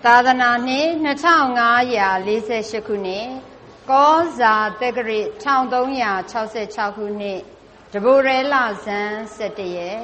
သာသနာနှစ်2548ခုနှစ်ကောဇာတက္ကရာ1366ခုနှစ်တဘိုရဲလဇန်17ရက်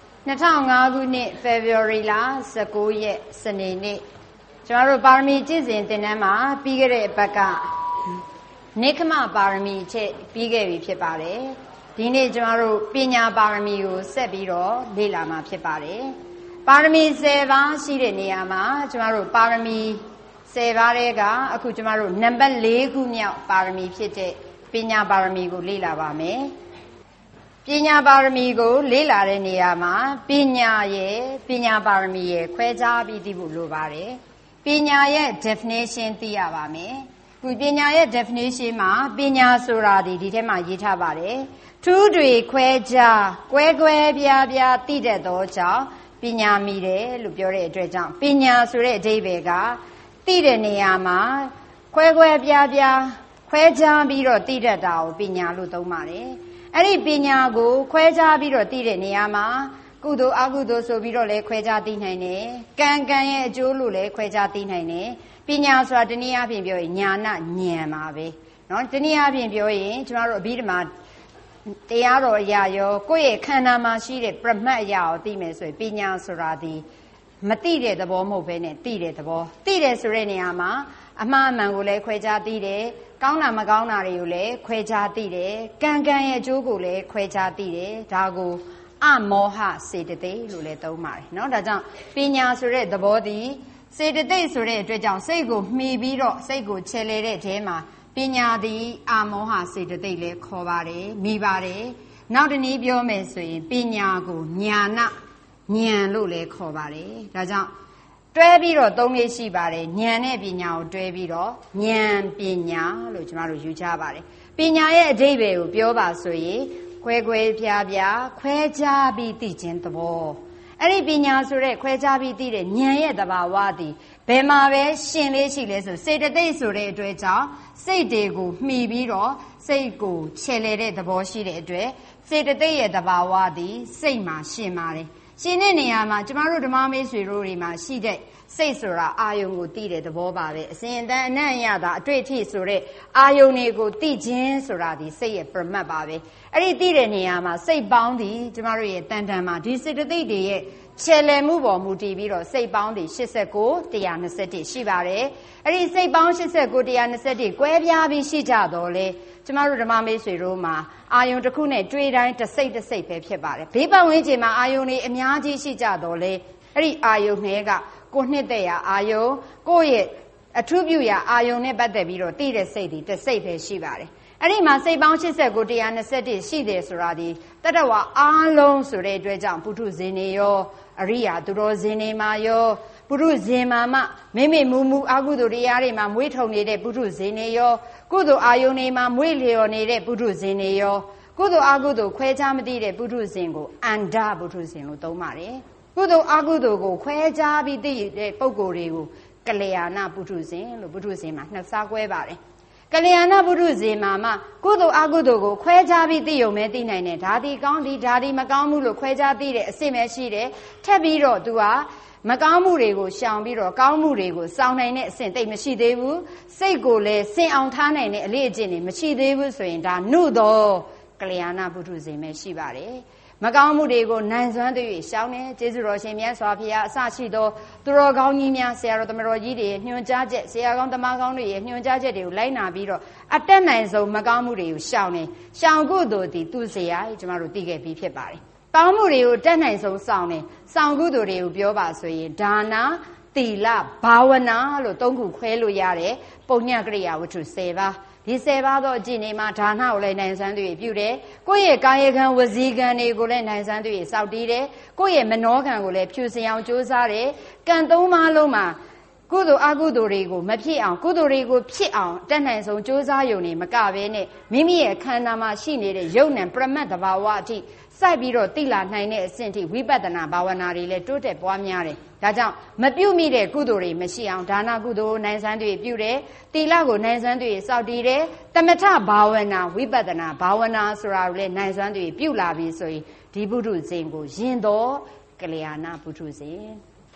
2005ခုနှစ်ဖေဖော်ဝါရီလ19ရက်စနေနေ့ကျွန်တော်တို့ပါရမီကျင့်စဉ်သင်တန်းမှာပြီးခဲ့တဲ့အပတ်ကနိက္ခမပါရမီချက်ပြီးခဲ့ပြီဖြစ်ပါတယ်ဒီနေ့ကျွန်တော်တို့ပညာပါရမီကိုဆက်ပြီးတော့လေ့လာမှာဖြစ်ပါတယ်ပါရမီ10ပါးရှိတဲ့နေရာမှာကျွန်တော်တို့ပါရမီ10ပါးတဲ့ကအခုကျွန်တော်တို့နံပါတ်4ခုမြောက်ပါရမီဖြစ်တဲ့ပညာပါရမီကိုလေ့လာပါမယ်ပညာပါရမီကိုလေ့လာတဲ့နေရာမှာပညာရဲ့ပညာပါရမီရဲ့ခွဲခြားပြီးသိဖို့လိုပါတယ်ပညာရဲ့ definition သိရပါမယ်ခုပညာရဲ့ definition မှာပညာဆိုတာဒီထဲမှာရေးထားပါတယ်ထူးတွေခွဲခြားကွဲကွဲပြားပြားသိတတ်သောကြောင့်ပညာမိတယ်လို့ပြောတဲ့အတွက်ကြောင့်ပညာဆိုတဲ့အဓိပ္ပာယ်ကသိတဲ့နေရာမှာခွဲကွဲပြားပြားခွဲခြားပြီးတော့သိတတ်တာကိုပညာလို့သုံးပါတယ်အဲ့ဒီပညာကိုခွဲခြားပြီးတော့သိတဲ့နေရာမှာကုသိုလ်အကုသိုလ်ဆိုပြီးတော့လည်းခွဲခြားသိနိုင်တယ်ကံကံရဲ့အကျိုးလို့လည်းခွဲခြားသိနိုင်တယ်ပညာဆိုတာတနည်းအားဖြင့်ပြောရင်ညာနာဉာဏ်ပါပဲเนาะတနည်းအားဖြင့်ပြောရင်ကျွန်တော်တို့အဘိဓမ္မာတရားတော်အရာရောကိုယ့်ရဲ့ခန္ဓာမှာရှိတဲ့ပြမတ်အရာကိုသိမယ်ဆိုရင်ပညာဆိုတာဒီမသိတဲ့သဘောမဟုတ်ဘဲနဲ့သိတဲ့သဘောသိတယ်ဆိုတဲ့နေရာမှာအမှားအမှန်ကိုလည်းခွဲခြားသိတယ်ကောင်းတာမကောင်းတာတွေကိုလည်းခွဲခြားသိတယ်ကံကံရဲ့အကျိုးကိုလည်းခွဲခြားသိတယ်ဒါကိုအမောဟစေတသိက်လို့လည်းသုံးပါတယ်เนาะဒါကြောင့်ပညာဆိုတဲ့သဘောဒီစေတသိက်ဆိုတဲ့အတွက်ကြောင့်စိတ်ကိုမှီပြီးတော့စိတ်ကိုချဲလဲတဲ့အထဲမှာပညာသည်အာမောဟစေတသိက်လည်းခေါ်ပါတယ်မိပါတယ်နောက်တနည်းပြောမယ်ဆိုရင်ပညာကိုညာနာဉာဏ်လို့လည်းခေါ်ပါတယ်ဒါကြောင့်တွဲပြီးတော့သုံးလေးရှိပါတယ်ဉာဏ်နဲ့ပညာကိုတွဲပြီးတော့ဉာဏ်ပညာလို့ကျွန်တော်တို့ယူကြပါတယ်ပညာရဲ့အဓိပ္ပာယ်ကိုပြောပါဆိုရင်ခွဲခွဲပြားပြားခွဲခြားပြီးသိခြင်းသဘောအဲ့ဒီပညာဆိုတဲ့ခွဲခြားပြီးသိတဲ့ဉာဏ်ရဲ့သဘာဝသည်ဘယ်မှာပဲရှင်လေးရှိလဲဆိုစေတသိက်ဆိုတဲ့အတွက်ကြောင့်စိတ်တွေကိုမှီပြီးတော့စိတ်ကိုခြေလဲတဲ့သဘောရှိတဲ့အတွက်စေတသိက်ရဲ့သဘာဝသည်စိတ်မှာရှင်ပါတယ်ရှင်တဲ့နေရာမှာကျမတို့ဓမ္မမေးဆွေတို့တွေမှာရှိတဲ့စိတ်ဆိုတာအာယုံကိုသိတဲ့သဘောပါပဲအစဉ်အတန်အနံ့ရတာအတွေ့အထိဆိုတဲ့အာယုံတွေကိုသိခြင်းဆိုတာဒီစိတ်ရဲ့ပြမတ်ပါပဲအဲ့ဒီသိတဲ့နေရာမှာစိတ်ပေါင်းသည်ကျမတို့ရဲ့တန်တန်မှာဒီစေတသိက်တွေရဲ့ခြေလည်မှုပေါ်မူတည်ပြီးတော့စိတ်ပေါင်းသည်89 121ရှိပါတယ်အဲ့ဒီစိတ်ပေါင်း89 121ကွဲပြားပြီးရှိကြတော့လေကျမတို့ဓမ္မမေးဆွေတို့မှာအာယုံတစ်ခုနဲ့တွေ့တိုင်းတစ်စိတ်တစ်စိတ်ပဲဖြစ်ပါတယ်ဘေးပတ်ဝန်းကျင်မှာအာယုံတွေအများကြီးရှိကြတော့လေအဲ့ဒီအာယုံတွေကကိုနှစ်သက်ရာအာယုံကိုယ့်ရဲ့အထူးပြုရာအာယုံနဲ့ပတ်သက်ပြီးတော့တည်တဲ့စိတ်ဒီတစ်စိတ်ပဲရှိပါတယ်အဲ့ဒီမှာစိတ်ပေါင်း89 121ရှိတယ်ဆိုတာဒီတတ္တဝါအားလုံးဆိုတဲ့အတွက်ကြောင့်ပုထုဇဉ်တွေရောအရိယာသူတော်ဇဉ်တွေမှာရောပုထုဇဉ်မှာမိမိမူမူအကုသိုလ်တရားတွေမှာမွေးထုံနေတဲ့ပုထုဇဉ်တွေရောကုသိုလ်အာယုန်တွေမှာမွေးလျော်နေတဲ့ပုထုဇဉ်တွေရောကုသိုလ်အကုသိုလ်ခွဲခြားမသိတဲ့ပုထုဇဉ်ကိုအန္တပုထုဇဉ်လို့သုံးပါတယ်ကုသိုလ်အကုသိုလ်ကိုခွဲခြားပြီးသိတဲ့ပုဂ္ဂိုလ်တွေကိုကလျာဏပုထုဇဉ်လို့ပုထုဇဉ်မှာနှစ်စားကွဲပါတယ်ကလျာဏပုထုဇဉ်မှာကုသိုလ်အကုသိုလ်ကိုခွဲခြားပြီးသိရုံပဲသိနိုင်တယ်ဒါဒီကောင်းဒီဒါဒီမကောင်းမှုလို့ခွဲခြားသိတဲ့အစစ်ပဲရှိတယ်ထပ်ပြီးတော့ तू ဟာမကောင်းမှုတွေကိုရှောင်ပြီးတော့ကောင်းမှုတွေကိုစောင့်နိုင်တဲ့အဆင့်သိမရှိသေးဘူးစိတ်ကိုလည်းစင်အောင်ထားနိုင်တဲ့အလေးအကျင့်တွေမရှိသေးဘူးဆိုရင်ဒါနုသောကလျာဏပုထုဇဉ်ပဲရှိပါတယ်မကောင်းမှုတွေကိုနိုင်စွမ်း၍ရှောင်နေကျေးဇူးတော်ရှင်မြတ်စွာဘုရားအစရှိသောသူတော်ကောင်းကြီးများဆရာတော်သမတော်ကြီးတွေညွှန်ကြားချက်ဆရာကောင်းတမကောင်းတွေရဲ့ညွှန်ကြားချက်တွေကိုလိုက်နာပြီးတော့အတက်နိုင်ဆုံးမကောင်းမှုတွေကိုရှောင်နေရှောင်ကုသိုလ်သည်သူစရာကျမတို့သိခဲ့ပြီးဖြစ်ပါတယ်ကောင်းမှုတွေကိုတက်နိုင်ဆုံးစောင့်နေစောင့်ကုသိုလ်တွေကိုပြောပါဆိုရင်ဒါနာသီလဘာဝနာလို့သုံးခုခွဲလို့ရတယ်ပုညကရိယာဝတ္ထု10ပါးဒီ10ပါးသောအကျင့်တွေမှာဒါနကိုလည်းနိုင်စွမ်းတွေ့ပြုတယ်ကိုယ့်ရဲ့ကာယကံဝစီကံတွေကိုလည်းနိုင်စွမ်းတွေ့စောင့်တည်တယ်ကိုယ့်ရဲ့မနောကံကိုလည်းဖြူစင်အောင်ကြိုးစားတယ်ကံသုံးပါးလုံးမှာကုသိုလ်အကုသိုလ်တွေကိုမဖြစ်အောင်ကုသိုလ်တွေကိုဖြစ်အောင်တက်နိုင်ဆုံးကြိုးစားရုံနဲ့မကဘဲနဲ့မိမိရဲ့ခန္ဓာမှာရှိနေတဲ့ယုတ်နံပြမတ်တဘာဝအထိစိုက်ပြီးတော့တိလာနိုင်တဲ့အဆင့်ထိဝိပဿနာဘာဝနာတွေလည်းတိုးတက်ပွားများတယ်ဒါကြောင့်မပြုမိတဲ့ကုသိုလ်တွေမရှိအောင်ဒါနကုသိုလ်နိုင်စွမ်းတွေပြုတယ်သီလကိုနိုင်စွမ်းတွေစောင့်တည်တယ်သမထဘာဝနာဝိပဿနာဘာဝနာဆိုတာကိုလည်းနိုင်စွမ်းတွေပြုလာပြီဆိုရင်ဒီပုထုဇဉ်ကိုယင်တော်ကလျာဏပုထုဇဉ်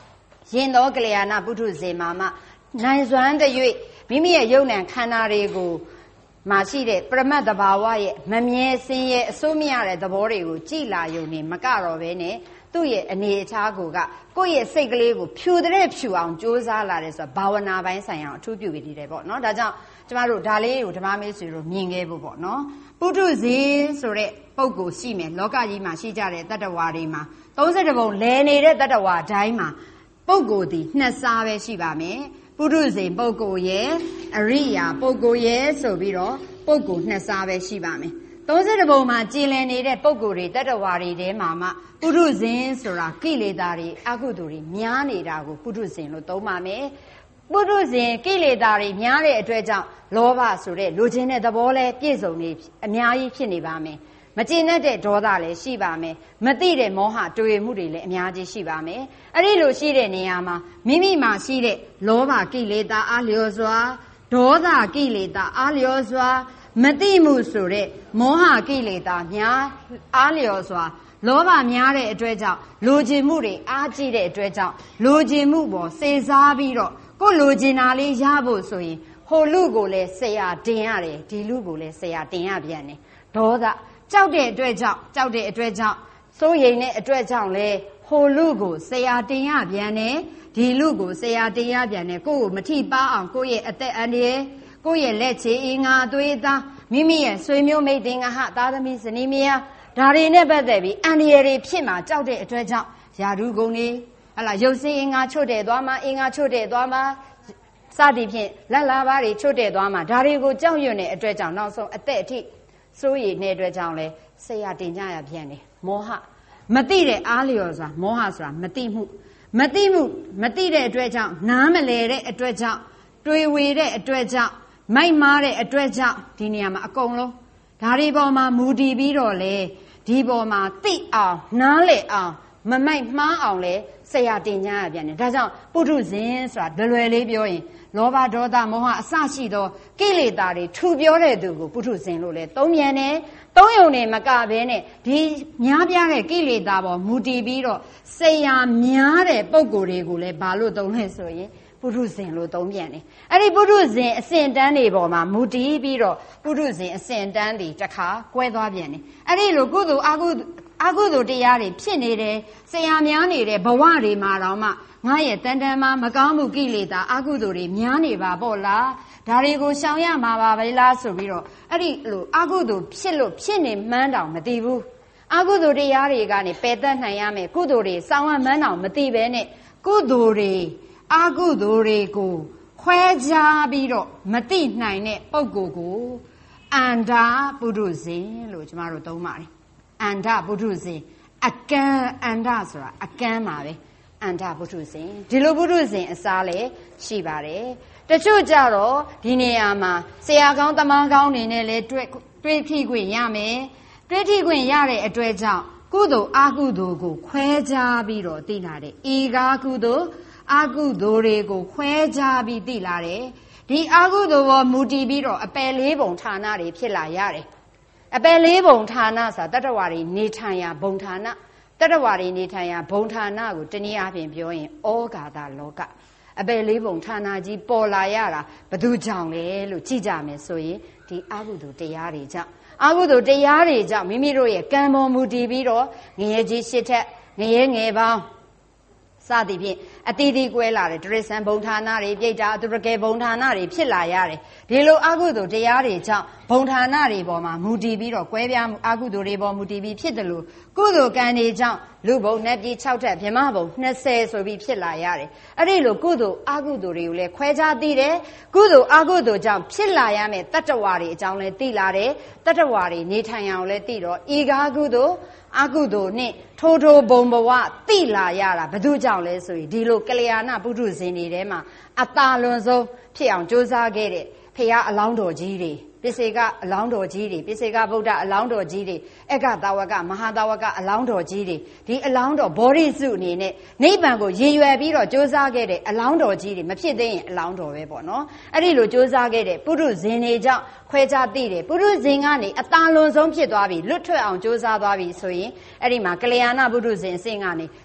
ရင်သောကလျာဏပုထုဇဉ်မှာမှနိုင်စွမ်းတဲ့၍မိမိရဲ့ယုံ nant ခန္ဓာတွေကိုမရှိတဲ့ပရမတ်တဘာဝရဲ့မမြဲစင်းရဲ့အစိုးမရတဲ့သဘောတွေကိုကြည်လာယုံနေမကတော့ပဲနဲ့သူ့ရဲ့အနေအထားကိုကကိုယ့်ရဲ့စိတ်ကလေးကိုဖြူတဲ့ဖြူအောင်ကြိုးစားလာတယ်ဆိုတော့ဘာဝနာပိုင်းဆိုင်ရာအထူးပြုပြီးတည်တယ်ပေါ့နော်ဒါကြောင့်ကျမတို့ဒါလေးကိုဓမ္မမေဆွေတို့မြင်ခဲ့ဖို့ပေါ့နော်ပုထုဇဉ်ဆိုတဲ့ပုံကိုရှိမယ်လောကကြီးမှာရှိကြတဲ့တတ္တဝါတွေမှာ30ပုံလဲနေတဲ့တတ္တဝါတိုင်းမှာပုဂ္ဂိုလ်ဒီ2စားပဲရှိပါမယ်ပုထုဇဉ်ပုဂ္ဂိုလ်ရဲ့အရိယာပုဂ္ဂိုလ်ရဲ့ဆိုပြီးတော့ပုဂ္ဂိုလ်2စားပဲရှိပါမယ်30ပုံမှာကျင်လည်နေတဲ့ပုဂ္ဂိုလ်တွေတတ္တဝါတွေထဲမှာမှပုထုဇဉ်ဆိုတာကိလေသာတွေအကုသိုလ်တွေများနေတာကိုပုထုဇဉ်လို့သုံးပါမယ်ပုထုဇဉ်ကိလေသာတွေများတဲ့အတွက်ကြောင့်လောဘဆိုတဲ့လူချင်းတဲ့သဘောလဲပြည့်စုံနေအများကြီးဖြစ်နေပါမယ်မကျေနပ်တဲ့ဒေါသလည်းရှိပါမယ်မသိတဲ့မောဟတွေ့မှုတွေလည်းအများကြီးရှိပါမယ်အဲ့ဒီလိုရှိတဲ့နေရာမှာမိမိမှာရှိတဲ့လောဘကိလေသာအားလျော်စွာဒေါသကိလေသာအားလျော်စွာမသိမှုဆိုတဲ့မောဟကိလေသာများအားလျော်စွာလောဘများတဲ့အတွက်ကြောင့်လိုချင်မှုတွေအားကြီးတဲ့အတွက်ကြောင့်လိုချင်မှုပေါ်စေစားပြီးတော့ကိုလိုချင်တာလေးရဖို့ဆိုရင်ဟိုလူကိုလည်းဆရာတင်ရတယ်ဒီလူကိုလည်းဆရာတင်ရပြန်တယ်ဒေါသကြောက်တဲ့အတွက်ကြောင့်စိုးရိမ်တဲ့အတွက်ကြောင့်လဲဟိုလူကိုဆရာတင်ရပြန်တယ်ဒီလူကိုဆရာတင်ရပြန်တယ်ကိုယ့်ကိုမထိပါအောင်ကိုယ့်ရဲ့အသက်အန္တရာယ်ကိုယ့်ရဲ့လက်ချေအင်္ဂါအသွေးသားမိမိရဲ့ဆွေမျိုးမိတ်တင်ငါဟသားသမီးဇနီးမယားဒါတွေနဲ့ပတ်သက်ပြီးအန္တရာယ်တွေဖြစ်မှာကြောက်တဲ့အတွက်ကြောင့်ယာဓုဂုံတွေဟလာရုပ်စင်းအင်္ဂါချွတ်တဲ့သွားမှာအင်္ဂါချွတ်တဲ့သွားမှာစသည်ဖြင့်လက်လာပါးတွေချွတ်တဲ့သွားမှာဒါတွေကိုကြောက်ရွံ့တဲ့အတွက်ကြောင့်နောက်ဆုံးအသက်အထိစိုးရိမ်တဲ့အတွက်ကြောင့်လဲဆရာတင်ကြရပြန်တယ်မောဟမသိတဲ့အားလျော်စွာမောဟဆိုတာမသိတဲ့အတွက်ကြောင့်နားမလဲတဲ့အတွက်ကြောင့်တွေးဝေတဲ့အတွက်ကြောင့်မိုက်မားတဲ့အတွက်ကြောင့်ဒီနေရာမှာအကုန်လုံးဒါတွေပေါ်မှာမူတည်ပြီးတော့လေဒီပေါ်မှာသိအောင်နားလည်အောင်မမိုက်မှားအောင်လဲဆရာတင်ကြရပြန်တယ်ဒါကြောင့်ပုထုဇဉ်ဆိုတာလွယ်လေးပြောရင်လောဘဒေါသမောဟအစရှိသောကိလေသာတွေထူပြောတဲ့သူကိုပုထုဇဉ်လို့လဲသုံးပြန်တယ်သုံးယုံနေမကဘဲနဲ့ဒီများပြားတဲ့ကိလေသာပေါ်မူတည်ပြီးတော့ဆရာများတဲ့ပုံကိုယ်တွေကိုလဲဘာလို့သုံးလဲဆိုရင်ပုထုဇဉ်လို့သုံးပြန်တယ်အဲ့ဒီပုထုဇဉ်အစဉ်တန်းတွေပေါ်မှာမူတည်ပြီးတော့ပုထုဇဉ်အစဉ်တန်းတွေတစ်ခါကွဲသွားပြန်တယ်အဲ့ဒီလိုကုသိုလ်အကုသိုလ်တရားတွေဖြစ်နေတယ်ဆရာများနေတဲ့ဘဝတွေမှာတော့မှငါရဲ့တန်တန်မှာမကောင်းမှုကိလေသာအကုသိုလ်တွေများနေပါပေါ့လားဒါတွေကိုရှောင်ရမှာပါပဲလားဆိုပြီးတော့အဲ့ဒီလိုအကုသိုလ်ဖြစ်နေမှန်းတောင်မသိဘူးအကုသိုလ်တရားတွေကနေပယ်တတ်နိုင်ရမယ်ကုသိုလ်တွေစောင့်ရမှန်းတောင်မသိပဲနဲ့ကုသိုလ်တွေအကုသိုလ်တွေကိုခွဲခြားပြီးတော့မသိနိုင်တဲ့ပုဂ္ဂိုလ်ကိုအန္တာပုထုဇဉ်လို့ကျမတို့သုံးပါတယ်အန္တာပုထုဇဉ်အကန်းအန္တာဆိုတာအကန်းပါပဲအန္တာပုထုဇဉ်ဒီလိုပုထုဇဉ်အစားလည်းရှိပါတယ်တချို့ကြတော့ဒီနေရာမှာဆရာကောင်းတမန်ကောင်းနေနဲ့လည်းတွေ့ထိခွင့်ရမယ်တွေ့ထိခွင့်ရတဲ့အတွက်ကြောင့်ကုသိုလ်အကုသိုလ်ကိုခွဲခြားပြီးတော့သိလာတယ်ဤကားကုသိုလ်အကုသိုလ်တွေကိုခွဲခြားပြီးသိလာတယ်ဒီအကုသိုလ်ပေါ်မူတည်ပြီးတော့အပယ်လေးပုံဌာနတွေဖြစ်လာရတယ်အပယ်လေးပုံဌာနဆိုတာတတ္တဝါတွေနေထိုင်ရာဘုံဌာနတတ္တဝါတွေနေထိုင်ရာဘုံဌာနကိုတနည်းအားဖြင့်ပြောရင်ဩဃာတလောကအပယ်လေးပုံဌာနကြီးပေါ်လာရတာဘယ်သူကြောင့်လဲလို့ကြည့်ကြမယ်ဆိုရင်ဒီအကုသိုလ်တရားတွေကြောင့်အကုသိုလ်တရားတွေကြောင့်မိမိတို့ရဲ့ကံပေါ်မူတည်ပြီးတော့ငရဲကြီးရှစ်ထက်ငရဲငယ်ပေါင်းစသည်ဖြင့်အတီးတီးကွဲလာတယ်တရိစ္ဆန်ဘုံဌာနတွေပြိတ္တာအတုရကေဘုံဌာနတွေဖြစ်လာရတယ်ဒီလိုအကုသိုလ်တရားတွေကြောင့်ဘုံဌာနတွေပေါ်မှာမူတည်ပြီးတော့ကွဲပြားမှုအကုသိုလ်တွေပေါ်မူတည်ပြီးဖြစ်တယ်လို့ကုသိုလ်ကံတွေကြောင့်လူဘုံနဲ့ပြည်6ထက်ဗြဟ္မဘုံ20ဆိုပြီးဖြစ်လာရတယ်အဲ့ဒီလိုကုသိုလ်အကုသိုလ်တွေကိုလည်းခွဲခြားသိတယ်ကုသိုလ်အကုသိုလ်ကြောင့်ဖြစ်လာရမယ့်တတ္တဝါတွေအကြောင်းလည်းသိလာတယ်တတ္တဝါတွေနေထိုင်အောင်လည်းသိတော့ဤကားကုသိုလ်အကုသိုလ်နဲ့ထိုးဘုံဘဝသိလာရတာဘယ်သူကြောင့်လဲဆိုရင်ဒီလိုကလျာဏပုထုဇဉ်တွေထဲမှာအတာလွန်ဆုံးဖြစ်အောင်ကြိုးစားခဲ့တဲ့ဖရာအလောင်းတော်ကြီးတွေပိစေကအလောင်းတော်ကြီးတွေပိစေကဗုဒ္ဓအလောင်းတော်ကြီးတွေအက္ခတာဝကမဟာတာဝကအလောင်းတော်ကြီးတွေဒီအလောင်းတော်ဘောဓိစုအနေနဲ့နိဗ္ဗာန်ကိုရည်ရွယ်ပြီးတော့ကြိုးစားခဲ့တဲ့အလောင်းတော်ကြီးတွေမဖြစ်သေးရင်အလောင်းတော်ပဲပေါ့နော်အဲ့ဒီလိုကြိုးစားခဲ့တဲ့ပုထုဇဉ်တွေကြောင့်ခွဲခြားသိတယ်ပုထုဇဉ်ကနေအတာလွန်ဆုံးဖြစ်သွားပြီလွတ်ထွက်အောင်ကြိုးစားသွားပြီဆိုရင်အဲ့ဒီမှာကလျာဏပုထုဇဉ်အဆင့်ကနေ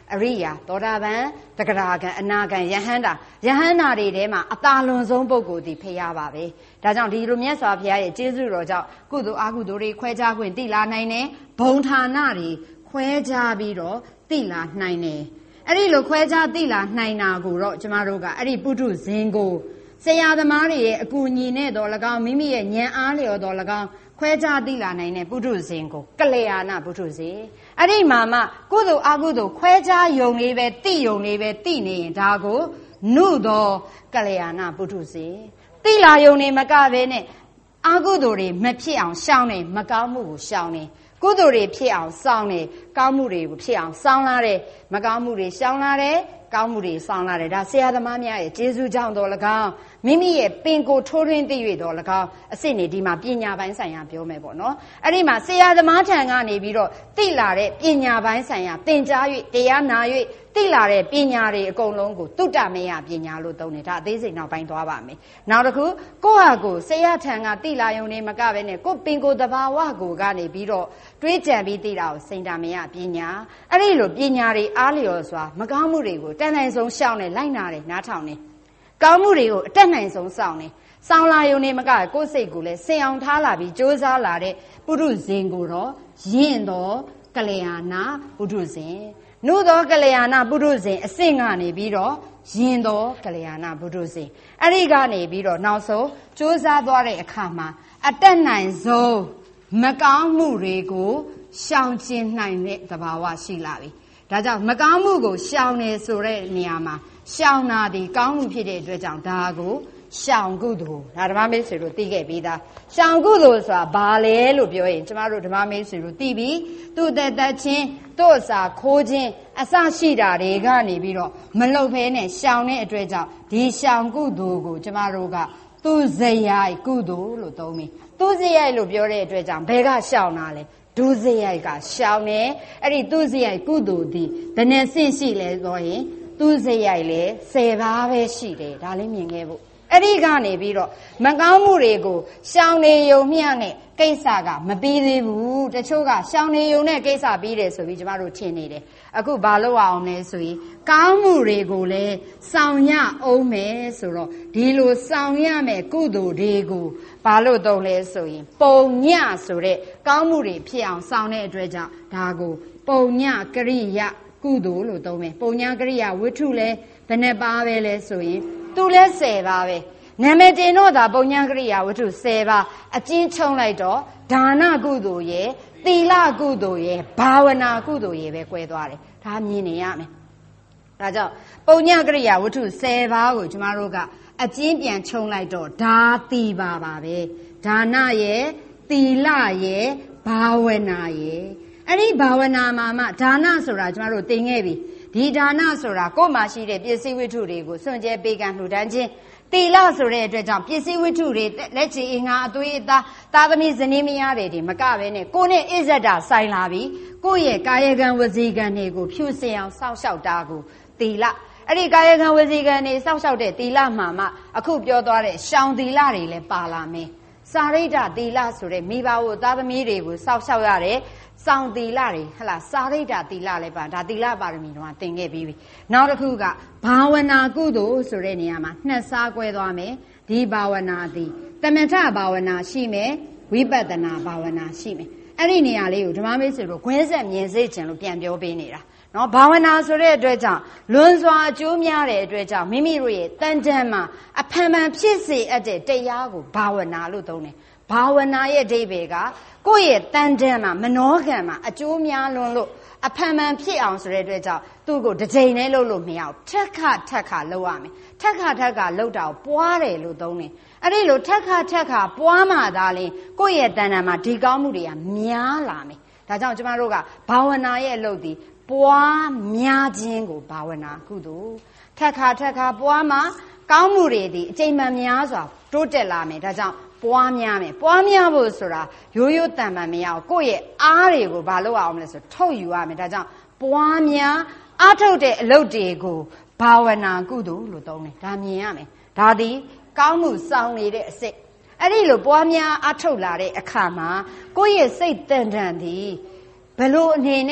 အရိယာသောတာပန်တဂရဂံအနာဂံယဟန္တာတွေထဲမှာအသာလွန်ဆုံးပုဂ္ဂိုလ်ဒီဖရာပါပဲဒါကြောင့်ဒီလိုမြတ်စွာဘုရားရဲ့ကျေးဇူးတော်ကြောင့်ကုသိုလ်အကုသိုလ်တွေခွဲခြားခွင့်သိလာနိုင်တယ်ဘုံဌာနတွေခွဲခြားပြီးတော့သိလာနိုင်တယ်အဲ့ဒီလိုခွဲခြားသိလာနိုင်တာကိုတော့ကျမတို့ကအဲ့ဒီပုထုဇဉ်ကိုဆရာသမားတွေရဲ့အကူအညီနဲ့တော့၎င်းမိမိရဲ့ဉာဏ်အားလျော်တော့၎င်းခွဲခြားသိလာနိုင်တဲ့ပုထုဇဉ်ကိုကလျာဏပုထုဇဉ်အဲ့ဒီမှာမှကုသိုလ်အကုသိုလ်ခွဲခြားယုံလေးပဲသိယုံလေးပဲသိနေရင်ဒါကိုနုသောကလျာဏပုထုဇဉ်သိလာယုံနေမကပဲနဲ့အကုသိုလ်တွေမဖြစ်အောင်ရှောင်နေမကောင်းမှုကိုရှောင်နေကုသိုလ်တွေဖြစ်အောင်စောင့်နေကောင်းမှုတွေကိုဖြစ်အောင်စောင့်လာတယ်မကောင်းမှုတွေရှောင်လာတယ်ကောင်းမှုတွေစောင့်လာတယ်ဒါဆရာသမားများရဲ့ကျေးဇူးကြောင့်တော်၎င်းမိမိရဲ့ပင်ကိုယ်ထိုးထွင်းသိ၍တော်၎င်းအစစ်နေဒီမှာပညာပိုင်းဆိုင်ရာပြောမယ်ပေါ့နော်အဲ့ဒီမှာဆရာသမားထံကနေပြီးတော့သိလာတဲ့ပညာပိုင်းဆိုင်ရာသင်ကြား၍တရားနာ၍သိလာတဲ့ပညာတွေအကုန်လုံးကိုတုတ္တမယပညာလို့သုံးတယ်ဒါအသေးစိတ်နောက်ပိုင်းသွားပါမယ်နောက်တစ်ခုကိုယ့်ဟာကိုယ်ဆရာထံကသိလာယုံနေမကပဲနဲ့ကိုယ်ပင်ကိုယ်သဘာဝကိုကနေပြီးတော့တွေးကြံပြီးသိတာကိုစိန်တာမယပညာအဲ့ဒီလိုပညာတွေအားလျော်စွာမကောင်းမှုတွေကိုတန်နိုင်ဆုံးရှောင်နေလိုက်နာတယ်နားထောင်နေကောင်းမှုတွေကိုအတက်နိုင်ဆုံးစောင့်နေစောင့်လာယုံနေမကကိုယ်စိတ်ကိုလည်းစင်အောင်ထားလာပြီးကြိုးစားလာတဲ့ပုထုဇဉ်ကိုတော့ယင့်တော်ကလျာဏပုထုဇဉ်နုသောကလျာဏပုထုဇဉ်အဆင့်ကနေပြီးတော့ယင့်တော်ကလျာဏပုထုဇဉ်အဲ့ဒီကနေပြီးတော့နောက်ဆုံးကြိုးစားသွားတဲ့အခါမှာအတက်နိုင်ဆုံးမကောင်းမှုတွေကိုရှောင်ကျဉ်နိုင်တဲ့သဘာဝရှိလာပြီဒါကြောင့်မကောင်းမှုကိုရှောင်နေဆိုတဲ့နေရာမှာရှောင်တာဒီကောင်းမှုဖြစ်တဲ့အတွက်ကြောင့်ဒါကိုရှောင်ကုသိုလ်ဒါဓမ္မမိတ်ဆွေတို့သိခဲ့ပြီးသားရှောင်ကုသိုလ်ဆိုတာဘာလဲလို့ပြောရင်ကျမတို့ဓမ္မမိတ်ဆွေတို့သိပြီးသူ့သက်သက်ချင်းသူ့အစာခိုးခြင်းအစရှိတာတွေကနေပြီးတော့မလုံဖဲနဲ့ရှောင်တဲ့အတွက်ကြောင့်ဒီရှောင်ကုသိုလ်ကိုကျမတို့ကသူဇယိုက်ကုသိုလ်လို့သုံးပြီးသူဇယိုက်လို့ပြောတဲ့အတွက်ကြောင့်ဘယ်ကရှောင်တာလဲဒုစရိုက်ကရှောင်တယ်အဲ့ဒီသူစရိုက်ကုသိုလ်ဒီဘယ်နဲ့ဆင့်ရှိလဲဆိုရင်သူစရိုက်လေ10ပါးပဲရှိတယ်ဒါလေးမြင်ခဲ့ဖို့အဲ့ဒီကနေပြီးတော့မကောင်းမှုတွေကိုရှောင်နေယုံမျှနဲ့ကိစ္စကမပြီးသေးဘူးတချို့ကရှောင်နေယုံနဲ့ကိစ္စပြီးတယ်ဆိုပြီးကျမတို့ထင်နေတယ်အခုဘာလို့အောင်လဲဆိုရင်ကောင်းမှုတွေကိုလည်းဆောင်ရအောင်မယ်ဆိုတော့ဒီလိုဆောင်ရမယ်ကုသိုလ်တွေကိုဘာလို့တုံးလဲဆိုရင်ပုံညဆိုတဲ့ကောင်းမှုတွေဖြစ်အောင်ဆောင်တဲ့အတွက်ကြောင့်ဒါကိုပုံညကရိယကုသိုလ်လို့သုံးမယ်ပုံညကရိယဝိထုလဲဘယ်နှပါးပဲလဲဆိုရင်သူလဲ10ပါးပဲနာမည်တင်တော့ဒါပုံညကရိယာဝတ္ထု10ပါးအကျဉ်းချုံလိုက်တော့ဒါနကုသိုလ်ရဲ့သီလကုသိုလ်ရဲ့ဘာဝနာကုသိုလ်ရဲ့ပဲ꿰သွားတယ်ဒါမြင်နေရမယ်ဒါကြောင့်ပုံညကရိယာဝတ္ထု10ပါးကိုကျမတို့ကအကျဉ်းပြန်ချုံလိုက်တော့ဒါတိပါပါပဲဒါနရဲ့သီလရဲ့ဘာဝနာရဲ့အဲ့ဒီဘာဝနာမှာမှဒါနဆိုတာကျမတို့သင်ခဲ့ပြီဒီဒါနဆိုတာကိုယ်မှာရှိတဲ့ပစ္စည်းဝတ္ထုတွေကိုစွန့်ကြဲပေးကမ်းလှူဒန်းခြင်းသီလဆိုတဲ့အတွက်ကြောင့်ပစ္စည်းဝတ္ထုတွေလက်ချေအင်္ဂါအသွေးအသားသာသမီဇနီးမယားတွေမကပဲနဲ့ကိုယ်နဲ့ဣဇဒ္ဒဆိုင်လာပြီးကိုယ့်ရဲ့ကာယကံဝစီကံတွေကိုဖြူစင်အောင်စောင့်ရှောက်တာကိုသီလအဲ့ဒီကာယကံဝစီကံတွေစောင့်ရှောက်တဲ့သီလမှာမှအခုပြောသွားတဲ့ရှောင်သီလတွေလည်းပါလာမယ်စာရိတ္တသီလဆိုတဲ့မိဘကိုသားသမီးတွေကိုစောင့်ရှောက်ရတယ်စောင့်သီလတွေဟလားစာရိတ္တသီလလည်းပါဒါသီလပါရမီတော့သင်ခဲ့ပြီးပြီနောက်တစ်ခုကဘာဝနာကုသိုလ်ဆိုတဲ့နေရာမှာနှစ်စား꿰သွားမယ်ဒီဘာဝနာသည်သမထဘာဝနာရှိမယ်ဝိပဿနာဘာဝနာရှိမယ်အဲ့ဒီနေရာလေးကိုဓမ္မမိတ်ဆွေတို့ခွဲဆက်မြင်စေခြင်းလို့ပြန်ပြောပေးနေတာနော်ဘာဝနာဆိုတဲ့အတွက်ကြောင့်လွန်စွာအကျိုးများတဲ့အတွက်ကြောင့်မိမိတို့ရဲ့တန်တန်မှာအဖန်ဖန်ဖြစ်စေအပ်တဲ့တရားကိုဘာဝနာလို့သုံးတယ်ဘာဝနာရဲ့အဓိပ္ပာယ်ကကိုယ့်ရဲ့တန်တန်မှာမနောကံမှာအကျိုးများလွန်းလို့အဖန်ဖန်ဖြစ်အောင်ဆိုတဲ့အတွက်ကြောင့်သူ့ကိုတစ်ချိန်နဲ့လုပ်လို့မရအောင်ထက်ခါလုပ်ရမယ်ထက်ခါလုပ်တာကိုပွားတယ်လို့သုံးတယ်အဲ့ဒီလိုထက်ခါပွားမှသာလျှင်ကိုယ့်ရဲ့တန်တန်မှာဒီကောင်းမှုတွေကများလာမယ်ဒါကြောင့်ကျမတို့ကဘာဝနာရဲ့အလုပ်ဒီပွားများခြင်းကိုဘာဝနာကုသိုလ်ထက်ခါပွားမှကောင်းမှုတွေဒီအချိန်မှန်များစွာတိုးတက်လာမယ်ဒါကြောင့်ပွားများမယ်ပွားများဖို့ဆိုတာရိုးရိုးတန်ပန်မရအောင်ကိုယ့်ရဲ့အားတွေကိုဘာလုပ်အောင်လဲဆိုထုတ်ယူရမယ်ဒါကြောင့်ပွားများအားထုတ်တဲ့အလုပ်တွေကိုဘာဝနာကုသိုလ်လို့သုံးတယ်ဒါမြင်ရမယ်ဒါသည်ကောင်းမှုဆောင်နေတဲ့အစစ်အဲ့ဒီလိုပွားများအားထုတ်လာတဲ့အခါမှာကိုယ့်ရဲ့စိတ်တန်တန်သည်ဘလို့အနေနဲ့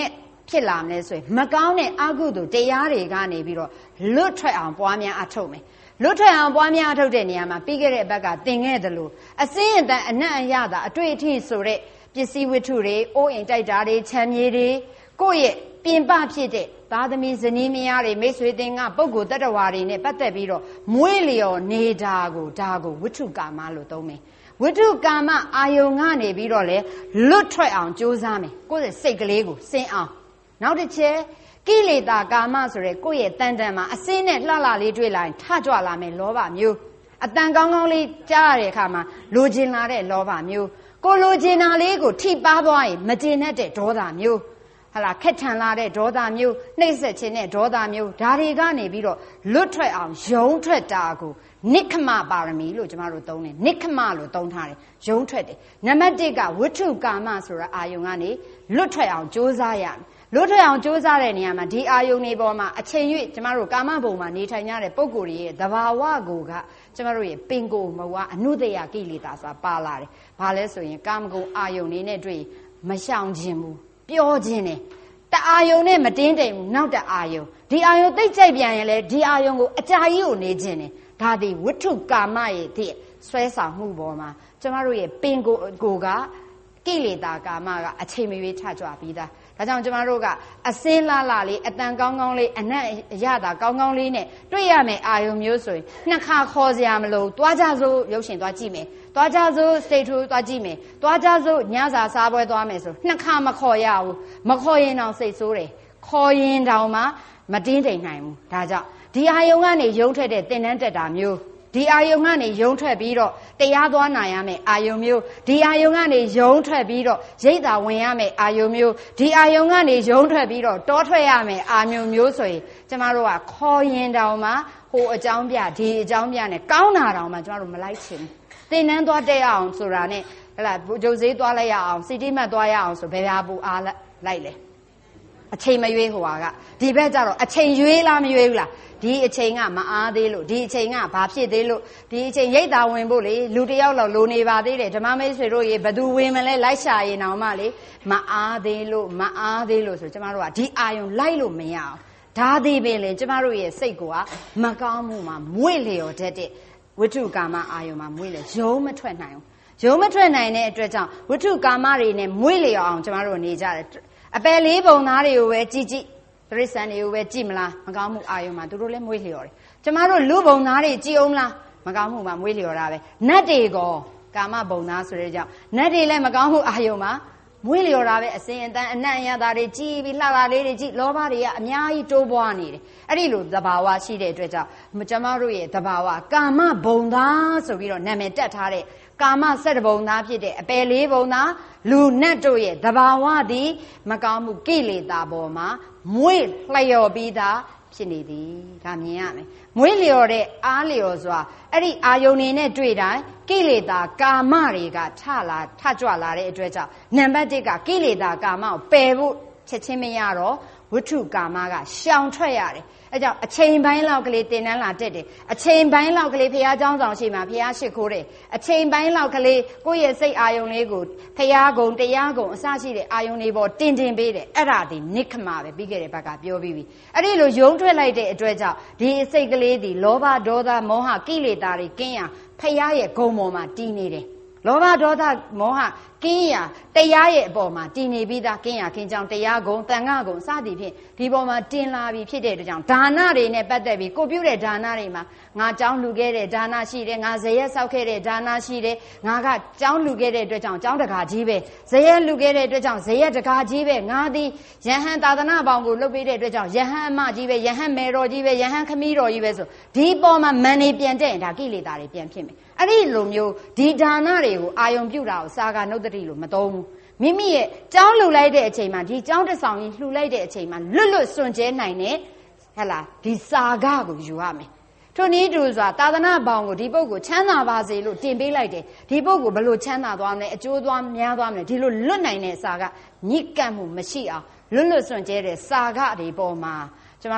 ဖြစ်လာမလဲဆိုရင်မကောင်းတဲ့အကုသိုလ်တရားတွေကနေပြီးတော့လွတ်ထွက်အောင်ပွားများအထုတ်မယ်လွတ်ထွက်အောင်ပွားများအထုတ်တဲ့နေရာမှာပြီးခဲ့တဲ့ဘက်ကသင်ခဲ့သလိုအစင်းအတန်အနံ့အရသာအတွေ့အထိဆိုတဲ့ပစ္စည်းဝတ္ထုတွေအိုးအိမ်တိုက်တာတွေချမ်းမြေတွေကိုယ့်ရဲ့ပြင်ပဖြစ်တဲ့သားသမီးဇနီးမယားတွေမိတ်ဆွေတင်ကပုဂ္ဂိုလ်တ attva တွေနဲ့ပတ်သက်ပြီးတော့မွေးလျော်နေတာကိုဝတ္ထုကာမလို့သုံးမယ်ဝတ္ထုကာမအာယုံကနေပြီးတော့လေလွတ်ထွက်အောင်ကြိုးစားမယ်ကိုယ့်ရဲ့စိတ်ကလေးကိုစင်အောင်နောက်တစ်ချက်ကိလေသာကာမဆိုရဲကိုယ့်ရဲ့တန်တန်မှာအစင်းနဲ့လှလှလေးတွေ့လာရင်ထကြွလာမယ်လောဘမျိုးအတန်ကောင်းကောင်းလေးကြားရတဲ့အခါမှာလိုချင်လာတဲ့လောဘမျိုးကိုလိုချင်တာလေးကိုထိပါသွားရင်မကျေနပ်တဲ့ဒေါသမျိုးဟလာခက်ထန်လာတဲ့ဒေါသမျိုးနှိမ့်ဆက်ခြင်းတဲ့ဒေါသမျိုးဒါတွေကနေပြီးတော့လွတ်ထွက်အောင်ယုံထွက်တာကိုနိက္ခမပါရမီလို့ကျမတို့သုံးတယ်နိက္ခမလို့သုံးထားတယ်ယုံထွက်တယ်နံပါတ်1ကဝတ္ထုကာမဆိုတာအာယုံကနေလွတ်ထွက်အောင်ကြိုးစားရမယ်လွတ်ထွက်အောင်ကြိုးစားတဲ့နေရာမှာဒီအာယုံတွေပေါ်မှာအချိန်၍ကျမတို့ကာမဘုံမှာနေထိုင်ကြတဲ့ပုံကိုယ်တွေရဲ့သဘာဝကိုကကျမတို့ရဲ့ပင်ကိုယ်မဝအနုတ္တယကိလေသာဆိုတာပါလာတယ်ဘာလဲဆိုရင်ကာမဂုဏ်အာယုံတွေနဲ့တွေ့မရှောင်ခြင်းဘူးပြောခြင်းတယ်တအာယုံနဲ့မတင်းတိမ်ဘူးနောက်တအာယုံဒီအာယုံသိကြိုက်ပြန်ရင်လေဒီအာယုံကိုအကြာကြီးကိုနေခြင်းတယ်ဒါသည်ဝတ္ထုကာမရဲ့တဲ့ဆွဲဆောင်မှုပေါ်မှာကျမတို့ရဲ့ပင်ကိုယ်ကကိလေသာကာမကအချိန်မရွေးထကြွပြီးသားဒါကြောင့်ကျမတို့ကအစင်းလာလာလေးအတန်ကောင်းကောင်းလေးအနံ့ရတာကောင်းကောင်းလေးနဲ့တွေ့ရမယ်အာယုံမျိုးဆိုရင်နှစ်ခါခေါ်စရာမလိုသွားကြစို့ရုပ်ရှင်သွားကြည့်မယ်သွားကြစို့စိတ်ထိုးသွားကြည့်မယ်သွားကြစို့ညစာစားပွဲသွားမယ်ဆိုနှစ်ခါမခေါ်ရဘူးမခေါ်ရင်တော့စိတ်ဆိုးတယ်ခေါ်ရင်တောင်မှမတင်းတိမ်နိုင်ဘူးဒါကြောင့်ဒီအာယုံကနေယုံထွက်တဲ့သင်္นานတက်တာမျိုးဒီအာယုံကနေယုံထွက်ပြီးတော့တရားသွားနိုင်ရမယ်အာယုံမျိုးဒီအာယုံကနေယုံထွက်ပြီးတော့ရိတ်တာဝင်ရမယ်အာယုံမျိုးဒီအာယုံကနေယုံထွက်ပြီးတော့တောထွက်ရမယ်အာမျိုးဆိုရင်ကျမတို့ကခေါ်ရင်တောင်မှဟိုအကြောင်းပြဒီအကြောင်းပြနဲ့ကောင်းတာတောင်မှကျမတို့မလိုက်ချင်ဘူးသင်္นานသွားတက်ရအောင်ဆိုတာနဲ့ဟလာဂျုံစေးသွားလိုက်ရအောင်စီတိမတ်သွားရအောင်ဆိုဘယ်ပြားပူအားလိုက်လဲအချိန်မရွေးဟိုကဒီဘက်ကျတော့အချိန်ရွေးလားမရွေးဘူးလားဒီအချိန်ကမအားသေးလို့ဒီအချိန်ကဘာဖြစ်သေးလို့ဒီအချိန်ရိတ်တာဝင်ဖို့လေလူတယောက်လောက်လိုနေပါသေးတယ်ဓမ္မမိတ်ဆွေတို့ရေဘသူဝင်မလဲလိုက်ရှာရင်အောင်မလေမအားသေးလို့ဆိုကျမတို့ကဒီအာယုံလိုက်လို့မရအောင်ဒါသည်ပင်လေကျမတို့ရဲ့စိတ်ကမကောင်းမှုမှာမွေ့လျော်တတ်တဲ့ဝတ္ထုကာမအာယုံမှာမွေ့လေရုံးမထွက်နိုင်ဘူးရုံးမထွက်နိုင်တဲ့အတွက်ကြောင့်ဝတ္ထုကာမတွေနဲ့မွေ့လျော်အောင်ကျမတို့နေကြတယ်အပယ်လေးပုံသားတွေကိုပဲကြည့်တရိစ္ဆာန်တွေကိုပဲကြည့်မလားမကောင်းမှုအာယုံမှာသူတို့လည်းမွေးလျော်တယ်ကျမတို့လူပုံသားတွေကြည့်အောင်လားမကောင်းမှုမှာမွေးလျော်တာပဲနတ်တွေကကာမဘုံသားဆိုတဲ့ကြောင့်နတ်တွေလည်းမကောင်းမှုအာယုံမှာမွေးလျော်တာပဲအစဉ်အတန်အနံ့အရသာတွေကြည်ပြီးလှတာလေးတွေကြည်လောဘတွေကအများကြီးတိုးပွားနေတယ်အဲ့ဒီလိုသဘာဝရှိတဲ့အတွက်ကြောင့်ကျမတို့ရဲ့သဘာဝကာမဘုံသားဆိုပြီးတော့နာမည်တက်ထားတဲ့ကာမ7ဘုံသားဖြစ်တဲ့အပယ်လေးဘုံသားလူနတ်တို့ရဲ့သဘာဝသည်မကောင်းမှုကိလေသာပေါ်မှာမွေးလျော်ပြီးသားဖြစ်နေသည်ဒါမြင်ရမယ်မွေးလျော်တဲ့အားလျော်စွာအဲ့ဒီအာယုန်နေနဲ့တွေ့တိုင်းကိလေသာကာမတွေကထကြွလာတဲ့အတွက်ကြောင့်နံပါတ်1ကကိလေသာကာမကိုပယ်ဖို့ချက်ချင်းမရတော့ဝတ္ထုကာမကရှောင်ထွက်ရတယ်အဲကြောင့်အချိန်ပိုင်းလောက်ကလေးတင်တန်းလာတက်တယ်အချိန်ပိုင်းလောက်ကလေးဖះเจ้าဆောင်ရှိမှဖះရှိခိုးတယ်အချိန်ပိုင်းလောက်ကလေးကိုယ့်ရဲ့စိတ်အာယုန်လေးကိုဖះဂုံတရားဂုံအစရှိတဲ့အာယုန်လေးပေါ်တင်ပေးတယ်အဲ့ဒါဒီနိက္ခမပဲပြီးခဲ့တဲ့ဘက်ကပြောပြီးပြီအဲ့ဒီလိုယုံထွက်လိုက်တဲ့အတွက်ကြောင့်ဒီစိတ်ကလေးဒီလောဘဒေါသမောဟကိလေသာတွေကင်းရဖះရဲ့ဂုံပေါ်မှာတည်နေတယ်လောဘဒေါသမောဟကင်းရာတရားရဲ့အပေါ်မှာတည်နေပြီးသားကင်းရာကင်းကြောင်းတရားဂုံတန်ခါဂုံစသည်ဖြင့်ဒီပေါ်မှာတင်လာပြီးဖြစ်တဲ့အတွက်ကြောင့်ဒါနတွေနဲ့ပတ်သက်ပြီးကိုပြုတဲ့ဒါနတွေမှာငါကြောင်းလူခဲ့တဲ့ဒါနရှိတယ်ငါဇရက်ဆောက်ခဲ့တဲ့ဒါနရှိတယ်ငါကကြောင်းလူခဲ့တဲ့အတွက်ကြောင့်ကြောင်းတကာကြီးပဲဇရက်လူခဲ့တဲ့အတွက်ကြောင့်ဇရက်တကာကြီးပဲငါသည်ယဟန်သာသနာပေါင်းကိုလုပ်ပေးတဲ့အတွက်ကြောင့်ယဟန်အမကြီးပဲယဟန်မေတော်ကြီးပဲယဟန်ခမီးတော်ကြီးပဲဆိုဒီပေါ်မှာမန်နေပြန်တဲ့ရင်ဒါကိလေသာတွေပြန်ဖြစ်မယ်အဲ့ဒီလိုမျိုးဒီဒါနတွေကိုအာယုံပြုတာကိုစာကနုဒ္ဒတိလို့မသုံးဘူးမိမိရဲ့ကြောင်းလှူလိုက်တဲ့အချိန်မှာဒီကြောင်းတစ်ဆောင်ကြီးလှူလိုက်တဲ့အချိန်မှာလွတ်စွန့်ကျဲနိုင်တဲ့ဟဲ့လားဒီစာကကိုယူရမယ်ထိုနည်းတူစွာသာသနာပေါင်းကိုဒီပုဂ္ဂိုလ်ချမ်းသာပါစေလို့တင်ပေးလိုက်တယ်ဒီပုဂ္ဂိုလ်ဘယ်လိုချမ်းသာသွားမလဲအကျိုးသွားများသွားမလဲဒီလိုလွတ်နိုင်တဲ့စာကညစ်ကပ်မှုမရှိအောင်လွတ်စွန့်ကျဲတဲ့စာကတွေပေါ်မှာကျမတို့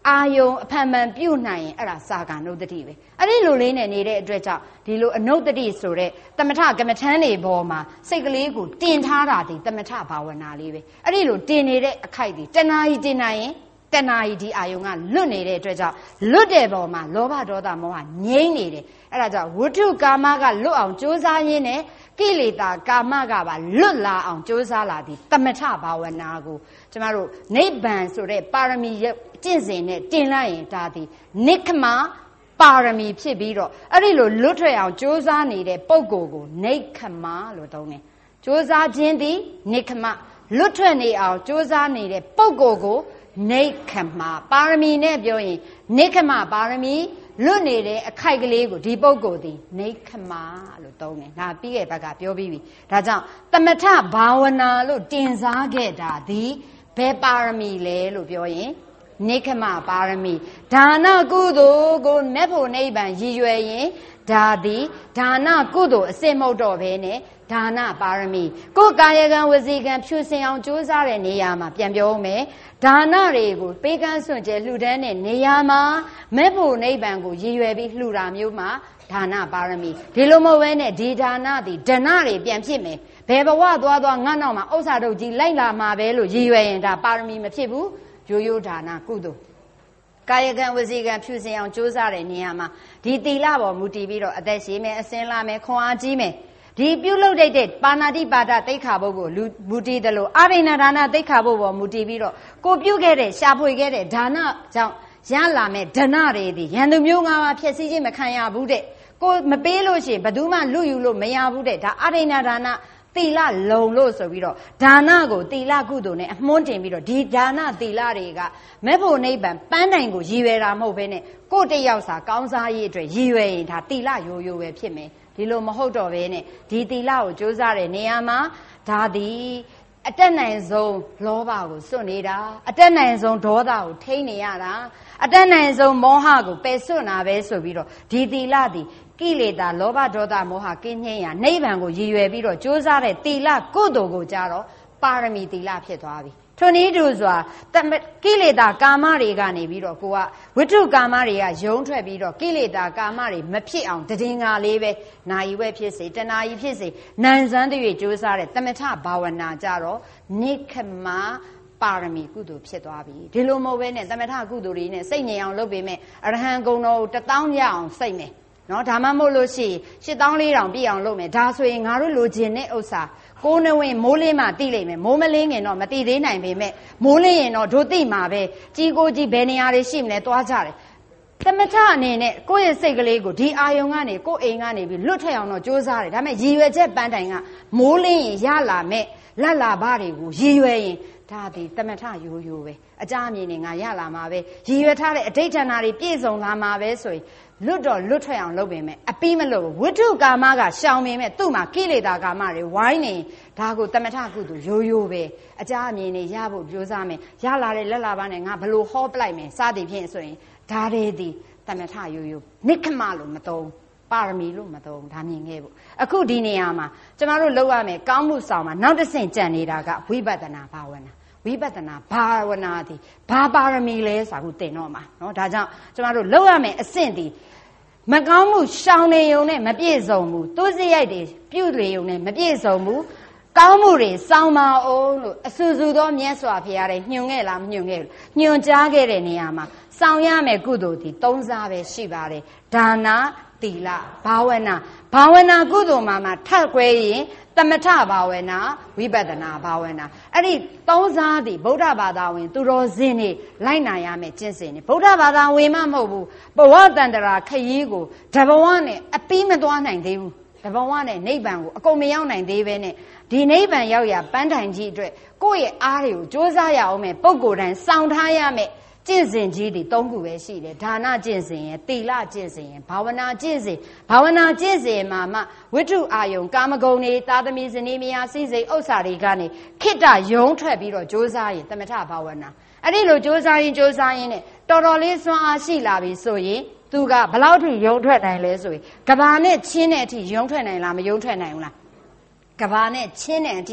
အာယုံအဖန်မှန်ပြုတ်နိုင်ရင်အဲ့ဒါစာကာနုတ္တိပဲအဲ့ဒီလိုလေးနဲ့နေတဲ့အတွက်ကြောင့်ဒီလိုအနုတ္တိဆိုတဲ့သမထကမ္မထမ်းတွေပေါ်မှာစိတ်ကလေးကိုတင်ထားတာဒီသမထဘာဝနာလေးပဲအဲ့ဒီလိုတင်နေတဲ့အခိုက်ဒီတဏှာကြီးတင်နိုင်ရင်တဏှာကြီးဒီအာယုံကလွတ်နေတဲ့အတွက်ကြောင့်လွတ်တဲ့ပေါ်မှာလောဘဒေါသမောဟငြိမ့်နေတယ်အဲ့ဒါကြောင့်ဝတ္ထုကာမကလွတ်အောင်ကြိုးစားရင်းနဲ့ကိလေသာကာမကပါလွတ်လာအောင်ကြိုးစားလာသည်သမထဘာဝနာကိုကျမတို့နိဗ္ဗာန်ဆိုတဲ့ပါရမီကျင့်စဉ်နဲ့တင်လိုက်ရင်ဒါသည်နိက္ခမပါရမီဖြစ်ပြီးတော့အဲ့ဒီလိုလွတ်ထွက်အောင်ကြိုးစားနေတဲ့ပုဂ္ဂိုလ်ကိုနိက္ခမလို့သုံးတယ်ကြိုးစားခြင်းသည်နိက္ခမလွတ်ထွက်နေအောင်ကြိုးစားနေတဲ့ပုဂ္ဂိုလ်ကိုနိက္ခမပါရမီနဲ့ပြောရင်နိက္ခမပါရမီလွတ်နေတဲ့အခိုက်ကလေးကိုဒီပုဂ္ဂိုလ်သည်နိက္ခမလို့သုံးတယ်ဒါပြီးခဲ့ဘက်ကပြောပြီးပြီဒါကြောင့်သမထဘာဝနာလို့တင်စားခဲ့တာသည်ဘယ်ပါရမီလဲလို့ပြောရင်နိက္ခမပါရမီဒါနကုသိုလ်ကိုမဲ့ဖို့နိဗ္ဗာန်ရည်ရွယ်ရင်ဒါသည်ဒါနကုသိုလ်အစစ်မဟုတ်တော့ဘဲနဲ့ဒါနပါရမီကိုယ်ကာယကံဝစီကံဖြူစင်အောင်ကြိုးစားတဲ့နေရာမှာပြန်ပြောမယ်ဒါနတွေကိုပေးကမ်းစွန့်ကြဲလှူဒန်းတဲ့နေရာမှာမဲ့ဖို့နိဗ္ဗာန်ကိုရည်ရွယ်ပြီးလှူတာမျိုးမှာဒါနပါရမီဒီလိုမဟုတ်ဘဲနဲ့ဒီဒါနသည်ဒဏတွေပြန်ဖြစ်မယ်ဘယ်ဘဝသွားငတ်နောက်မှာဥစ္စာတို့ကြီးလိုက်လာမှာပဲလို့ရည်ရွယ်ရင်ဒါပါရမီမဖြစ်ဘူးရိုးရိုးဒါနကုသိုလ်ကာယကံဝစီကံဖြူစင်အောင်ကြိုးစားတဲ့နေရာမှာဒီသီလပေါ်မူတည်ပြီးတော့အသက်ရှင်မယ်အစင်းလာမယ်ခွန်အားကြီးမယ်ဒီပြုလုပ်တဲ့ပါဏာတိပါဒသိက္ခာပုဒ်ကိုမူတည်တယ်လို့အာရိဏဒါနသိက္ခာပုဒ်ပေါ်မူတည်ပြီးတော့ကိုပြုခဲ့တဲ့ရှာဖွေခဲ့တဲ့ဒါနကြောင့်ရလာမဲ့ဒဏတွေသည်ရန်သူမျိုးငါးပါးဖြစ်စည်းခြင်းမခံရဘူးတဲ့ကိုမပေးလို့ရှိရင်ဘယ်သူမှလူယူလို့မရဘူးတဲ့ဒါအာရိဏဒါနသီလလုံလို့ဆိုပြီးတော့ဒါနကိုသီလကုသိုလ်နဲ့အမွှန်းတင်ပြီးတော့ဒီဒါနသီလတွေကမဲ့ဖို့နိဗ္ဗာန်ပန်းတိုင်ကိုရည်ရွယ်တာမဟုတ်ဘဲနဲ့ကိုယ်တယောက်စာကောင်းစားရေးအတွက်ရည်ရွယ်ရင်ဒါသီလရိုးရိုးပဲဖြစ်မယ်ဒီလိုမဟုတ်တော့ဘဲနဲ့ဒီသီလကိုကြိုးစားတဲ့နေရာမှာဒါသည်အတက်နိုင်ဆုံးလောဘကိုစွန့်နေတာအတက်နိုင်ဆုံးဒေါသကိုထိန်းနေရတာအတက်နိုင်ဆုံးမောဟကိုပယ်စွန့်တာပဲဆိုပြီးတော့ဒီသီလသည်ကိလေသာလောဘဒေါသမောဟကင်းငြိမ်းရာနိဗ္ဗာန်ကိုရည်ရွယ်ပြီးတော့ကြိုးစားတဲ့သီလကုသိုလ်ကိုကြတော့ပါရမီသီလဖြစ်သွားပြီထိုနည်းတူစွာကိလေသာကာမတွေကနေပြီးတော့ကိုကဝိတ္ထုကာမတွေကယုံထွက်ပြီးတော့ကိလေသာကာမတွေမဖြစ်အောင်တည်ငါလေးပဲနာယီဝဲဖြစ်စေတဏှာယီဖြစ်စေနိုင်စမ်းတည်းကြိုးစားတဲ့သမထဘာဝနာကြတော့နိက္ခမပါရမီကုသိုလ်ဖြစ်သွားပြီဒီလိုမဟုတ်ဘဲနဲ့သမထကုသိုလ်တွေနဲ့စိတ်ငြိမ်အောင်လုပ်ပေးမယ်အရဟံဂုဏ်တော်1000ရအောင်စိတ်မယ်နော်ဒါမှမဟုတ်လို့ရှိရင်8400ပြည့်အောင်လုပ်မယ်ဒါဆိုရင်ငါတို့လိုချင်တဲ့ဥစ္စာကိုးနဝင်မိုးလင်းမှသိလိမ့်မယ်မိုးမလင်းခင်တော့မသိသေးနိုင်ပေမဲ့မိုးလင်းရင်တော့တို့သိမှာပဲကြီးကိုကြီးဘယ်နေရာတွေရှိမလဲသွားကြတယ်သမထအနေနဲ့ကိုယ့်ရဲ့စိတ်ကလေးကိုဒီအာယုံကနေကိုယ့်အိမ်ကနေပြီးလွတ်ထွက်အောင်တော့ကြိုးစားတယ်ဒါပေမဲ့ရည်ရွယ်ချက်ပန်းတိုင်ကမိုးလင်းရင်ရလာမဲ့လက်လာဘတွေကိုရည်ရွယ်ရင်ဒါဒီသမထရိုးရိုးပဲအကြအမြင်နဲ့ငါရလာမှာပဲရည်ရွယ်ထားတဲ့အဋိဋ္ဌာဏတွေပြည့်စုံလာမှာပဲဆိုရင်လွတ်တော့လွတ်ထွက်အောင်လုပ်ပေမဲ့အပြီးမလို့ဝိတ္ထုကာမကရှောင်ပေမဲ့သူ့မှာကိလေသာကာမတွေဝိုင်းနေဒါကိုသမထကုသိုလ်ရိုးရိုးပဲအကြအမြင်နဲ့ရဖို့ကြိုးစားမယ်ရလာတဲ့လက်လာပန်းနဲ့ငါဘလို့ဟောပလိုက်မယ်စသည်ဖြင့်ဆိုရင်ဒါတွေဒီသမထရိုးရိုးနိက္ခမလို့မသုံးပါရမီလို့မသုံးဒါမြင်ခဲ့ဖို့အခုဒီနေရာမှာကျမတို့လောက်ရမယ်ကောင်းမှုဆောင်မှာနောက်တစ်ဆင့်ကြံနေတာကဝိပဿနာဘာဝနာဝိပဿနာဘာဝနာသည်ဘာပါရမီလဲဆိုတာကိုသင်တော့မှာเนาะဒါကြောင့်ကျမတို့လောက်ရမယ်အဆင့်သည်မကောင်းမှုရှောင်နေုံနဲ့မပြည့်စုံဘူးသူစရိုက်တွေပြုတ်လေုံနဲ့မပြည့်စုံဘူးကောင်းမှုတွေစောင့်ပါအောင်လို့အဆူဆူသောမြတ်စွာဘုရားတွေညွှန်ခဲ့လားမညွှန်ခဲ့ဘူးညွှန်ကြားခဲ့တဲ့နေရာမှာစောင့်ရမယ်ကုသိုလ်ဒီ၃စားပဲရှိပါတယ်ဒါနသီလဘာဝနာကုသိုလ်မှာထပ်ခွဲရင်သမထဘာဝနာဝိပဿနာဘာဝနာအဲ့ဒီ၃စားသည်ဗုဒ္ဓဘာသာဝင်သူတော်စင်တွေလိုက်နာရမယ်ကျင့်စဉ်တွေဗုဒ္ဓဘာသာဝင်မှမဟုတ်ဘူးဘဝတန္တရာခရီးကိုတဘဝနဲ့အပြီးမသွားနိုင်သေးဘူးတဘဝနဲ့နိဗ္ဗာန်ကိုအကုန်မရောက်နိုင်သေးပဲနဲ့ဒီနိဗ္ဗာန်ရောက်ရပန်းတိုင်ကြီးအတွက်ကိုယ့်ရဲ့အားတွေကိုစ조사ရအောင်မယ်ပုံကိုယ်တိုင်စောင့်ထားရမယ်ကျင့်စဉ်ကြီးဒီ၃ခုပဲရှိတယ်ဒါနကျင့်စဉ်ရယ်သီလကျင့်စဉ်ရယ်ဘာဝနာကျင့်စဉ်မှာမှဝိတ္ထုအာယုံကာမဂုဏ်တွေသာသမီဇနီးမယားစိစိတ်ဥစ္စာတွေကနေခိတ္တယုံထွက်ပြီးတော့ကြိုးစားရင်သမထဘာဝနာအဲ့ဒီလိုကြိုးစားရင်နဲ့တော်တော်လေးစွမ်းအားရှိလာပြီဆိုရင်သူကဘလောက်ထိယုံထွက်နိုင်လဲဆိုရင်ကဘာနဲ့ချင်းတဲ့အထိယုံထွက်နိုင်လားမယုံထွက်နိုင်ဘူးလားကဘာနဲ့ချင်းတဲ့အထိ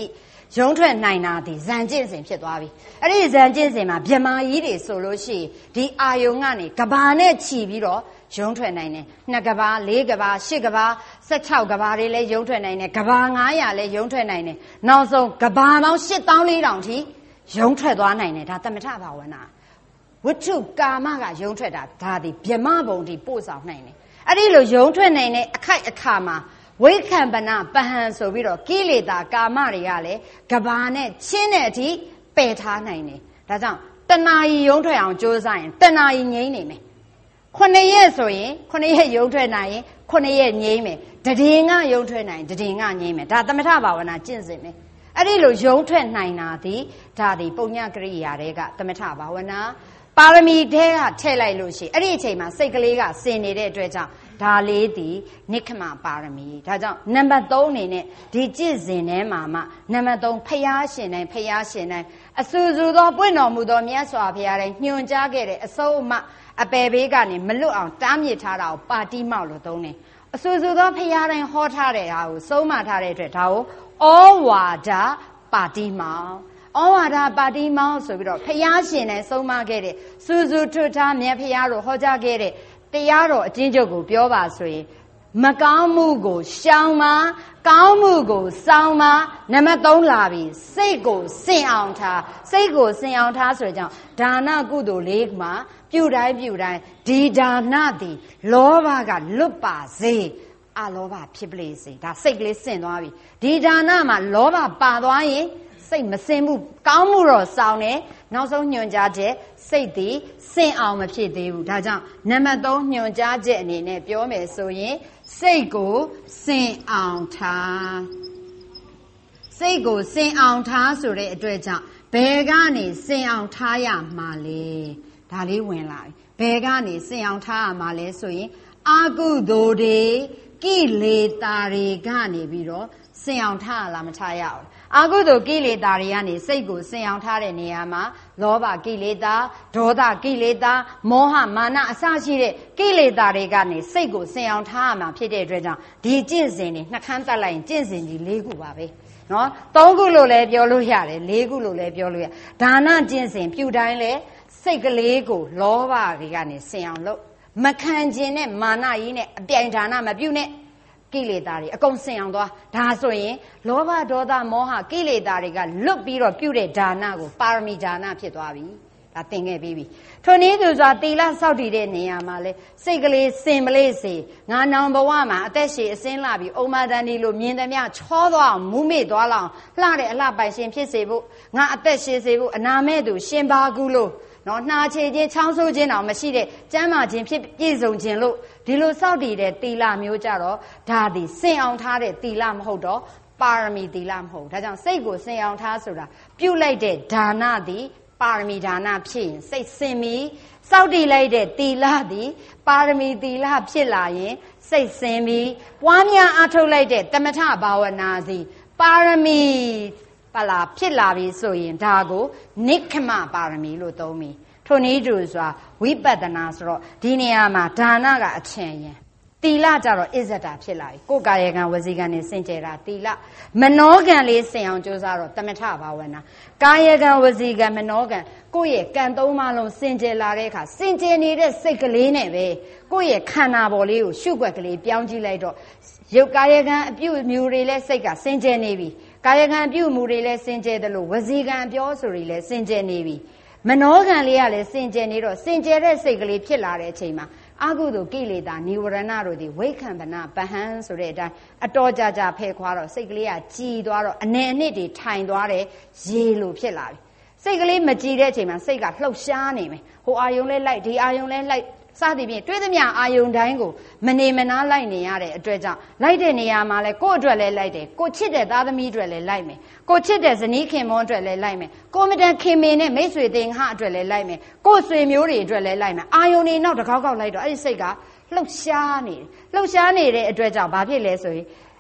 ရုံးထွက်နိုင်တာဒီဇန်ကျင့်စဉ်ဖြစ်သွားပြီအဲ့ဒီဇန်ကျင့်စဉ်မှာဗြဟ္မာကြီးတွေဆိုလို့ရှိရင်ဒီအာယုံကနေကဘာနဲ့ခြီးပြီးတော့ရုံးထွက်နိုင်တယ်2ကဘာ4ကဘာ8ကဘာ16ကဘာတွေလည်းရုံးထွက်နိုင်တယ်ကဘာ900လည်းရုံးထွက်နိုင်တယ်နောက်ဆုံးကဘာပေါင်း8400ထိရုံးထွက်သွားနိုင်တယ်ဒါသမထဘာဝနာဝတ္ထုကာမကရုံးထွက်တာဒါဒီဗြဟ္မဘုံဒီပို့ဆောင်နိုင်တယ်အဲ့ဒီလိုရုံးထွက်နိုင်တဲ့အခိုက်အခါမှာဝိခံပနပဟံဆိုပြီးတော့ကိလေသာကာမတွေကလည်းကဘာနဲ့ချင်းတဲ့အထိပယ်ထားနိုင်တယ်ဒါကြောင့်တဏှာကြီးရုံးထွက်အောင်ကြိုးစားရင်တဏှာကြီးငြိမ့်နေမယ်9ရက်ဆိုရင်9ရက်ရုံးထွက်နိုင်ရင်9ရက်ငြိမ့်မယ်တည်ငါရုံးထွက်နိုင်တည်ငါငြိမ့်မယ်ဒါသမထဘာဝနာကျင့်စဉ်ပဲအဲ့ဒီလိုရုံးထွက်နိုင်တာဒီဒါဒီပုံညကရိယာတွေကသမထဘာဝနာပါရမီတဲကထည့်လိုက်လို့ရှိရင်အဲ့ဒီအချိန်မှာစိတ်ကလေးကစင်နေတဲ့အတွက်ကြောင့်ဒါလေးဒီနိက္ခမပါရမီဒါကြောင့်နံပါတ်3အနေနဲ့ဒီကျင့်စဉ်ထဲမှာမှနံပါတ်3ဖျားရှင်တိုင်းအဆူဆူသောပွင့်တော်မူသောမြတ်စွာဘုရားတိုင်းညွှန်ကြားခဲ့တဲ့အဆုံးအမအပယ်ဘေးကနေမလွတ်အောင်တားမြစ်ထားတာကိုပါတိမောက်လို့သုံးတယ်အဆူဆူသောဘုရားတိုင်းဟောထားတဲ့ဟာကိုဆုံးမထားတဲ့အတွက်ဒါကိုဩဝါဒပါတိမောက်ဩဝါဒပါတိမောက်ဆိုပြီးတော့ဖျားရှင်တိုင်းဆုံးမခဲ့တဲ့စူစူထွတ်ထားမြတ်ဖျားတို့ဟောကြားခဲ့တဲ့တရားတော်အကျဉ်းချုပ်ကိုပြောပါဆိုရင်မကောင်းမှုကိုရှောင်ပါကောင်းမှုကိုစောင့်ပါနံပါတ်3လာပြီစိတ်ကိုစင်အောင်ထားစိတ်ကိုစင်အောင်ထားဆိုကြအောင်ဒါနကုသိုလ်လေးမှာပြုတိုင်းဒီဒါနသည်လောဘကလွတ်ပါစေအလောဘဖြစ်ပလေစေဒါစိတ်ကလေးစင်သွားပြီဒီဒါနမှာလောဘပါသွားရင်စိတ်မစင်ဘူးကောင်းမှုတော့စောင့်တယ်နောက်ဆုံးညွှန်ကြားချက်စိတ်သည်စင်အောင်မဖြစ်သေးဘူးဒါကြောင့်နံပါတ်3ညွှန်ကြားချက်အနေနဲ့ပြောမယ်ဆိုရင်စိတ်ကိုစင်အောင်ထားစိတ်ကိုစင်အောင်ထားဆိုတဲ့အတွက်ကြောင့်ဘယ်ကနေစင်အောင်ထားရမှာလဲဒါလေးဝင်လာပြီဘယ်ကနေစင်အောင်ထားရမှာလဲဆိုရင်အာကုသိုလ်တွေကိလေသာတွေကနေပြီးတော့စင်အောင်ထားရလားမထားရဘူးအာဟုသို့ကိလေသာတွေကနေစိတ်ကိုစင်အောင်ထားတဲ့နေရာမှာလောဘကိလေသာဒေါသကိလေသာမောဟမာနအစရှိတဲ့ကိလေသာတွေကနေစိတ်ကိုစင်အောင်ထားရမှာဖြစ်တဲ့အတွက်ကြောင့်ဒီကျင့်စဉ်တွေနှခမ်းတက်လိုက်ရင်ကျင့်စဉ်ကြီး၄ခုပါပဲနော်3ခုလို့လည်းပြောလို့ရတယ်4ခုလို့လည်းပြောလို့ရဒါနကျင့်စဉ်ပြုတိုင်းလဲစိတ်ကလေးကိုလောဘတွေကနေစင်အောင်လုပ်မခံခြင်းနဲ့မာနကြီးနဲ့အပြိုင်ဒါနမပြုနဲ့ကိလေသာတွေအကုန်စင်အောင်သွားဒါဆိုရင်လောဘဒေါသမောဟကိလေသာတွေကလွတ်ပြီးတော့ပြုတဲ့ဒါနကိုပါရမီဒါနဖြစ်သွားပြီဒါသင်ခဲ့ပြီးပြီထိုနည်းသူစွာသီလစောင့်တည်တဲ့နေရာမှာလဲစိတ်ကလေးစင်မလေးစေငါနောင်ဘဝမှာအသက်ရှည်အစင်းလာပြီးအုံမတန်ဒီလိုမြင်သမျှချောသွားအောင်မူးမေ့သွားလောက်လှတဲ့အလှပိုင်ရှင်ဖြစ်စေဖို့ငါအသက်ရှည်စေဖို့အနာမဲ့သူရှင်ဘာကူလို့နော်နှာချေခြင်းချောင်းဆိုးခြင်းတောင်မရှိတဲ့ကျမ်းမာခြင်းဖြစ်ပြည့်စုံခြင်းလို့ဒီလိုစောင့်တည်တဲ့သီလမျိုးကြတော့ဒါသည်စင်အောင်ထားတဲ့သီလမဟုတ်တော့ပါရမီသီလမဟုတ်ဒါကြောင့်စိတ်ကိုစင်အောင်ထားဆိုတာပြုလိုက်တဲ့ဒါနသည်ပါရမီဒါနဖြစ်ရင်စိတ်စင်ပြီးစောင့်တည်လိုက်တဲ့သီလသည်ပါရမီသီလဖြစ်လာရင်စိတ်စင်ပြီးပွားများအားထုတ်လိုက်တဲ့သမထဘာဝနာသည်ပါရမီပါလာဖြစ်လာပြီဆိုရင်ဒါကိုနိက္ခမပါရမီလို့သုံးပြီထိုနည်းတူစွာဝိပဿနာဆိုတော့ဒီနေရာမှာဒါနကအချင်ရင်သီလကြတော့အစ္ဆတာဖြစ်လာပြီကိုယ်ကာယကံဝစီကံနဲ့စင်ကြယ်တာသီလမနောကံလေးစင်အောင်ကြိုးစားတော့သမထဘာဝနာကာယကံဝစီကံမနောကံကိုယ့်ရဲ့ကံသုံးပါးလုံးစင်ကြယ်လာတဲ့အခါစင်ကြယ်နေတဲ့စိတ်ကလေးနဲ့ပဲကိုယ့်ရဲ့ခန္ဓာပေါ်လေးကိုရှုွက်ကလေးပြောင်းကြည့်လိုက်တော့ရုပ်ကာယကံအပြုမျိုးတွေလည်းစိတ်ကစင်ကြယ်နေပြီကာယကံပြုမှုတွေလည်းစင်ကြယ်တယ်လို့ဝစီကံပြောဆိုတွေလည်းစင်ကြယ်နေပြီမနောကံလေးကလည်းစင်ကြယ်နေတော့စင်ကြယ်တဲ့စိတ်ကလေးဖြစ်လာတဲ့အချိန်မှာအကုသိုလ်ကိလေသာនិဝရဏတို့ဒီဝိခံပနပဟံဆိုတဲ့အတိုင်းအတော်ကြာကြာဖယ်ခွာတော့စိတ်ကလေးကကြည်သွားတော့အနေအနှစ်တွေထိုင်သွားတယ်ရေလိုဖြစ်လာပြီစိတ်ကလေးမကြည်တဲ့အချိန်မှာစိတ်ကလှုပ်ရှားနေမယ်ဟိုအာယုံလဲလိုက်ဒီအာယုံလဲလိုက်စသည်ဖြင့်တွေးသမျှအာယုံတိုင်းကိုမနေမနာလိုက်နေရတဲ့အတွက်ကြောင့်လိုက်တဲ့နေရာမှာလဲကိုယ့်အတွက်လဲလိုက်တယ်ကိုချစ်တဲ့သားသမီးအတွက်လဲလိုက်မယ်ကိုချစ်တဲ့ဇနီးခင်မွန်းအတွက်လဲလိုက်မယ်ကိုမတန်ခင်မင်နဲ့မိတ်ဆွေသင်္ဃအတွက်လဲလိုက်မယ်ကိုဆွေမျိုးတွေအတွက်လဲလိုက်မယ်အာယုံတွေနောက်တစ်ခေါက်ခေါက်လိုက်တော့အဲ့ဒီစိတ်ကလှုပ်ရှားနေတယ်လှုပ်ရှားနေတဲ့အတွက်ကြောင့်ဘာဖြစ်လဲဆိုရင်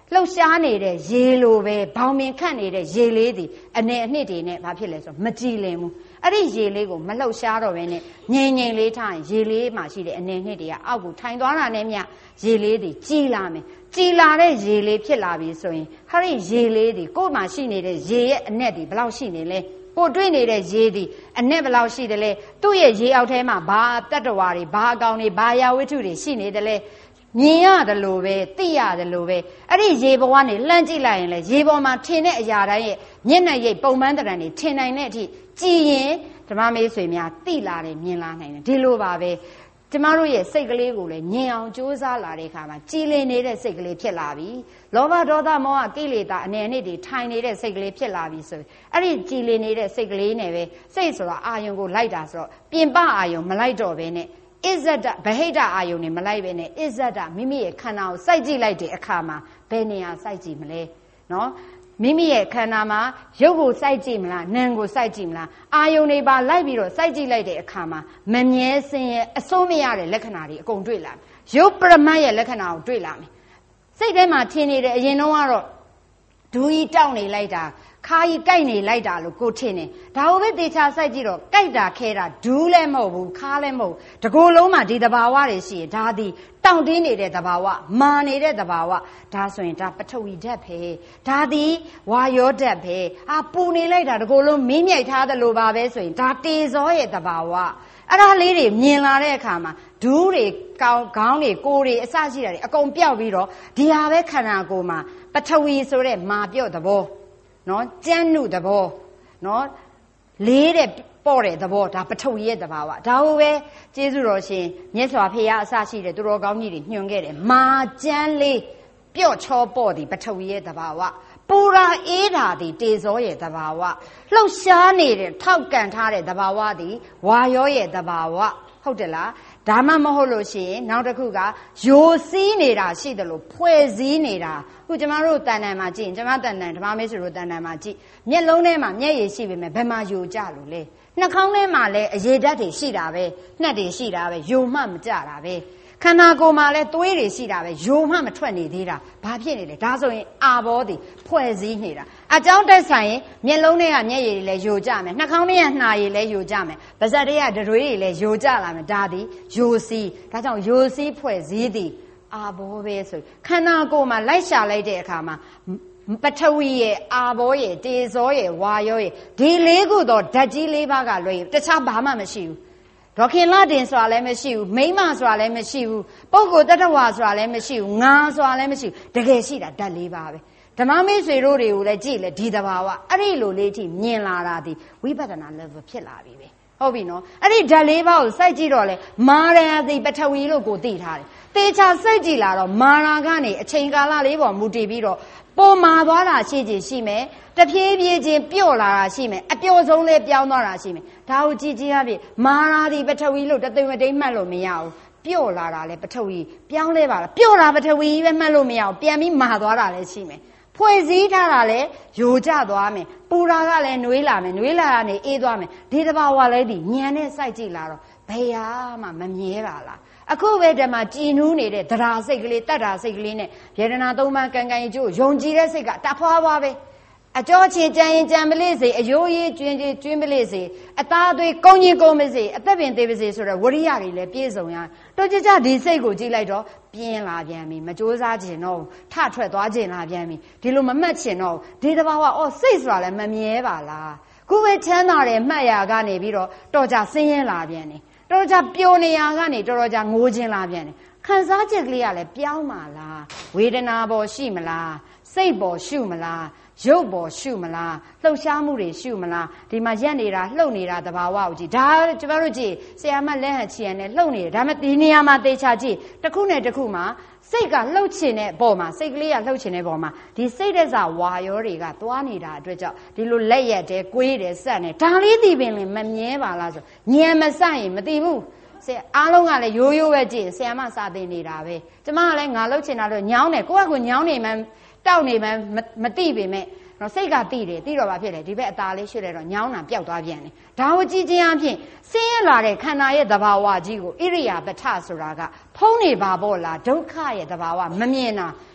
လှုပ်ရှားနေတဲ့ရေလိုပဲဘောင်ပင်ခတ်နေတဲ့ရေလေးသည်အနေအနှစ်တွေနဲ့ဘာဖြစ်လဲဆိုမကြည်လင်ဘူးအဲ့ဒီရေလေးကိုမလှုပ်ရှားတော့ဘဲနဲ့ငြိမ်ငြိမ်လေးထားရင်ရေလေးမှာရှိတဲ့အနေနှစ်တွေကအောက်ကိုထိုင်သွားတာနဲ့မျှရေလေးတွေကြီးလာမယ်ကြီးလာတဲ့ရေလေးဖြစ်လာပြီဆိုရင်ဟာဒီရေလေးတွေကိုယ်မှာရှိနေတဲ့ရေရဲ့အနက်တွေဘယ်လောက်ရှိနေလဲကိုတွေ့နေတဲ့ရေဒီအနက်ဘယ်လောက်ရှိတယ်လဲသူ့ရဲ့ရေအောက်ထဲမှာဘာတတ္တဝါတွေဘာအကောင်တွေဘာယာဝိထုတွေရှိနေတယ်လဲမြင်ရတယ်လို့ပဲသိရတယ်လို့ပဲအဲ့ဒီရေဘဝနဲ့လှမ်းကြည့်လိုက်ရင်လေရေပေါ်မှာထင်တဲ့အရာတိုင်းရဲ့မျက်နှာရိပ်ပုံမှန်တရံတွေထင်နိုင်တဲ့အထိကြည်ရင်ဓမ္မမေးဆွေများသိလာတယ်မြင်လာနိုင်တယ်ဒီလိုပါပဲကျမတို့ရဲ့စိတ်ကလေးကိုလည်းမြင်အောင်ကြိုးစားလာတဲ့အခါမှာကြည်လင်နေတဲ့စိတ်ကလေးဖြစ်လာပြီလောဘဒေါသမောဟကိလေသာအနေနဲ့တွေထိုင်နေတဲ့စိတ်ကလေးဖြစ်လာပြီဆိုရင်အဲ့ဒီကြည်လင်နေတဲ့စိတ်ကလေးနဲ့ပဲစိတ်ဆိုတာအာယုံကိုလိုက်တာဆိုတော့ပြင်ပအာယုံမလိုက်တော့ဘဲနဲ့အစ္ဆဒဗဟိတအာယုံနဲ့မလိုက်ပဲနဲ့အစ္ဆဒမိမိရဲ့ခန္ဓာကိုစိုက်ကြည့်လိုက်တဲ့အခါမှာဘယ်နေရာစိုက်ကြည့်မလဲနော်မိမိရဲ့ခန္ဓာမှာရုပ်ကိုစိုက်ကြည့်မလားနာမ်ကိုစိုက်ကြည့်မလားအာယုန်တွေပါလိုက်ပြီးတော့စိုက်ကြည့်လိုက်တဲ့အခါမှာမမြဲစင်ရဲ့အစိုးမရတဲ့လက္ခဏာတွေအကုန်တွေ့လာမယ်ရုပ်ပရမတ်ရဲ့လက္ခဏာကိုတွေ့လာမယ်စိတ်ထဲမှာထင်နေတဲ့အရင်တော့ကတော့ဒူးကြီးတောက်နေလိုက်တာခါကြီးကြိုက်နေလိုက်တာလို့ကိုထင်တယ်ဒါကိုပဲတေချာစိုက်ကြည့်တော့ကြိုက်တာခဲတာဒူးလည်းမဟုတ်ဘူးခါလည်းမဟုတ်တကိုယ်လုံးမှာဒီသဘာဝတွေရှိရင်ဒါသည်တောင့်တင်းနေတဲ့သဘာဝမာနေတဲ့သဘာဝဒါဆိုရင်ဒါပထဝီဓာတ်ပဲဒါသည်ဝါယောဓာတ်ပဲပူနေလိုက်တာတကိုယ်လုံးမင်းမြိုက်ထားသလိုပါပဲဆိုရင်ဒါတေဇောရဲ့သဘာဝအဲ့ဒါလေးတွေမြင်လာတဲ့အခါမှာဒူးတွေခေါင်းတွေကိုယ်တွေအစရှိတာတွေအကုန်ပြောက်ပြီးတော့ဒီဟာပဲခန္ဓာကိုယ်မှာပထဝီဆိုတဲ့မာပြော့သဘောနော်ကျန်းနုသဘောနော်လေးတဲ့ပေါ့တဲ့သဘောဒါပထဝီရဲ့သဘာဝဒါကိုပဲကျေးဇူးတော်ရှင်မြတ်စွာဘုရားအစရှိတဲ့သူတော်ကောင်းကြီးတွေညွှန်ခဲ့တယ်မာကျန်းလေးပြော့ချောပေါ့သည်ပထဝီရဲ့သဘာဝပူရာအေးတာသည်တေဇောရဲ့သဘာဝလှုပ်ရှားနေတဲ့ထောက်ကန်ထားတဲ့သဘာဝသည်ဝါယောရဲ့သဘာဝဟုတ်တယ်လားဒါမှမဟုတ်လို့ရှိရင်နောက်တစ်ခုကယိုစီးနေတာရှိတယ်လို့ဖွဲ့စည်းနေတာခုကျမတို့တန်တန်မှာကြည့်ရင်ကျမတန်တန်ဓမ္မမေဆိုတို့တန်တန်မှာကြည့်မျက်လုံးထဲမှာမျက်ရည်ရှိပေမဲ့ဘယ်မှာယိုကြလို့လဲနှာခေါင်းထဲမှာလည်းအရေဓာတ်တွေရှိတာပဲနှက်တွေရှိတာပဲယိုမှမကြတာပဲခန္ဓာကိုယ်မှာလည်းသွေးတွေရှိတာပဲယိုမှမထွက်နေသေးတာဘာဖြစ်နေလဲဒါဆိုရင်အာဘောတွေဖွဲ့စည်းနေတာအကြောင်းတက်ဆိုင်ရင်မျက်လုံးထဲကမျက်ရည်တွေလည်းယိုကြမယ်နှာခေါင်းထဲကနှာရည်လည်းယိုကြမယ်ပါးစပ်ထဲကဒရွေးတွေလည်းယိုကြလာမယ်ဒါသည်ယိုစီးဒါကြောင့်ယိုစီးဖွဲ့စည်းသည်အာဘောပဲဆိုခန္ဓာကိုယ်မှာလိုက်ရှာလိုက်တဲ့အခါမှာပထဝီရဲ့အာဘောရဲ့တေဇောရဲ့ဝါယောရဲ့ဒီလေးခုတော့ဓာတ်ကြီးလေးပါးကလွယ်တခြားဘာမှမရှိဘူးဒေါခင်လာတင်ဆိုတာလည်းမရှိဘူးမိမဆိုတာလည်းမရှိဘူးပုဂ္ဂိုလ်တ attva ဆိုတာလည်းမရှိဘူးငါဆိုတာလည်းမရှိဘူးတကယ်ရှိတာဓာတ်လေးပါပဲဓမ္မမေဆွေတို့တွေကိုလည်းကြည့်လေဒီသဘာဝအဲ့ဒီလိုလေးထိမြင်လာတာဒီဝိပဿနာ level ဖြစ်လာပြီပဲဟုတ်ပြီနော်အဲ့ဒီဓာတ်လေးပါးကိုစိုက်ကြည့်တော့လေမာရယတိပထဝီလို့ကိုသိထားတယ်သေချာစိုက်ကြည့်လာတော့မာရာကနေအချိန်ကာလလေးပေါ်မူတည်ပြီးတော့ပုံမာသွားတာရှိချင်ရှိမယ်တဖြည်းဖြည်းချင်းပြော့လာတာရှိမယ်အပျော့ဆုံးလေးပြောင်းသွားတာရှိမယ်ဒါကိုကြည့်ကြည့်ရပြီမာရာဒီပထဝီလို့တသိမတိမှတ်လို့မရဘူးပြော့လာတာလေပထဝီပြောင်းလဲပါလားပြော့တာပထဝီကြီးပဲမှတ်လို့မရဘူးပြန်ပြီးမာသွားတာလည်းရှိမယ်ဖွဲ့စည်းထားတာလည်းယိုကျသွားမယ်ပူတာကလည်းနှွေးလာမယ်နှွေးလာတာနေအေးသွားမယ်ဒီတဘာဝလည်းဒီညံနဲ့စိုက်ကြည့်လာတော့ဘယ်ဟာမှမမြဲပါလားအခုပဲဓမ္မကြည်နူးနေတဲ့သဒ္ဓါစိတ်ကလေးတတ္တာစိတ်ကလေးနဲ့ယတနာသုံးပါးကံကံကြီးကျိုးယုံကြည်တဲ့စိတ်ကတဖွာဖွာပဲအကြောချင်းကြံရင်ကြံပလိစေအယိုးရေးကျွင်းကျွင်းပလိစေအသားသွေးကုန်းကြီးကုန်းပစေအသက်ပင်သေးပစေဆိုတော့ဝရိယတွေလည်းပြည့်စုံရတို့ကြဒီစိတ်ကိုကြည့်လိုက်တော့ပြင်းလာပြန်ပြီမကြိုးစားခြင်းတော့ထထွက်သွားခြင်းလာပြန်ပြီဒီလိုမမှတ်ခြင်းတော့ဒီတဘာဝစိတ်ဆိုတာလည်းမမြဲပါလားခုပဲချမ်းသာတယ်မှတ်ရကနေပြီးတော့တော်ကြဆင်းရဲလာပြန်တယ်တော်ကြပျော်နေရကနေတော်ကြငိုခြင်းလာပြန်တယ်ခံစားချက်ကလေးကလည်းပြောင်းပါလားဝေဒနာပေါ်ရှိမလားစိတ်ပေါ်ရှုမလားရုပ်ပေါ်ရှုမလားလှုပ်ရှားမှုတွေရှုမလားဒီမှာရက်နေတာလှုပ်နေတာသဘာဝကိုကြည့်ဒါကျမတို့ကြည့်ဆရာမလက်ဟန်ချီရနဲ့လှုပ်နေတယ်ဒါမှဒီနေရာမှာသေချာကြည့်တစ်ခုနဲ့တစ်ခုမှာစိတ်ကလှုပ်ချင်တဲ့ပုံမှာစိတ်ကလေးကလှုပ်ချင်တဲ့ပုံမှာဒီစိတ်တဲ့စာဝါရောတွေကသွားနေတာအတွက်ကြောင့်ဒီလိုလက်ရက်တယ်၊ကွေးတယ်၊စက်နေဒါလေးသိပင်လည်းမမြဲပါလားဆိုညံမစရင်မသိဘူးဆရာအားလုံးကလည်းရိုးရိုးပဲကြည့်ဆရာမစာသင်နေတာပဲကျမကလည်းငါလှုပ်ချင်တာလို့ညောင်းတယ်ကိုယ့်ကညောင်းနေမှတောက်နေမှမသိပေမဲ့နော်စိတ်ကသိတယ်သိတော့ဘာဖြစ်လဲဒီဘက်အသားလေးရွှေ့လိုက်တော့ညောင်းတာပျောက်သွားပြန်တယ်ဒါကိုကြည့်ခြင်းအပြင်ဆင်းရဲလာတဲ့ခန္ဓာရဲ့သဘာဝကြီးကိုဣရိယာပဋ္ဌဆိုတာကဖုံးနေပါပေါ့လားဒုက္ခရဲ့သဘာဝမမြင်တာဣ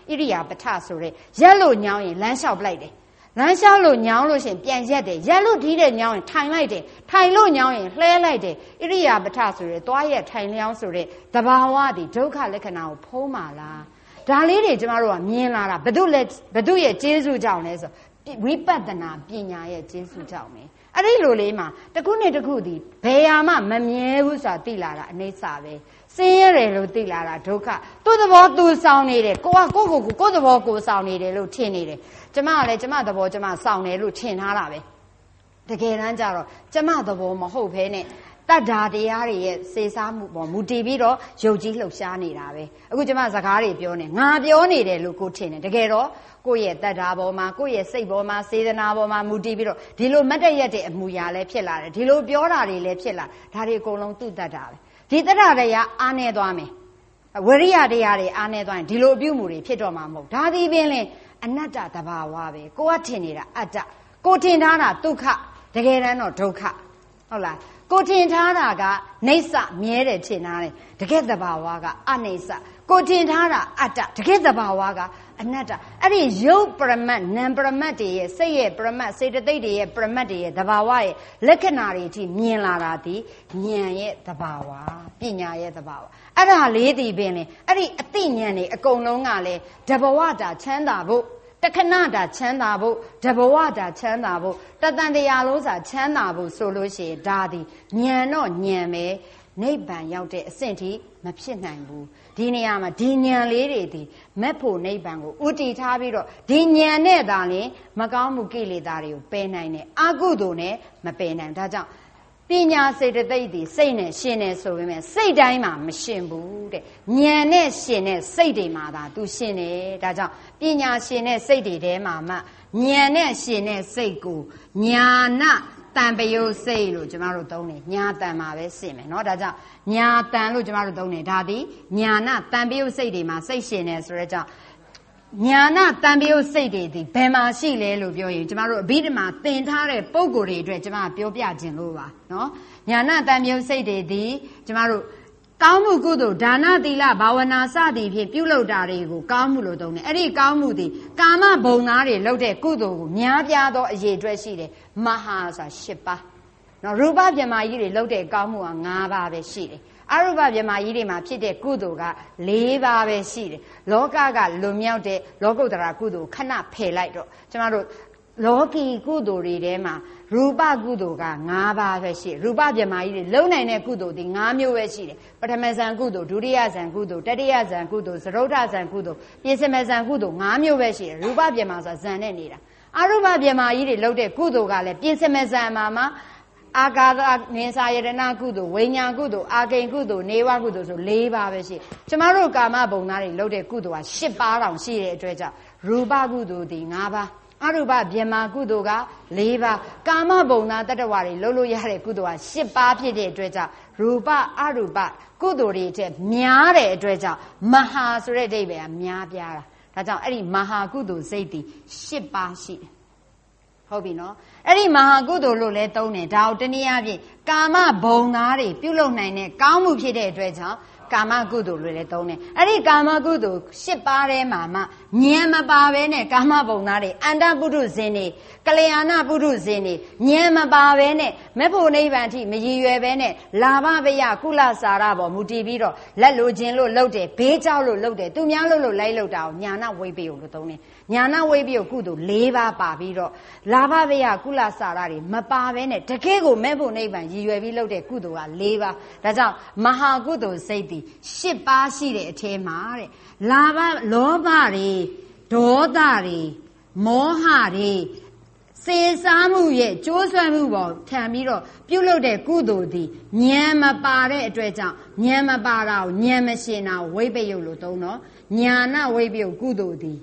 ဣရိယာပဋ္ဌဆိုရဲရက်လို့ညောင်းရင်လမ်းလျှောက်လိုက်တယ်လမ်းလျှောက်လို့ညောင်းလို့ရှင်ပြန်ရက်တယ်ရက်လို့ထီးတဲ့ညောင်းရင်ထိုင်လိုက်တယ်ထိုင်လို့ညောင်းရင်လှဲလိုက်တယ်ဣရိယာပဋ္ဌဆိုရဲသွားရက်ထိုင်လျောင်းဆိုရဲတဘာဝတည်ဒုက္ခလက္ခဏာကိုဖုံးပါလားဒါလေးတွေကျမတို့ကမြင်လာတာဘု துရဲ့ကျေးဇူးကြောင့်လဲဆိုဝိပဿနာပညာရဲ့ကျေးဇူးကြောင့်ပဲအဲ့ဒီလိုလေးမှာတစ်ခုနဲ့တစ်ခုဒီဘယ်ဟာမှမမြဲဘူးဆိုတာသိလာတာအနိစ္စပဲဆင်းရဲတယ်လို့သိလာတာဒုက္ခသူ့သဘောသူဆောင်နေတယ်ကိုကကိုသဘောကိုဆောင်နေတယ်လို့ထင်နေတယ်ကျမကလည်းကျမသဘောကျမဆောင်တယ်လို့ထင်ထားတာပဲတကယ်တမ်းကျတော့ကျမသဘောမဟုတ်ဘဲနဲ့တတ္တာတရားတွေရဲ့စေစားမှုပေါ်မူတည်ပြီးတော့ယုတ်ကြီးလှုပ်ရှားနေတာပဲအခုကျမစကားတွေပြောနေငါပြောနေတယ်လို့ကိုထင်တယ်တကယ်တော့ကိုယ့်ရဲ့တတ္တာပေါ်မှာကိုယ့်ရဲ့စိတ်ပေါ်မှာစေတနာပေါ်မှာမူတည်ပြီးတော့ဒီလိုမတ်တရက်တဲ့အမူအရာလည်းဖြစ်လာတယ်ဒီလိုပြောတာတွေလည်းဖြစ်လာဒါတွေအကုန်လုံးသူ့တတ္တာပဲဒီတတ္တာတရားအားနေသွားမယ်ဝရိယတရားတွေအားနေသွားရင်ဒီလိုအပြုမှုတွေဖြစ်တော့မှာမဟုတ်ဒါဒီပင်လင်အနတ္တတဘာဝပဲကိုကထင်နေတာအတ္တကိုထင်ထားတာဒုက္ခတကယ်တမ်းတော့ဒုက္ခဟုတ်လားကိုထင်ထားတာကနိစ္စမြဲတယ်ထင်ထားတယ်တကယ်သဘာဝကအနိစ္စကိုထင်ထားတာအတ္တတကယ်သဘာဝကအနတ္တအဲ့ဒီယုတ်ပရမတ်နံပရမတ်တွေရဲ့စိတ်ရဲ့ပရမတ်စေတသိက်တွေရဲ့ပရမတ်တွေရဲ့သဘာဝရဲ့လက္ခဏာတွေအထိမြင်လာတာဒီဉာဏ်ရဲ့သဘာဝပညာရဲ့သဘာဝအဲ့ဒါလေးဒီပင်လေအဲ့ဒီအသိဉာဏ်တွေအကုန်လုံးကလည်းတဘဝတာချမ်းသာဖို့တခဏတာချမ်းသာဖို့တဘဝတာချမ်းသာဖို့တတန်တရားလုံးစာချမ်းသာဖို့ဆိုလို့ရှိရင်ဒါဒီဉာဏ်တော့ဉာဏ်ပဲနိဗ္ဗာန်ရောက်တဲ့အဆင့်ထိမဖြစ်နိုင်ဘူးဒီနေရာမှာဒီဉာဏ်လေးတွေဒီမက်ဖို့နိဗ္ဗာန်ကိုဥတည်ထားပြီးတော့ဒီဉာဏ်နဲ့သာလျှင်မကောင်းမှုကိလေသာတွေကိုပယ်နိုင်တယ်အကုသိုလ်နဲ့မပယ်နိုင်ဒါကြောင့်ပညာစေတသိက်ဒီစိတ်နဲ့ရှင်နေဆိုပေမဲ့စိတ်တိုင်းမှာမရှင်ဘူးတဲ့ဉာဏ်နဲ့ရှင်တဲ့စိတ်တွေမှာသာသူရှင်တယ်ဒါကြောင့်ပညာရှင်တဲ့စိတ်တွေထဲမှာမှဉာဏ်နဲ့ရှင်တဲ့စိတ်ကိုညာနာတန်ပယုတ်စိတ်လို့ကျမတို့သုံးတယ်ညာတန်မှာပဲရှင်းမယ်เนาะဒါကြောင့်ညာတန်လို့ကျမတို့သုံးတယ်ဒါသည်ညာနာတန်ပယုတ်စိတ်တွေမှာစိတ်ရှင်တယ်ဆိုတော့ကြောင့်ညာနာတန်ပယုတ်စိတ်တွေဒီဘယ်မှာရှိလဲလို့ပြောရင်ကျမတို့အဘိဓမ္မာသင်ထားတဲ့ပုံကိုယ်တွေအတွက်ကျမပြောပြခြင်းလို့ပါเนาะညာနာတန်ပယုတ်စိတ်တွေဒီကျမတို့ကောင်းမှုကုသိုလ်ဒါနသီလဘာဝနာစသည်ဖြင့်ပြုလုပ်တာတွေကိုကောင်းမှုလို့သုံးတယ်အဲ့ဒီကောင်းမှုသည်ကာမဘုံသားတွေလုပ်တဲ့ကုသိုလ်ကိုများပြားသောအရေးအတွက်ရှိတယ်မဟာဆိုတာ10ပါးနော်ရူပဗြဟ္မာကြီးတွေလုပ်တဲ့ကောင်းမှုက9ပါးပဲရှိတယ်အရူပဗြဟ္မာကြီးတွေမှာဖြစ်တဲ့ကုသိုလ်က4ပါးပဲရှိတယ်လောကကလွန်မြောက်တဲ့လောကုတ္တရာကုသိုလ်ခဏဖယ်လိုက်တော့ကျမတို့လောကီကုသိုလ်တွေထဲမှာရူပကုသိုလ်က9ပါးပဲရှိရူပဗြဟ္မာကြီးတွေလုံးနိုင်တဲ့ကုသိုလ်ဒီ9မျိုးပဲရှိတယ်ပထမဇန်ကုသိုလ်ဒုတိယဇန်ကုသိုလ်တတိယဇန်ကုသိုလ်သရုတ်ထဇန်ကုသိုလ်ပြစ္ဆမဇန်ကုသိုလ်9မျိုးပဲရှိတယ်ရူပဗြဟ္မာဆိုတာဇန်နဲ့နေတာအရူပဗြဟ္မာကြီးတွေလုပ်တဲ့ကုသိုလ်ကလည်းပြစ္ဆမဇန်မှာအာဂါသနိသယရဏကုသိုလ်ဝိညာကုသိုလ်အာကိဉ္ကုသိုလ်နေဝကုသိုလ်ဆို4ပါးပဲရှိကျမတို့ကာမဘုံသားတွေလုပ်တဲ့ကုသိုလ်က10ပါးတောင်ရှိတဲ့အတွက်ကြောင့်ရူပကုသိုလ်ဒီ9ပါးအရူပဗြဟ္မာကုသိုလ်က4ပါးကာမဘုံသားတတ္တဝါတွေလုပ်လို့ရတဲ့ကုသိုလ်က10ပါးဖြစ်တဲ့အတွက်ကြောင့်ရူပအရူပကုသိုလ်တွေတဲ့များတဲ့အတွက်ကြောင့်မဟာဆိုတဲ့အဓိပ္ပာယ်ကများပြားတာဒါကြောင့်အဲ့ဒီမဟာကုသိုလ်စိတ်ဒီ10ပါးရှိတယ်ဟုတ်ပြီနော်အဲ့ဒီမဟာကုသိုလ်လို့လည်းသုံးတယ်ဒါကိုတနည်းအားဖြင့်ကာမဘုံသားတွေပြုလုပ်နိုင်တဲ့ကောင်းမှုဖြစ်တဲ့အတွက်ကြောင့်ကာမကုသိုလ်လို့လည်းသုံးတယ်အဲ့ဒီကာမကုသိုလ်10ပါးထဲမှာမှဉာဏ်မပါဘဲနဲ့ကာမဘုံသားတွေအန္တပုထုဇဉ်တွေကလျာဏပုထုဇဉ်တွေဉာဏ်မပါဘဲနဲ့မေဖို့နိဗ္ဗာန်အထိမရည်ရွယ်ဘဲနဲ့လာဘဗယကုလစာရပေါ်မူတည်ပြီးတော့လက်လိုခြင်းလို့လုပ်တယ်ဘေးကြောက်လို့လုပ်တယ်သူများလို့လိုက်လုပ်တာကိုညာနာဝိပ္ပယလို့သုံးတယ်ညာနာဝိပ္ပယကုသိုလ်4ပါးပါပြီးတော့လာဘဗယကုလစာရတွေမပါဘဲနဲ့တကယ်ကိုမေဖို့နိဗ္ဗာန်ရည်ရွယ်ပြီးလုပ်တဲ့ကုသိုလ်က4ပါးဒါကြောင့်မဟာကုသိုလ်စိတ်ဒီ10ပါးရှိတဲ့အထဲမှာတဲ့လာဘလောဘတွေဒေါသတွေမောဟတွေစေစားမှုရဲ့ကြိုးဆွဲမှုပေါ်ခံပြီးတော့ပြုလုပ်တဲ့ကုသိုလ်သည်ဉာဏ်မပါတဲ့အတွက်ကြောင့်ဉာဏ်မပါတာကိုဉာဏ်မရှင်တာကိုဝိပ္ပယုတ်လို့သုံးတော့ညာနာဝိပ္ပယုတ်ကုသိုလ်သည်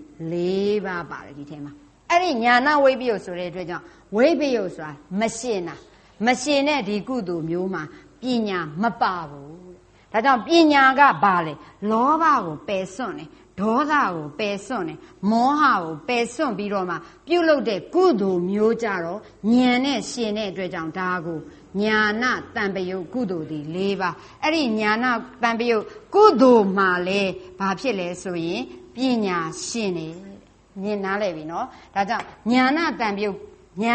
4ပါးပါတယ်ဒီထဲမှာအဲ့ဒီညာနာဝိပ္ပယုတ်ဆိုတဲ့အတွက်ကြောင့်ဝိပ္ပယုတ်ဆိုတာမရှင်တာမရှင်တဲ့ဒီကုသိုလ်မျိုးမှာပညာမပါဘူးဒါကြောင့်ပညာကဘာလဲလောဘကိုပယ်စွန့်တယ်ဒေါသကိုပယ်စွန့်တယ်မောဟကိုပယ်စွန့်ပြီးတော့မှပြုလုပ်တဲ့ကုသိုလ်မျိုးကြတော့ဉာဏ်နဲ့ရှင်တဲ့အတွက်ကြောင့်ဒါကိုညာနာတံပယုတ်ကုသိုလ်ဒီ၄ပါးအဲ့ဒီညာနာတံပယုတ်ကုသိုလ်မှာလဲဘာဖြစ်လဲဆိုရင်ပညာရှင်နေမြင်နားလဲပြီနော်ဒါကြောင့်ညာနာတံပယုတ်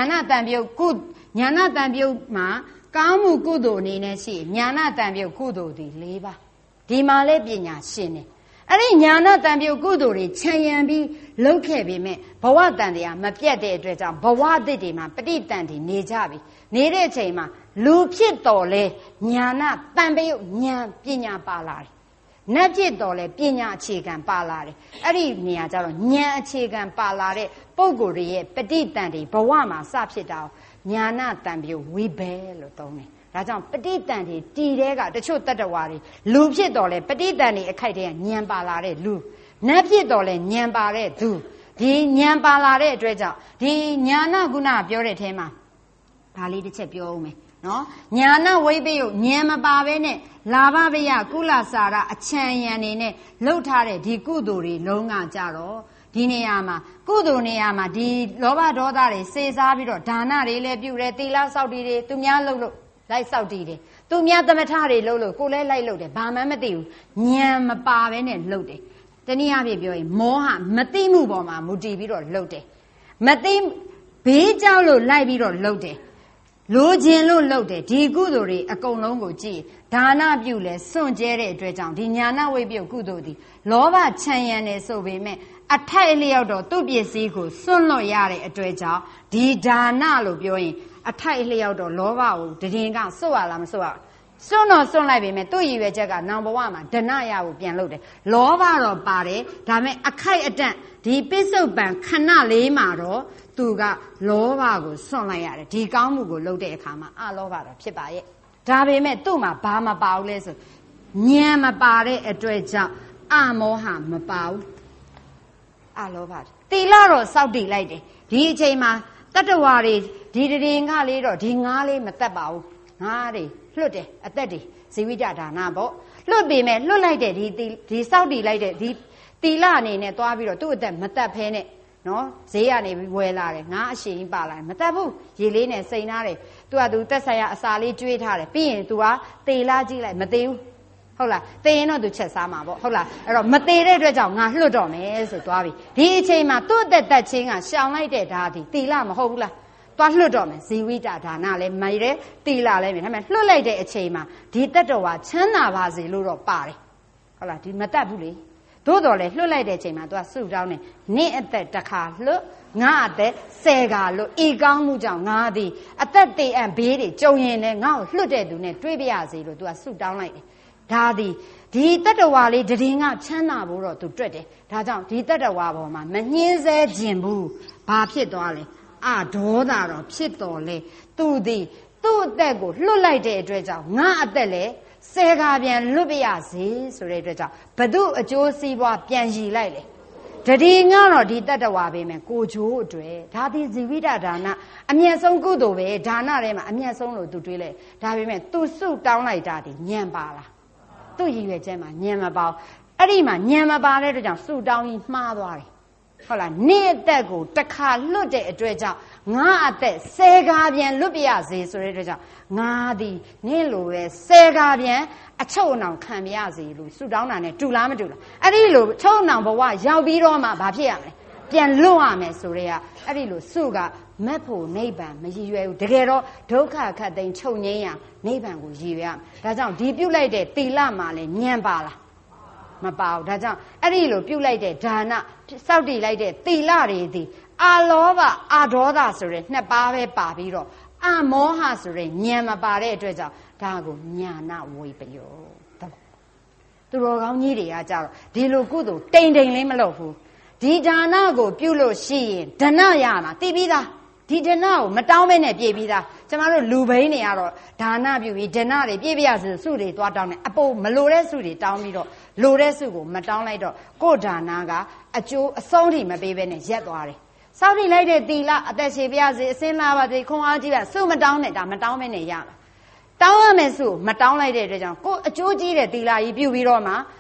မှာကောင်းမှုကုသိုလ်အနေနဲ့ရှိညာနာတံပယုတ်ကုသိုလ်ဒီ၄ပါးဒီမှာလဲပညာရှင်နေအဲ့ဒီညာနာတံပယုတ်ကုသိုလ်တွေခြံရံပြီးလှုပ်ခဲ့ပေမဲ့ဘဝတန်တရားမပြတ်တဲ့အတွက်ကြောင့်ဘဝအသစ်တွေမှာပဋိတန်တွေနေကြပြီနေတဲ့အချိန်မှာလူဖြစ်တော်လဲညာနာတံပယုတ်ဉာဏ်ပညာပါလာတယ်နတ်ဖြစ်တော်လဲပညာအခြေခံပါလာတယ်အဲ့ဒီနေရာကျတော့ဉာဏ်အခြေခံပါလာတဲ့ပုံကိုယ်တွေရဲ့ပဋိတန်တွေဘဝမှာစဖြစ်တာညာနာတံပယုတ်ဝိဘဲလို့သုံးတယ်ဒါကြောင့်ပဋိတန်တွေတည်တဲ့ကတချို့တတ္တဝါတွေလူဖြစ်တော်လဲပဋိတန်တွေအခိုက်တည်းကဉာဏ်ပါလာတဲ့လူနတ်ဖြစ်တော်လဲဉာဏ်ပါတဲ့သူဒီဉာဏ်ပါလာတဲ့အတွက်ကြောင့်ဒီညာနာကုဏပြောတဲ့အထဲမှာဒါလေးတစ်ချက်ပြောဦးမယ်နော်ညာနာဝိပယုတ်ဉာဏ်မပါဘဲနဲ့လာဘဗယကုလစာရအချံရံနေနဲ့လှုပ်ထားတဲ့ဒီကုသိုလ်တွေလုံးဝကြတော့ဒီနေရာမှာကုသိုလ်နေရာမှာဒီလောဘဒေါသတွေစေစားပြီးတော့ဒါနတွေလည်းပြုတယ်သီလစောင့်တည်တယ်သူများလှုပ်လို့လိုက်စောင့်တည်တယ်သူများသမထတွေလှုပ်လို့ကိုယ်လည်းလိုက်လှုပ်တယ်ဘာမှမသိဘူးဉာဏ်မပါဘဲနဲ့လှုပ်တယ်တနည်းအားဖြင့်ပြောရင်မောဟမသိမှုပေါ်မှာမူတည်ပြီးတော့လှုပ်တယ်မသိဘေးကြောက်လို့လိုက်ပြီးတော့လှုပ်တယ်လိုချင်လို့လှုပ်တယ်ဒီကုသိုလ်တွေအကုန်လုံးကိုကြည့်ဒါနပြုလဲစွန့်ကြဲတဲ့အတွက်ကြောင့်ဒီညာနာဝိပယုတ်ကုသိုလ်ဒီလောဘခြံရံနေဆိုပေမဲ့အထိုက်အလျောက်တော့သူ့ပစ္စည်းကိုစွန့်လွတ်ရတဲ့အတွက်ကြောင့်ဒီဒါနလို့ပြောရင်အထိုက်အလျောက်တော့လောဘကိုတည်င်းကစွတ်ရလားမစွတ်ရစွန့်တော့စွန့်လိုက်ပေမဲ့သူ့ရည်ရွယ်ချက်ကနောင်ဘဝမှာဒဏရဖို့ပြန်လုပ်တယ်လောဘတော့ပါတယ်ဒါပေမဲ့အခိုက်အတန့်ဒီပိဿုပံခဏလေးမှာတော့သူကလောဘကိုစွန့်လိုက်ရတယ်ဒီကောင်းမှုကိုလုပ်တဲ့အခါမှာအလောဘတော့ဖြစ်ပါရဲ့ဒါပေမဲ့သူ့မှာဘာမပါဘူးလဲဆိုဉာဏ်မပါတဲ့အတွက်ကြောင့်အမောဟမပါဘူးအလောဘသီလတော့စောင့်တည်လိုက်တယ်ဒီအချိန်မှာတတ္တဝါတွေဒီတရင်ကလေးတော့ဒီငါးလေးမတက်ပါဘူးငါးတွေလွတ်တယ်အသက်တွေဇီဝိတဒါနပေါ့လွတ်ပေမဲ့လွတ်လိုက်တဲ့ဒီစောင့်တည်လိုက်တဲ့ဒီသီလအနေနဲ့သွားပြီးတော့သူ့အသက်မတက်ဖဲနဲ့နော်ဈေးကနေပြီးဝယ်လာတယ်ငါအရှင်ကြီးပါလာတယ်မတက်ဘူးရေလေးနဲ့စိန်ထားတယ်သူကသူတက်ဆိုင်ရအစာလေးကျွေးထားတယ်ပြီးရင် तू ကတေလာကြည့်လိုက်မသေးဘူးဟုတ်လားတေရင်တော့ तू ချက်စားမှာပေါ့ဟုတ်လားအဲ့တော့မသေးတဲ့အတွက်ကြောင့်ငါလွတ်တော့မယ်ဆိုသွားပြီဒီအချိန်မှာသူ့အသက်တက်ချင်းကရှောင်လိုက်တဲ့ဓာတ်ဒီသီလမဟုတ်ဘူးလားသွားလွတ်တော့မယ်ဇီဝိတဒါနလည်းမိုက်တယ်သီလလည်းမြင်ဒါပေမဲ့လွတ်လိုက်တဲ့အချိန်မှာဒီတတ္တဝါချမ်းသာပါစေလို့တော့ပါတယ်ဟုတ်လားဒီမတက်ဘူးလေသို့တော်လည်းလွတ်လိုက်တဲ့အချိန်မှာ तू ကစုတောင်းတယ်နင့်အသက်တစ်ခါလွတ်ငါအသက်10ခါလွတ်ဤကောင်းမှုကြောင့်ငါသည်အသက်တည်အံ့ဘေးတွေကြုံရင်လည်းငါ့ကိုလွတ်တဲ့သူနဲ့တွေးပြရစေလို့ तू ကစုတောင်းလိုက်တယ်ဒါသည်ဒီတတ္တဝါလေးတည်င်းကချမ်းသာဖို့တော့ तू တွက်တယ်ဒါကြောင့်ဒီတတ္တဝါပေါ်မှာမနှင်းဆဲခြင်းဘူးဘာဖြစ်သွားလဲအဒေါသတော့ဖြစ်တော်လေသူသည်သူ့အသက်ကိုလွတ်လိုက်တဲ့အတွက်ကြောင့်ငါအသက်လည်း10ခါပြန်လွတ်ပြရစေဆိုတဲ့အတွက်ကြောင့်ဘသူအကျိုးစီးပွားပြန်ရည်လိုက်လေတတိငါတော့ဒီတတ္တဝါပဲမယ်ကိုချိုးအတွေ့ဒါသည်ဇီဝိတဒါနအမျက်ဆုံးကုသိုလ်ပဲဒါနထဲမှာအမျက်ဆုံးလို့သူတွေးလိုက်ဒါပေမဲ့သူစုတောင်းလိုက်တာဒီညံပါလားသူ့ရည်ရွယ်ချက်မှာညံမပါဘူးအဲ့ဒီမှာညံမပါတဲ့အတွက်ကြောင့်စုတောင်းကြီးမှားသွားတယ်ဟုတ်လားနေ့အသက်ကိုတစ်ခါလွတ်တဲ့အတွက်ကြောင့်ငါအသက်10ခါပြန်လွတ်ပြရစေဆိုတဲ့အတွက်ကြောင့်ငါသည်နေ့လိုပဲ10ခါပြန်အချုပ်အနှောင်ခံပြရစေလို့ဆုတောင်းတာနဲ့တူလားမတူလားအဲ့ဒီလိုချုပ်အနှောင်ဘဝရောက်ပြီးတော့မှဘာဖြစ်ရမလဲပြန်လွတ်ရမယ်ဆိုတဲ့ကအဲ့ဒီလိုစုကမက်ဖို့နိဗ္ဗာန်မရည်ရွယ်ဘူးတကယ်တော့ဒုက္ခခတ်သိမ်းချုပ်ငြိမ်းရနိဗ္ဗာန်ကိုရည်ရွယ်ရမယ်ဒါကြောင့်ဒီပြုတ်လိုက်တဲ့သီလမှာလည်းညံပါလားမပါဘူးဒါကြောင့်အဲ့ဒီလိုပြုတ်လိုက်တဲ့ဒါနစောက်တည်လိုက်တဲ့သီလတွေသည်အာလောဘအာဒေါသဆိုတဲ့နှစ်ပါးပဲပါပြီးတော့အမောဟဆိုတဲ့ဉာဏ်မပါတဲ့အတွက်ကြောင့်ဒါကိုညာနာဝိပယောသူတော်ကောင်းကြီးတွေကကြတော့ဒီလိုကုသိုလ်တိမ်တိမ်လေးမလုပ်ဘူးဒီဒါနကိုပြုလို့ရှိရင်ဒဏရမှာသိပြီးသားဒီဒဏကိုမတောင်းမဲနဲ့ပြေးပြီးသားကျမတို့လူဘိန်းတွေကတော့ဒါနပြုပြီးဒဏတွေပြေးပြရစစုတွေသွားတောင်းတယ်အပိုမလိုတဲ့စုတွေတောင်းပြီးတော့လိုတဲ့စုကိုမတောင်းလိုက်တော့ကိုယ်ဒါနကအကျိုးအဆုံးထိမပေးဘဲနဲ့ရက်သွားတယ်စောင့်ကြည့်လိုက်တဲ့သီလအသက်ရှည်ပြရစေအစင်းလာပါစေခွန်အားကြီးပါစုမတောင်းနဲ့ဒါမတောင်းမဲနဲ့ရမှာတောင်းရမယ်စုမတောင်းလိုက်တဲ့အတွက်ကြောင့်ကိုယ်အကျိုးကြီးတဲ့သီလကြီးပြုပြီးတော့မှ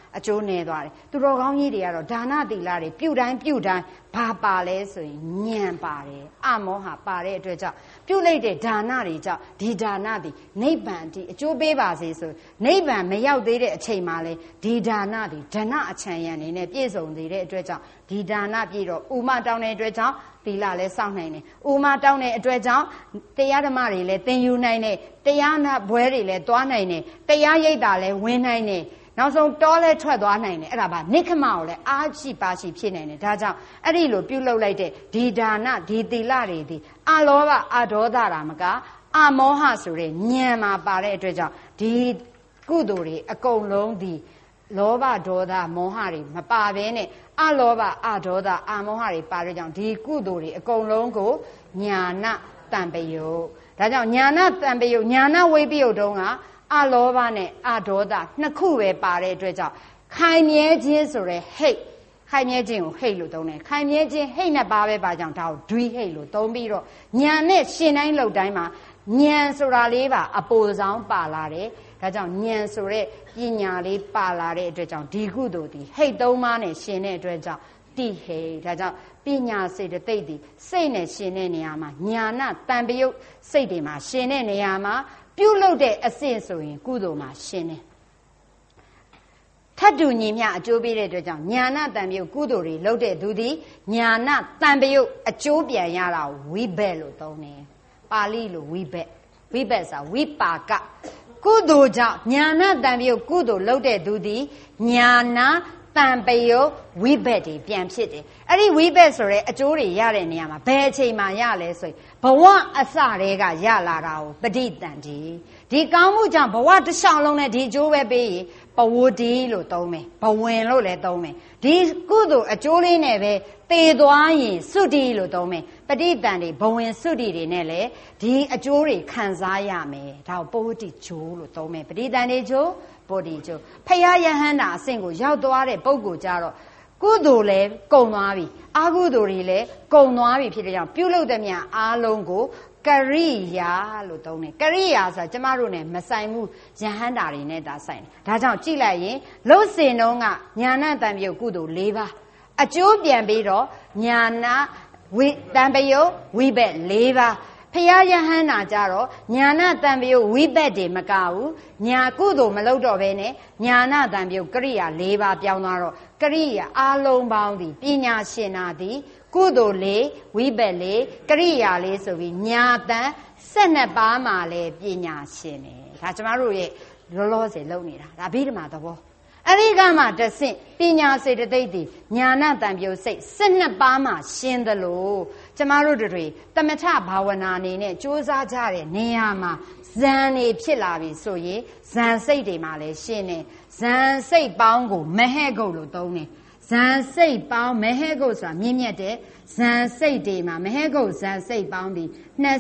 အကျိုးနည်းသွားတယ်သူတော်ကောင်းကြီးတွေကတော့ဒါနသီလတွေပြုတိုင်းဘာပါလဲဆိုရင်ဉာဏ်ပါတယ်အမောဟပါတဲ့အတွက်ကြောင့်ပြုလိုက်တဲ့ဒါနတွေကြောင့်ဒီဒါနတွေနိဗ္ဗာန်ဒီအကျိုးပေးပါစေဆိုနိဗ္ဗာန်မရောက်သေးတဲ့အချိန်မှာလဲဒီဒါနတွေဓနအချမ်းရံနေနဲ့ပြည့်စုံသေးတဲ့အတွက်ကြောင့်ဒီဒါနပြည့်တော့ဥမတောင်းတဲ့အတွက်ကြောင့်သီလလည်းစောင့်နိုင်တယ်ဥမတောင်းတဲ့အတွက်ကြောင့်တရားဓမ္မတွေလည်းသင်ယူနိုင်တယ်တရားနာဘွဲတွေလည်းသွားနိုင်တယ်တရားရိပ်တာလည်းဝင်နိုင်တယ်နောက်ဆုံးတောလဲထွက်သွားနိုင်တယ်အဲ့ဒါပါနိခမကိုလည်းအားရှိပါရှိဖြစ်နိုင်တယ်ဒါကြောင့်အဲ့ဒီလိုပြုလုပ်လိုက်တဲ့ဒီဒါနဒီသီလတွေဒီအလောဘအဒေါသတာမကအမောဟဆိုတဲ့ဉာဏ်မှာပါတဲ့အတွက်ကြောင့်ဒီကုသိုလ်တွေအကုန်လုံးဒီလောဘဒေါသမောဟတွေမပါဘဲနဲ့အလောဘအဒေါသအမောဟတွေပါတဲ့ကြောင့်ဒီကုသိုလ်တွေအကုန်လုံးကိုညာဏတံပယုတ်ဒါကြောင့်ညာဏတံပယုတ်ညာဏဝိပယုတ်တုံးကအလောဘနဲ့အဒေါသနှစ်ခုပဲပါတဲ့အတွက်ကြောင့်ခိုင်မြဲခြင်းဆိုတဲ့ဟိတ်ခိုင်မြဲခြင်းကိုဟိတ်လို့သုံးတယ်ခိုင်မြဲခြင်းဟိတ်နဲ့ပါပဲပါကြောင့်ဒါကိုဒွိဟိတ်လို့သုံးပြီးတော့ညာနဲ့ရှင်တိုင်းလှုပ်တိုင်းမှာဉာဏ်ဆိုတာလေးပါအပိုဆောင်ပါလာတယ်ဒါကြောင့်ဉာဏ်ဆိုတဲ့ပညာလေးပါလာတဲ့အတွက်ကြောင့်ဒီကုသိုလ်ဒီဟိတ်သုံးပါးနဲ့ရှင်တဲ့အတွက်ကြောင့်တိဟိတ်ဒါကြောင့်ပညာစေတသိက်ဒီစိတ်နဲ့ရှင်တဲ့နေရာမှာညာဏတံပယုတ်စိတ်တွေမှာရှင်တဲ့နေရာမှာပြုလုပ်တဲ့အဆင့်ဆိုရင်ကုသိုလ်မှာရှင်တယ်ထပ်တူညီမျှအကျိုးပေးတဲ့အတွက်ကြောင့်ညာဏတံပယုတ်ကုသိုလ်တွေလုပ်တဲ့သူသည်ညာဏတံပယုတ်အကျိုးပြန်ရတာဝိဘက်လို့သုံးတယ်ပါဠိလိုဝိဘက်ဆိုတာဝိပါကကုသိုလ်ကြောင့်ညာဏတံပယုတ်ကုသိုလ်လုပ်တဲ့သူသည်ညာဏတံပယုတ်ဝိဘက်တွေပြန်ဖြစ်တယ်အဲ့ဒီဝိဘက်ဆိုတဲ့အကျိုးတွေရတဲ့နေရာမှာဘယ်အချိန်မှရလဲဆိုရင်ဘဝအစတည်းကရလာတာကိုပဋိသန္ဓေဒီကောင်းမှုကြောင့်ဘဝတစ်လျှောက်လုံးနဲ့ဒီအကျိုးပဲပေးရင်ပဝတိလို့သုံးမယ်ဘဝင်လို့လည်းသုံးမယ်ဒီကုသိုလ်အကျိုးလေးနဲ့ပဲသေသွားရင်သုတိလို့သုံးမယ်ပဋိသန္ဓေဘဝင်သုတိတွေနဲ့လည်းဒီအကျိုးတွေခံစားရမယ်ဒါကိုပဝတိကျိုးလို့သုံးမယ်ပဋိသန္ဓေကျိုးဘောဓိကျိုးဖယားယဟန္တာအဆင့်ကိုရောက်သွားတဲ့ပုဂ္ဂိုလ်ကြတော့ကုသိုလ်လည်းကုန်သွားပြီအကုသိုလ်တွေလည်းကုန်သွားပြီဖြစ်တဲ့ကြောင့်ပြုလုပ်တဲ့မြတ်အားလုံးကိုကရိယာလို့သုံးတယ်ကရိယာဆိုတာကျမတို့ ਨੇ မဆိုင်ဘူးယဟန္တာတွေနဲ့ဒါဆိုင်တယ်ဒါကြောင့်ကြည့်လိုက်ရင်လှုပ်စင်တုံးကညာဏတံပယုတ်ကုသိုလ်၄ပါးအကျိုးပြန်ပြီးတော့ညာဏတံပယုတ်ဝိဘက်၄ပါးဖယားယဟန္တာကြတော့ညာဏတံပယုတ်ဝိဘက်တွေမကဘူးညာကုသိုလ်မလုပ်တော့ဘဲနဲ့ညာဏတံပယုတ်ကရိယာ၄ပါးပြောင်းသွားတော့ကရိယာအလုံးပေါင်းသည်ပညာရှင်နာသည်ကုသိုလ်လေးဝိဘက်လေးကရိယာလေးဆိုပြီးညာတန်12ပါးမှာလဲပညာရှင်တယ်ဒါကျမတို့ရဲ့လောလောဆယ်လုပ်နေတာဒါအဘိဓမ္မာသဘောအဲ့ဒီကမှတဆင့်ပညာစေတသိက်ဒီညာဏတံပယုတ်စိတ်12ပါးမှာရှင်းသလိုကျမတို့တွေသမထဘာဝနာအနေနဲ့ကြိုးစားကြတဲ့နေရာမှာဇန်နေဖြစ်လာပြီဆိုရင်ဇန်စိတ်တွေမှာလဲရှင်းတယ်ဇန်စိတ်ပေါင်းကိုမဟဲ့ကုတ်လို့သုံးတယ်ဇန်စိတ်ပေါင်းမဟဲ့ကုတ်ဆိုတာမြင့်မြတ်တဲ့ဇန်စိတ်တွေမှာမဟဲ့ကုတ်ဇန်စိတ်ပေါင်းပြီး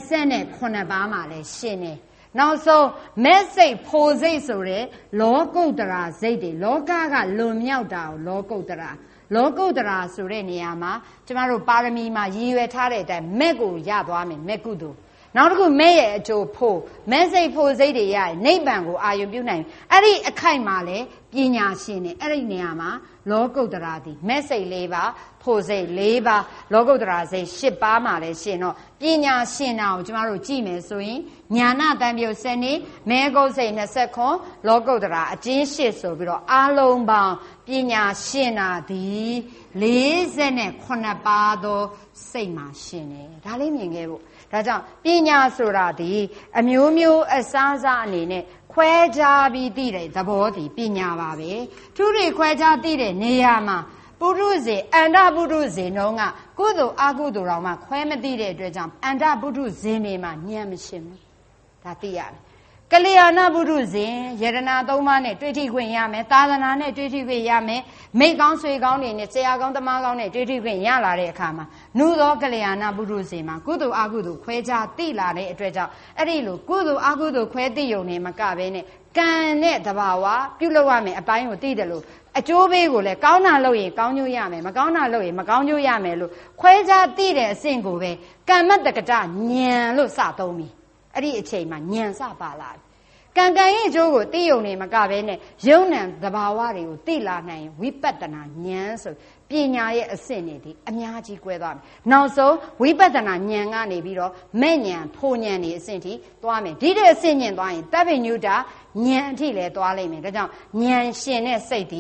29ပါးမှာလဲရှင်းတယ်နောက်ဆုံးမဲ့စိတ်ဖိုစိတ်ဆိုတဲ့လောကုတ္တရာစိတ်တွေလောကကလွန်မြောက်တာကိုလောကုတ္တရာဆိုတဲ့နေရာမှာကျမတို့ပါရမီမှာရည်ရွယ်ထားတဲ့အတိုင်းမဲ့ကိုရသွားမယ်မဲ့ကုသိုလ်နောက်တစ်ခုမဲ့ရဲ့အကျိုးဖို့မဲ့စိတ်ဖို့စိတ်တွေရရင်နိဗ္ဗာန်ကိုအာရုံပြုနိုင်အဲ့ဒီအခိုက်မှာလဲပညာရှင်နေအဲ့ဒီနေရာမှာလောကုတ္တရာသည်မဲ့စိတ်၄ပါးဖို့စိတ်၄ပါးလောကုတ္တရာစိတ်၈ပါးမှာလဲရှင်တော့ပညာရှင်နာကိုကျမတို့ကြည့်မယ်ဆိုရင်ညာဏတံပယုတ်7နှစ်မဲကုတ်စိတ်29လောကုတ္တရာအကျဉ်း8ဆိုပြီးတော့အလုံးပေါင်းပညာရှင်နာသည်48ပါးသောစိတ်မှာရှင်တယ်ဒါလေးမြင်ခဲ့ဖို့ဒါကြောင့်ပညာဆိုတာဒီအမျိုးမျိုးအစားစားအနေနဲ့ခွဲခြားပြီးသိတဲ့သဘောဒီပညာပါပဲသူတွေခွဲခြားသိတဲ့နေရာမှာပုရုဇဉ်အန္တပုရုဇဉ်တို့ကကုသိုလ်အကုသိုလ်တော်မှာခွဲမသိတဲ့အတွက်ကြောင့်အန္တပုရုဇဉ်တွေမှာဉာဏ်မရှင်ဘူးဒါသိရတယ်ကလျာဏပုရုဇဉ်ယရဏ3ပါးနဲ့တွေ့ထိခွင့်ရမယ်သာသနာနဲ့တွေ့ထိခွင့်ရမယ်မိကောင်းဆွေကောင်းတွေနဲ့ဆရာကောင်းတမကောင်းနဲ့တွေ့ထိခွင့်ရလာတဲ့အခါမှာနုသောကလျာဏပုရုဇဉ်မှာကုသိုလ်အကုသိုလ်ခွဲခြားသိလာတဲ့အတွက်ကြောင့်အဲ့ဒီလိုကုသိုလ်အကုသိုလ်ခွဲသိုံနဲ့မကဘဲနဲ့ကံနဲ့တဘာဝပြုလုပ်ရမယ်အပိုင်းကိုသိတယ်လို့အကျိုးပေးကိုလည်းကောင်းတာလုပ်ရင်ကောင်းကျိုးရမယ်မကောင်းတာလုပ်ရင်မကောင်းကျိုးရမယ်လို့ခွဲခြားသိတဲ့အဆင့်ကိုပဲကမ္မတက္ကတဉာဏ်လို့စသုံးပြီအဲ့ဒီအချိန်မှာဉာဏ်စပါလာတယ်ကံရဲ့ကျိုးကိုသိယုံနေမကဘဲနဲ့ယုံနံသဘာဝတွေကိုသိလာနိုင်ဝိပဿနာဉာဏ်ဆိုပညာရဲ့အဆင့်တွေဒီအများကြီးကွဲသွားမယ်နောက်ဆုံးဝိပဿနာဉာဏ်ကနေပြီးတော့မဲ့ဉာဏ်ဖိုဉာဏ်တွေအဆင့်ထိသွားမယ်ဒီတဲ့အဆင့်ဉာဏ်သွားရင်တပ္ပိညုတာဉာဏ်အထိလည်းသွားလိမ့်မယ်ဒါကြောင့်ဉာဏ်ရှင်တဲ့စိတ်ဒီ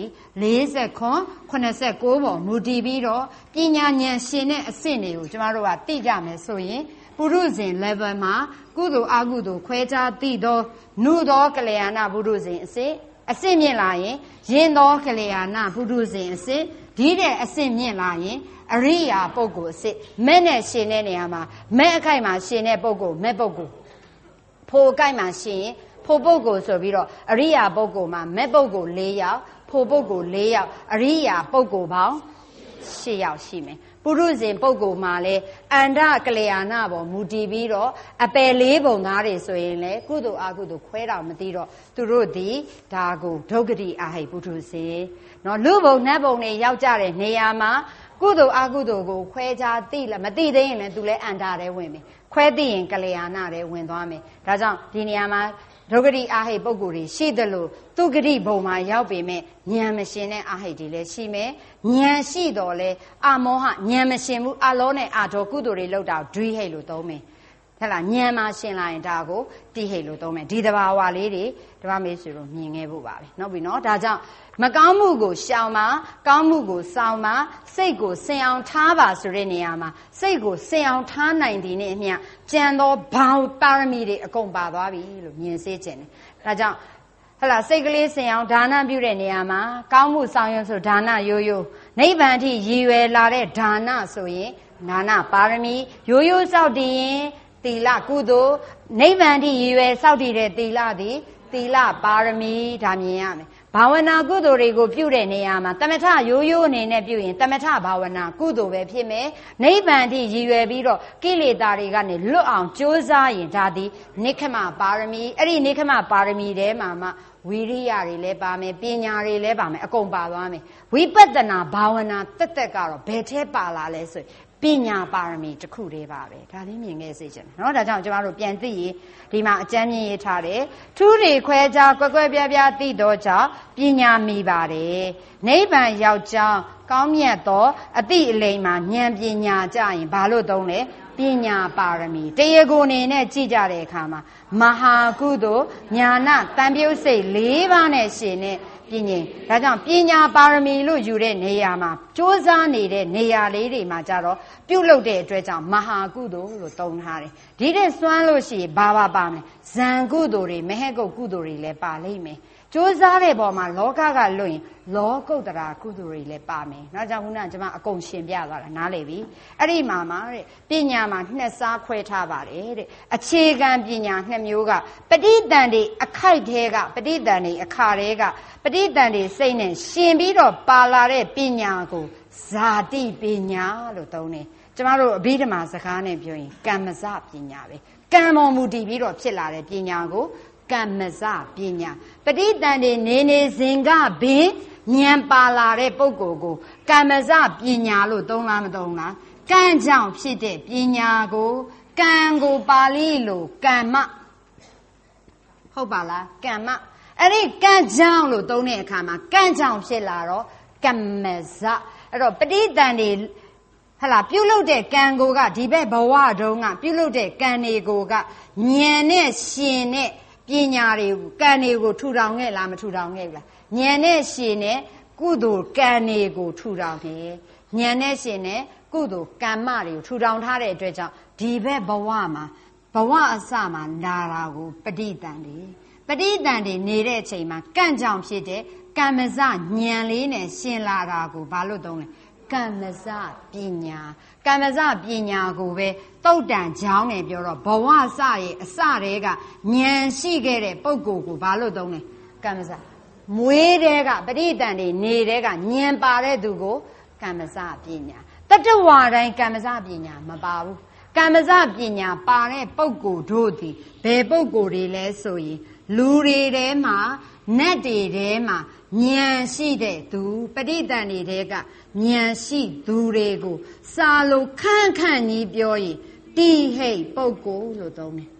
89ပေါ်မူတည်ပြီးတော့ပညာဉာဏ်ရှင်တဲ့အဆင့်တွေကိုကျမတို့ကသိကြမယ်ဆိုရင်ပုရုဇဉ် level မှာကုသိုလ်အကုသိုလ်ခွဲခြားသိသောနုသောကလျာဏပုရုဇဉ်အဆင့်မြင့်လာရင်ယဉ်သောကလျာဏပုရုဇဉ်အဆင့်ဒီတဲ့အဆင့်မြင့်လာရင်အရိယာပုဂ္ဂိုလ်အဆင့်မဲ့နဲ့ရှင်တဲ့နေရာမှာမဲ့အခိုက်မှာရှင်တဲ့ပုဂ္ဂိုလ်မဲ့ပုဂ္ဂိုလ်ဖိုအခိုက်မှာရှင်ရင်ဖိုပုဂ္ဂိုလ်ဆိုပြီးတော့အရိယာပုဂ္ဂိုလ်မှာမဲ့ပုဂ္ဂိုလ်၄ယောက်ဖိုပုဂ္ဂိုလ်၄ယောက်အရိယာပုဂ္ဂိုလ်ပေါင်း၈ယောက်ရှိမယ်ပုရုဇဉ်ပုဂ္ဂိုလ်မှာလဲအန္တကလျာဏပေါ်မူတည်ပြီးတော့အပယ်၄ပုံသားတွေဆိုရင်လဲကုသိုလ်အကုသိုလ်ခွဲတာမသိတော့သူတို့ဒီဒါကိုဒုက္ခတိအာဟိပုထုဇဉ်နော်လူဘုံနတ်ဘုံတွေရောက်ကြတဲ့နေရာမှာကုသိုလ်အကုသိုလ်ကိုခွဲခြားသိလားမသိသေးရင်လည်းသူလဲအန္တထဲဝင်မယ်ခွဲသိရင်ကလျာဏထဲဝင်သွားမယ်ဒါကြောင့်ဒီနေရာမှာဒုက္ခတိအာဟိပုဂ္ဂိုလ်တွေရှိတယ်လို့သူဂတိဘုံမှာရောက်ပေမဲ့ဉာဏ်မရှင်တဲ့အာဟိတွေလည်းရှိမယ်ဉာဏ်ရှိတော်လဲအမောဟဉာဏ်မရှင်ဘူးအလောနဲ့အာထောကုသိုလ်တွေလောက်တာဒွိဟိတ်လို့သုံးမယ်ဟဲ့လားဉာဏ်မှာရှင်လာရင်ဒါကိုတိဟိတ်လို့သုံးမယ်ဒီတဘာဝလေးတွေဓမ္မမေဆွေတို့မြင်ခဲ့ဖို့ပါပဲနော်ပြီနော်ဒါကြောင့်မကောင်းမှုကိုရှောင်ပါကောင်းမှုကိုစောင့်ပါစိတ်ကိုစင်အောင်ထားပါဆိုတဲ့နေရာမှာစိတ်ကိုစင်အောင်ထားနိုင်သည်နဲ့အမျှကြံသောဘောင်ပါရမီတွေအကုန်ပါသွားပြီလို့မြင်စေခြင်းတယ်ဒါကြောင့်ဟလာစိတ်ကလေးစင်အောင်ဒါနပြုတဲ့နေရာမှာကောင်းမှုဆောင်ရွက်ဆိုဒါနရိုးရိုးနိဗ္ဗာန်အထိရည်ရွယ်လာတဲ့ဒါနဆိုရင်ဒါနပါရမီရိုးရိုးစောင့်တည်ရင်သီလကုသိုလ်နိဗ္ဗာန်အထိရည်ရွယ်စောင့်တည်တဲ့သီလသည်သီလပါရမီဒါမြင်ရမယ်ဘာဝနာကုသိုလ်တွေကိုပြုတဲ့နေရာမှာတမထရိုးရိုးအနေနဲ့ပြုရင်တမထဘာဝနာကုသိုလ်ပဲဖြစ်မယ်နိဗ္ဗာန်အထိရည်ရွယ်ပြီးတော့ကိလေသာတွေကနေလွတ်အောင်ကြိုးစားရင်ဒါသည်နိက္ခမပါရမီအဲ့ဒီနိက္ခမပါရမီထဲမှာမှဝိရိယတွေလည်းပါမယ်ပညာတွေလည်းပါမယ်အကုန်ပါသွားမယ်ဝိပဿနာဘာဝနာတက်တက်ကတော့ဘယ်ထဲပါလာလဲဆိုပညာပါရမီတစ်ခုတည်းပါပဲဒါလေးမြင်ခဲ့စေချင်တယ်เนาะဒါကြောင့်ကျမတို့ပြန်သိရင်ဒီမှာအကျမ်းမြင်ရေးထားတယ်ထူးတွေခွဲခြားကွက်ကွက်ပြားပြားသိတော့ကြောင့်ပညာမိပါတယ်နိဗ္ဗာန်ရောက်ကြောင်းကောင်းမြတ်သောအတိအလိမ္မာဉာဏ်ပညာကြရင်ဘာလို့သုံးလဲပညာပါရမီတရားကိုနေနဲ့ကြည့်ကြတဲ့အခါမှာမဟာကုသိုလ်ညာနာတန်ပြုတ်စိတ်၄ပါးနဲ့ရှင်တဲ့ပညာဒါကြောင့်ပညာပါရမီလို့ယူတဲ့နေရာမှာစ조사နေတဲ့နေရာလေးတွေမှာကြတော့ပြုတ်လုတဲ့အတွက်ကြောင့်မဟာကုသိုလ်လို့သုံးထားတယ်ဒီတဲ့စွမ်းလို့ရှိရင်ဘာပါမလဲဇံကုသိုလ်တွေမဟက်ကုတ်ကုသိုလ်တွေလည်းပါလိမ့်မယ်စ조사တဲ့ပေါ်မှာလောကကလွတ်ရင်လောကုတ္တရာကုသိုလ်တွေလည်းပါမယ်။နောက်ကြောင့်ခုနကကျွန်မအကုန်ရှင်းပြသွားတာနားလည်ပြီ။အဲ့ဒီမှာတဲ့ပညာမှာနှစ်စားခွဲထားပါတယ်တဲ့။အခြေခံပညာနှစ်မျိုးကပဋိသန္ဓေအခိုက်ထဲကပဋိသန္ဓေအခါထဲကပဋိသန္ဓေစိတ်နဲ့ရှင်ပြီးတော့ပါလာတဲ့ပညာကိုဇာတိပညာလို့သုံးတယ်။ကျမတို့အဘိဓမ္မာစကားနဲ့ပြောရင်ကမ္မစပညာပဲ။ကံပေါ်မူတည်ပြီးတော့ဖြစ်လာတဲ့ပညာကိုကမ္မစပညာပဋိသန္ဓေနေစဉ်ကပင်ဉာဏ်ပါလာတဲ့ပုဂ္ဂိုလ်ကိုကမ္မစပညာလို့သုံးလားမသုံးလားကံကြောင့်ဖြစ်တဲ့ပညာကိုကံကိုပါဠိလိုကမ္မဟုတ်ပါလားကမ္မအဲ့ဒီကံကြောင့်လို့သုံးတဲ့အခါမှာကံကြောင့်ဖြစ်လာတော့ကမ္မစအဲ့တော့ပဋိသန္ဓေဟလာပြုတ်လုတဲ့ကံကိုကဒီဘက်ဘဝတုန်းကပြုတ်လုတဲ့ကံတွေကိုကဉာဏ်နဲ့ရှင်တဲ့ပညာတွေကံတွေကိုထူထောင်ခဲ့လားမထူထောင်ခဲ့ဘူးလားဉာဏ်နဲ့ရှင်တဲ့ကုသိုလ်ကံတွေကိုထူထောင်တယ်ဉာဏ်နဲ့ရှင်တဲ့ကုသိုလ်ကမ္မတွေကိုထူထောင်ထားတဲ့အတွက်ကြောင့်ဒီဘက်ဘဝမှာဘဝအစမှာလာတာကိုပဋိသန္ဓေနေတဲ့အချိန်မှာကံကြောင့်ဖြစ်တဲ့ကမ္မစဉာဏ်လေးနဲ့ရှင်လာတာကိုဘာလို့သုံးလဲကမ္မစပညာကမ္မစပညာကိုပဲတုတ်တန်ချောင်းနဲ့ပြောတော့ဘဝစရဲ့အစတည်းကဉာဏ်ရှိခဲ့တဲ့ပုဂ္ဂိုလ်ကိုဘာလို့သုံးလဲကမ္မစမွေးတဲ့ကပဋိသန္ဓေနေတဲ့ကဉာဏ်ပါတဲ့သူကိုကမ္မစပညာတတ္တဝါတိုင်းကမ္မစပညာမပါဘူးကမ္မစပညာပါတဲ့ပုဂ္ဂိုလ်တို့သည်ဘယ်ပုဂ္ဂိုလ်တွေလဲဆိုရင်လူတွေထဲမှာနတ်တွေထဲမှာဉာဏ်ရှိတဲ့သူပဋိသန္ဓေတွေကဉာဏ်ရှိသူတွေကိုစာလိုခန့်ကြီးပြောရင်တိဟိတ်ပုဂ္ဂိုလ်လို့သုံးတယ်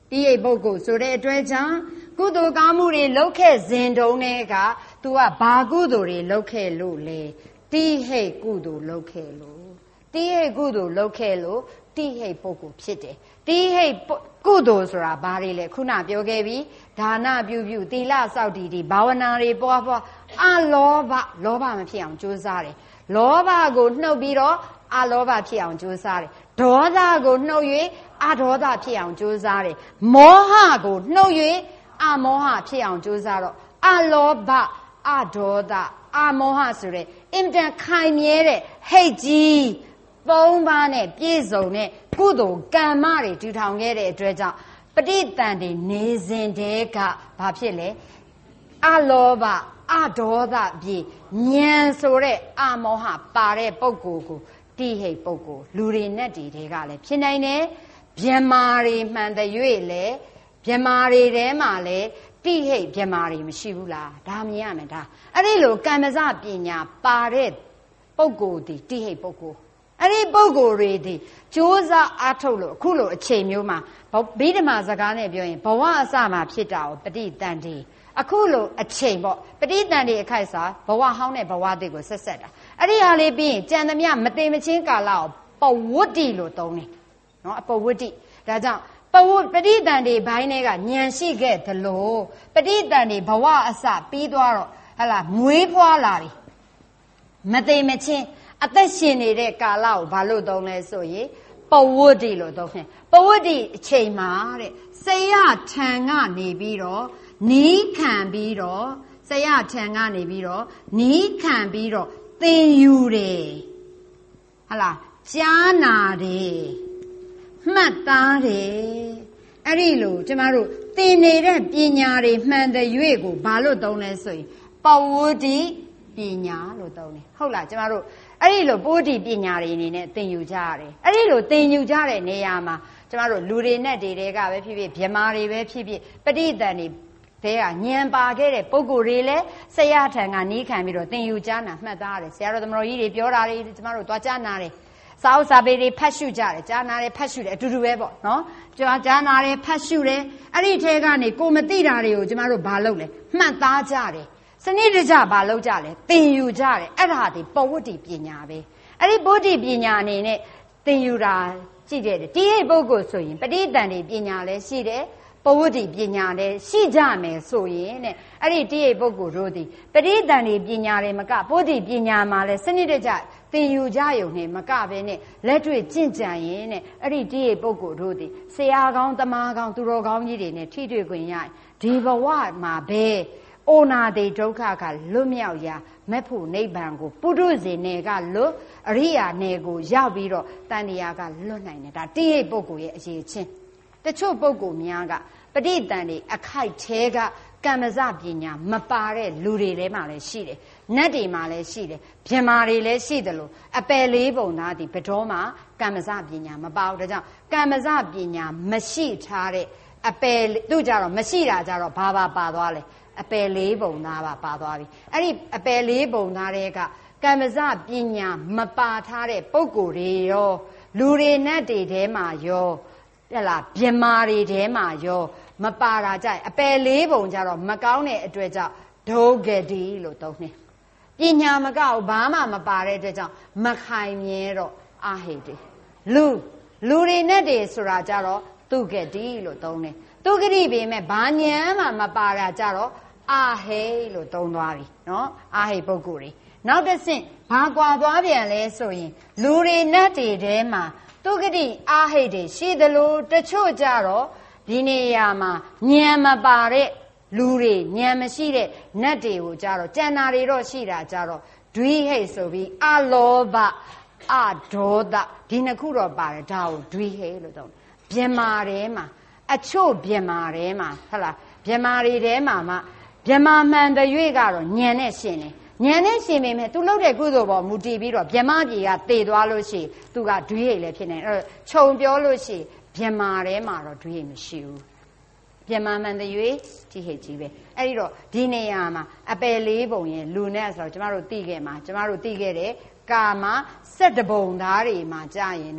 တိဟိပုဂ္ဂိုလ်ဆိုတဲ့အတွက်ကြောင့်ကုသိုလ်ကောင်းမှုတွေလုပ်ခဲ့စဉ်တုန်းက तू ကဘာကုသိုလ်တွေလုပ်ခဲ့လို့လဲတိဟိကုသိုလ်လုပ်ခဲ့လို့တိဟိကုသိုလ်လုပ်ခဲ့လို့တိဟိပုဂ္ဂိုလ်ဖြစ်တယ်တိဟိကုသိုလ်ဆိုတာဘာတွေလဲခုနပြောခဲ့ပြီဒါနပြုပြုသီလစောင့်တည်ဘာဝနာတွေပွားအလောဘမဖြစ်အောင်ကြိုးစားတယ်လောဘကိုနှုတ်ပြီးတော့အလောဘဖြစ်အောင်ကြိုးစားတယ်ဒေါသကိုနှုတ်၍အဒေါသဖြစ်အောင်ကြိုးစားတယ်မောဟကိုနှုတ်၍အမောဟဖြစ်အောင်ကြိုးစားတော့အလောဘအဒေါသအမောဟဆိုတဲ့အင်တန်ခိုင်မြဲတဲ့ဟိတ်ကြီးသုံးပါးနဲ့ပြည့်စုံတဲ့ကုသိုလ်ကံမတွေထူထောင်ခဲ့တဲ့အတွက်ကြောင့်ပဋိသန္ဓေနေစဉ်တည်းကဘာဖြစ်လဲအလောဘအဒေါသပြေဉာဏ်ဆိုတဲ့အမောဟပါတဲ့ပုဂ္ဂိုလ်ကိုတိဟိပုဂ္ဂိုလ်လူတွေနဲ့တွေကလည်းဖြစ်နိုင်တယ်ဗျမာတွေမှန်တဲ့၍လေဗျမာတွေထဲမှာလည်းတိဟိဗျမာတွေမရှိဘူးလားဒါမြင်ရမယ်ဒါအဲ့ဒီလိုကမ္မစပညာပါတဲ့ပုဂ္ဂိုလ်ဒီတိဟိပုဂ္ဂိုလ်အဲ့ဒီပုဂ္ဂိုလ်တွေဒီကြိုးစားအားထုတ်လို့အခုလိုအချိန်မျိုးမှာဗိဓမာစကားနဲ့ပြောရင်ဘဝအစမှာဖြစ်တာကိုပဋိသန္ဓေအခုလိုအချိန်ပေါ့ပဋိသန္ဓေအခိုက်စာဘဝဟောင်းနဲ့ဘဝသစ်ကိုဆက်ဆက်တာအဲ့ဒီဟာလေးပြီးရင်ကြံသမျှမသိမချင်းကာလကိုပဝတ္တိလို့သုံးတယ်နော်အပဝတ္တိဒါကြောင့်ပဋိသန္ဓေဘိုင်းတွေကဉာဏ်ရှိခဲ့သလိုပဋိသန္ဓေဘဝအစပြီးသွားတော့ဟလာမွေးဖွားလာပြီမသိမချင်းအသက်ရှင်နေတဲ့ကာလကိုဘာလို့သုံးလဲဆိုရင်ပဝတ္တိလို့သုံးတယ်ပဝတ္တိအချိန်မှာတဲ့ဆရာထံကနေပြီးတော့နီးခံပြီးတော့ဆရာထံကနေပြီးတော့နီးခံပြီးတော့သင်ယူတယ်ဟလာကြားနာတယ်မှတ်သားတယ်အဲ့ဒီလိုကျမတို့သင်နေတဲ့ပညာတွေမှန်တဲ့၍ကိုဘာလို့သုံးလဲဆိုရင်ပဝတ္တိပညာလို့သုံးတယ်ဟုတ်လားကျမတို့အဲ့ဒီလိုပဝတ္တိပညာတွေအနေနဲ့သင်ယူကြရတယ်အဲ့ဒီလိုသင်ယူကြတဲ့နေရာမှာကျမတို့လူတွေနဲ့တွေကပဲဖြစ်ဖြစ်ဗြဟ္မာတွေပဲဖြစ်ဖြစ်ပဋိသန္ဓေတဲကညံပါခဲ့တဲ့ပုဂ္ဂိုလ်တွေလည်းဆရာထံကနီးခံပြီးတော့သင်ယူကြားနာမှတ်သားတယ်ဆရာတော်သမတော်ကြီးတွေပြောတာတွေကျမတို့သွားကြားနာတယ်စာအုပ်စာပေတွေဖတ်ရှုကြတယ်ကြားနာတယ်ဖတ်ရှုတယ်အတူတူပဲပေါ့နော်ကြားနာတယ်ဖတ်ရှုတယ်အဲ့ဒီထဲကနေကိုမသိတာတွေကိုကျမတို့ဘာလုပ်လဲမှတ်သားကြတယ်စနစ်တကျဘာလုပ်ကြလဲသင်ယူကြတယ်အဲ့ဒါဒီပဝတ္တိပညာပဲအဲ့ဒီပဝတ္တိပညာအနေနဲ့သင်ယူတာကြည့်တယ်တိဟိပုဂ္ဂိုလ်ဆိုရင်ပဋိသန္ဓေပညာလည်းရှိတယ်ပဝတ္တိပညာလည်းရှိကြမယ်ဆိုရင်တဲ့အဲ့ဒီတိဟိပုဂ္ဂိုလ်တို့ဒီပဋိသန္ဓေပညာတွေမကပဝတ္တိပညာမှာလည်းစနစ်တကျသင်ယူကြရုံနဲ့မကပဲနဲ့လက်တွေ့ကျင့်ကြံရင်တဲ့အဲ့ဒီတိဟိပုဂ္ဂိုလ်တို့ဒီဆရာကောင်းတမကောင်းသူတော်ကောင်းကြီးတွေနဲ့ထိတွေ့ခွင့်ရရင်ဒီဘဝမှာပဲအိုနာတိဒုက္ခကလွတ်မြောက်ရာမက်ဖို့နိဗ္ဗာန်ကိုပုထုဇဉ်နယ်ကလွတ်အရိယာနယ်ကိုရောက်ပြီးတော့တဏှာကလွတ်နိုင်တယ်ဒါတိဟိပုဂ္ဂိုလ်ရဲ့အရေးချင်းတချို့ပုဂ္ဂိုလ်များကပဋိသန္ဓေအခိုက်ထဲကကမ္မစပညာမပါတဲ့လူတွေထဲမှာလည်းရှိတယ်နတ်တွေမှာလည်းရှိတယ်ဗြဟ္မာတွေလည်းရှိတယ်လို့အပယ်လေးပုံသားဒီဘတော်မှာကမ္မစပညာမပါဘူးဒါကြောင့်ကမ္မစပညာမရှိထားတဲ့အပယ်သူကြတော့မရှိတာကြတော့ဘာပါသွားလဲအပယ်လေးပုံသားပါသွားပြီအဲ့ဒီအပယ်လေးပုံသားတွေကကမ္မစပညာမပါထားတဲ့ပုဂ္ဂိုလ်တွေရောလူတွေနဲ့တွေထဲမှာရောဟဲ့လားဗြဟ္မာတွေထဲမှာရောမပါတာကြိုက်အပယ်လေးပုံကြတော့မကောင်းတဲ့အတွက်ကြောင့်ဒုဂတိလို့သုံးတယ်ပညာမကောက်ဘာမှမပါတဲ့အတွက်ကြောင့်မခိုင်မြဲတော့အာဟိတေလူတွေနဲ့တွေဆိုတာကြတော့သူဂတိလို့သုံးတယ်သူဂတိပေမဲ့ဘာဉာဏ်မှမပါတာကြတော့အာဟိလို့သုံးသွားပြီနော်အာဟိပုဂ္ဂိုလ်တွေနောက်တစ်ဆင့်ဘာကွာသွားပြန်လဲဆိုရင်လူတွေနဲ့တွေထဲမှာသူဂတိအာဟိတွေရှိသလိုတချို့ကြတော့ဒီနေရာမှာဉာဏ်မပါတဲ့လူတွေဉာဏ်မရှိတဲ့နတ်တွေကိုကြတော့ကျန်တာတွေတော့ရှိတာကြတော့ဒွိဟိတ်ဆိုပြီးအလောဘအဒေါသဒီနှစ်ခုတော့ပါတယ်ဒါကိုဒွိဟိတ်လို့သုံးဗြဟ္မာထဲမှာအချို့ဗြဟ္မာထဲမှာဟုတ်လားဗြဟ္မာတွေထဲမှာမှဗြဟ္မာမှန်တဲ့၍ကတော့ဉာဏ်နဲ့ရှင်တယ်ဉာဏ်နဲ့ရှင်ပေမဲ့ तू လုပ်တဲ့ကုသိုလ်ပေါ်မူတည်ပြီးတော့ဗြဟ္မာကြီးကတည်သွားလို့ရှိရင် तू ကဒွိဟိတ်လည်းဖြစ်နေအဲ့တော့ခြုံပြောလို့ရှိရင်ဗြဟ္မာထဲမှာတော့ဒွိဟိတ်မရှိဘူးဗြဟ္မာမှန်တဲ့၍တိဟိတ်ကြီးပဲအဲ့ဒီတော့ဒီနေရာမှာအပယ်လေးပုံရင်လူနဲ့ဆိုတော့ကျမတို့သိခဲ့မှာကျမတို့သိခဲ့တဲ့ကာမ7ပုံသားတွေမှာကြာရင်တော့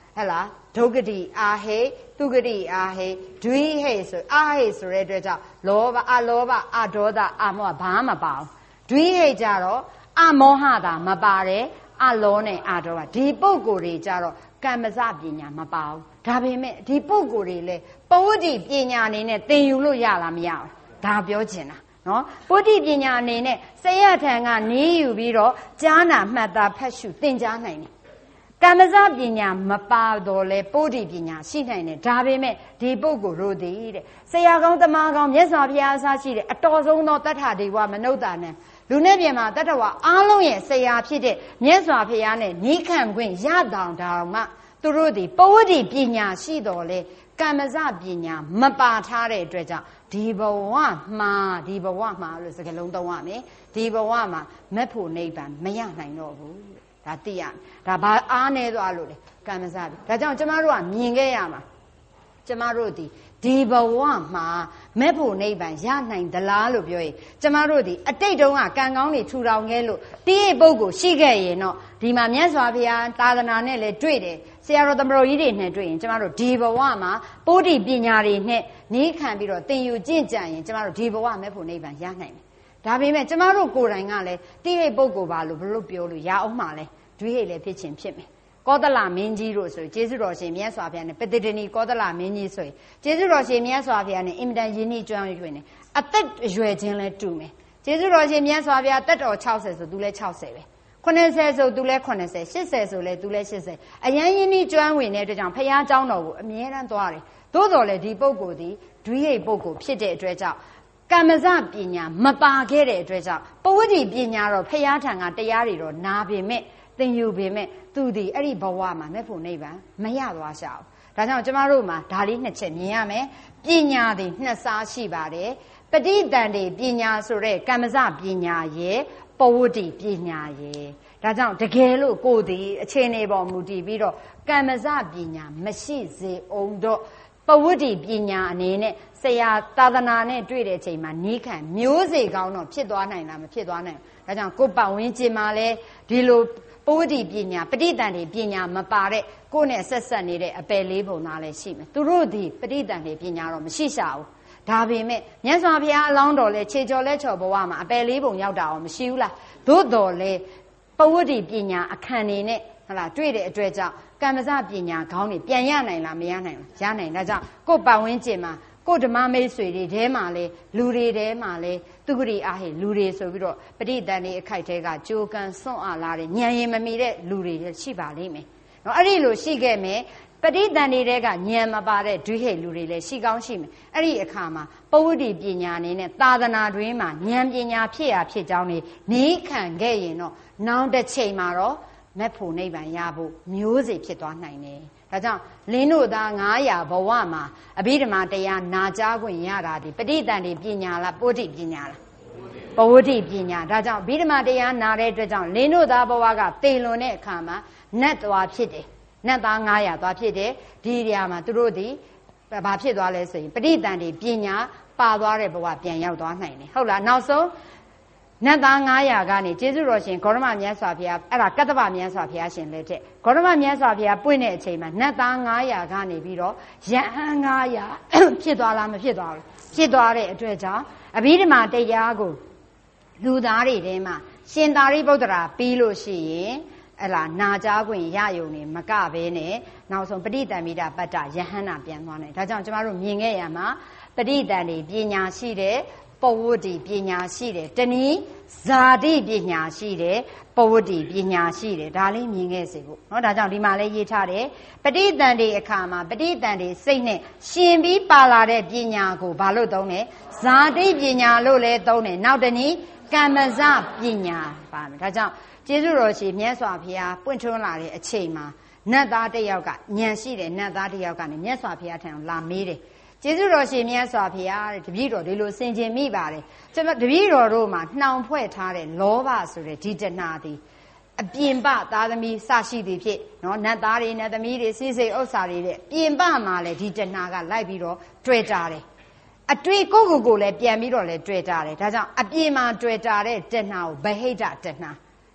ဟဲ့လားဒုက္ခတိအာဟေသူက္ခတိအာဟေဒွိဟေဆိုအာဟေဆိုတဲ့အတွက်ကြောင့်လောဘအဒေါသအမောဟဘာမှမပါဘူးဒွိဟေကြတော့အမောဟတာမပါတယ်အလောနဲ့အဒေါသဒီပုဂ္ဂိုလ်တွေကြတော့ကမ္မစပညာမပါဘူးဒါပေမဲ့ဒီပုဂ္ဂိုလ်တွေလဲပဝတ္တိပညာအနေနဲ့သင်ယူလို့ရလားမရဘူးဒါပြောချင်တာနော်ပုဒ္ဓိပညာအနေနဲ့ဆရာထံကနေယူပြီးတော့ကြားနာမှတ်သားဖတ်ရှုသင်ကြားနိုင်တယ်ကမ္မစပညာမပါတော့လဲပုဒ္ဓိပညာရှိနိုင်တယ်ဒါပေမဲ့ဒီပုဂ္ဂိုလ်တို့သည်တဲ့ဆရာကောင်းတမန်ကောင်းမြတ်စွာဘုရားအစရှိတဲ့အတော်ဆုံးသောတတ္ထဒေဝမနုဿာနဲ့လူနဲ့ပြင်မှာတတ္တဝါအားလုံးရဲ့ဆရာဖြစ်တဲ့မြတ်စွာဘုရားနဲ့နီးခံခွင့်ရတောင်မှသူတို့သည်ပဝတ္တိပညာရှိတော်လဲကမ္မစပညာမပါထားတဲ့အတွက်ကြောင့်ဒီဘဝမှာလို့စကားလုံးသုံးရမယ်ဒီဘဝမှာမက်ဖို့နိဗ္ဗာန်မရနိုင်တော့ဘူးဒါသိရမယ်ဒါဘာအားနေသွားလို့လဲကမ္မစပဒါကြောင့်ကျမတို့ကမြင်ခဲ့ရမှာကျမတို့ဒီဘဝမှာမက်ဖို့နိဗ္ဗာန်ရနိုင်သလားလို့ပြောရင်ကျမတို့ဒီအတိတ်တုန်းကကံကောင်းတွေထူထောင်ခဲ့လို့တိရိပုဂ္ဂိုလ်ရှိခဲ့ရင်တော့ဒီမှာမြတ်စွာဘုရားသာသနာနဲ့လည်းတွေ့တယ်ဆရာတော်သမတော်ကြီးတွေနဲ့တွေ့ရင်ကျမတို့ဒီဘဝမှာပုဒ္ဓိပညာတွေနဲ့နီးခံပြီးတော့သင်ယူကျင့်ကြံရင်ကျမတို့ဒီဘဝမက်ဖို့နိဗ္ဗာန်ရနိုင်တယ်ဒါပေမဲ့ကျမတို့ကိုယ်တိုင်ကလည်းတိရိပုဂ္ဂိုလ်ပါလို့ဘလို့ပြောလို့ရအောင်မှလဲဒွိဟိလည်းဖြစ်ခြင်းဖြစ်မယ်ကောသလမင်းကြီးတို့ဆိုကျေးဇူးတော်ရှင်မြတ်စွာဘုရားနဲ့ပတိတ္တနီကောသလမင်းကြီးဆိုကျေးဇူးတော်ရှင်မြတ်စွာဘုရားနဲ့အင်မတန်ယဉ်ကျေးကျွမ်းရွယ်နေအသက်အရွယ်ချင်းလဲတူမယ်ကျေးဇူးတော်ရှင်မြတ်စွာဘုရားတက်တော်60ဆိုသူလဲ60ပဲ80ဆိုသူလဲ80 80ဆိုလဲသူလဲ80အရန်ယဉ်ကျေးကျွမ်းဝင်တဲ့အတွက်ကြောင့်ဘုရားကျောင်းတော်ကိုအမြဲတမ်းသွားတယ်သို့တော်လည်းဒီပုဂ္ဂိုလ်ဒီဒွိဟိပုဂ္ဂိုလ်ဖြစ်တဲ့အတွက်ကြောင့်ကမ္မစပညာမပါခဲ့တဲ့အတွက်ကြောင့်ပဝတ္တိပညာတော့ဘုရားထံကတရားတွေတော့နာပေမဲ့သင်ယူပေမဲ့သူဒီအဲ့ဒီဘဝမှာမက်ဖို့နိဗ္ဗာန်မရသွားရှာဘူးဒါကြောင့်ကျမတို့မှာဒါလေးနှစ်ချက်မြင်ရမယ်ပညာတွေနှစ်စားရှိပါတယ်ပဋိသန္ဓေပညာဆိုတဲ့ကမ္မစပညာရဲ့ပဝတ္တိပညာရဲ့ဒါကြောင့်တကယ်လို့ကိုယ်ဒီအခြေအနေပေါ်မူတည်ပြီးတော့ကမ္မစပညာမရှိစေအောင်တော့ပဝတ္တိပညာအနေနဲ့ဆရာသာသနာနဲ့တွေ့တဲ့အချိန်မှာနီးခံမျိုးစေကောင်းတော့ဖြစ်သွားနိုင်လားမဖြစ်သွားနိုင်ဘူးဒါကြောင့်ကိုယ်ပတ်ဝန်းကျင်မှာလဲဒီလိုပဝတ္တိပညာပဋိသန္ဓေပညာမပါတဲ့ကိုယ်နဲ့ဆက်ဆက်နေတဲ့အပယ်လေးပုံသားလည်းရှိမယ်သူတို့ဒီပဋိသန္ဓေပညာတော့မရှိရှာဘူးဒါပေမဲ့မြတ်စွာဘုရားအလောင်းတော်လဲခြေကျော်လဲချော်ဘဝမှာအပယ်လေးပုံရောက်တာအောင်မရှိဘူးလားသို့တော်လဲပဝတ္တိပညာအခန့်နေနဲ့ဟလာတွေ့တဲ့အတွက်ကြောင့်ကမ္မစပညာခေါင်းတွေပြန်ရနိုင်လားမရနိုင်ဘူးရနိုင်ဒါကြောင့်ကိုယ်ပတ်ဝန်းကျင်မှာကိုဓမ္မမိတ်ဆွေတွေထဲမှာလဲလူတွေထဲမှာလဲသူဂရိအားဟိလူတွေဆိုပြီးတော့ပဋိသန္ဓေအခိုက်တဲကကြိုးကန်စွန့်အားလာတဲ့ဉာဏ်ရင်မမီတဲ့လူတွေရှိပါလိမ့်မယ်နော်အဲ့ဒီလိုရှိခဲ့မယ်ပဋိသန္ဓေတဲကဉာဏ်မပါတဲ့ဒွိဟိလူတွေလည်းရှိကောင်းရှိမယ်အဲ့ဒီအခါမှာပဝတ္တိပညာအနေနဲ့သာသနာတွင်မှာဉာဏ်ပညာဖြစ်ရာဖြစ်ကြောင်းနေနီးခံခဲ့ရင်တော့နောက်တစ်ချိန်မှာတော့မက်ဖို့နိဗ္ဗာန်ရဖို့မျိုးစေဖြစ်သွားနိုင်တယ်ဒါကြောင့်လင်းတို့သား900ဘဝမှာအဘိဓမ္မာတရားနာကြားခွင့်ရတာဒီပဋိသန္ဓေပညာလားပုဒ္ဓိပညာလားပဝတ္တိပညာဒါကြောင့်အဘိဓမ္မာတရားနာတဲ့အတွက်ကြောင့်လင်းတို့သားဘဝကသေလွန်တဲ့အခါမှာနတ်သွားဖြစ်တယ်နတ်သား900သွားဖြစ်တယ်ဒီနေရာမှာသူတို့ဒီဘာဖြစ်သွားလဲဆိုရင်ပဋိသန္ဓေပညာပါသွားတဲ့ဘဝပြန်ရောက်သွားနိုင်တယ်ဟုတ်လားနောက်ဆုံးနတ်သား900ကနေကျေးဇူးတော်ရှင်ဂေါရမမြတ်စွာဘုရားအဲ့ဒါကတ္တဗမြတ်စွာဘုရားရှင်လက်ထက်ဂေါရမမြတ်စွာဘုရားပွင့်တဲ့အချိန်မှာနတ်သား900ကနေပြီးတော့ယဟန်900ဖြစ်သွားလားမဖြစ်သွားဘူးဖြစ်သွားတဲ့အတွက်ကြောင့်အဘိဓမ္မာတရားကိုလူသားတွေထဲမှာရှင်သာရိပုတ္တရာပြီးလို့ရှိရင်အဲ့လားနာကြားခွင့်ရယုံနေမကဘဲနဲ့နောက်ဆုံးပဋိသန္ဓိတာပတ္တယဟန္တာပြန်သွားတယ်ဒါကြောင့်ကျမတို့မြင်ခဲ့ရမှာပဋိသန္ဓေပညာရှိတဲ့ပဝတ္တိပညာရှိတယ်တနည်းဇာတိပညာရှိတယ်ပဝတ္တိပညာရှိတယ်ဒါလေးမြင်ခဲ့စေဖို့เนาะဒါကြောင့်ဒီမှာလေးရေးထားတယ်ပဋိသန္ဓေအခါမှာပဋိသန္ဓေစိတ်နဲ့ရှင်ပြီးပါလာတဲ့ပညာကိုဘာလို့သုံးလဲဇာတိပညာလို့လည်းသုံးတယ်နောက်တနည်းကမ္မစပညာပါမယ်ဒါကြောင့်ကျေးဇူးတော်ရှင်မြတ်စွာဘုရားပွင့်ထွန်းလာတဲ့အချိန်မှာနတ်သားတစ်ယောက်ကဉာဏ်ရှိတဲ့နတ်သားတစ်ယောက်ကနေမြတ်စွာဘုရားထံလာမေးတယ်ကျေးဇူးတော်ရှင်မြတ်စွာဘုရားတပည့်တော်ဒီလိုဆင်ခြင်မိပါတယ်ကျွန်တော်တပည့်တော်တို့မှာနှောင်ဖွဲ့ထားတဲ့လောဘဆိုတဲ့ဒီတဏှာသည်အပြင်ပသားသမီးစရှိသည်ဖြစ်နော်နတ်သားတွေနတ်သမီးတွေစိစိဥစ္စာတွေတဲ့ပြင်ပမှာလည်းဒီတဏှာကလိုက်ပြီးတော့တွေ့တာတယ်အတွေ့ကိုလည်းပြန်ပြီးတော့လည်းတွေ့တာတယ်ဒါကြောင့်အပြင်မှာတွေ့တာတဲ့တဏှာကိုဗဟိတတဏှာ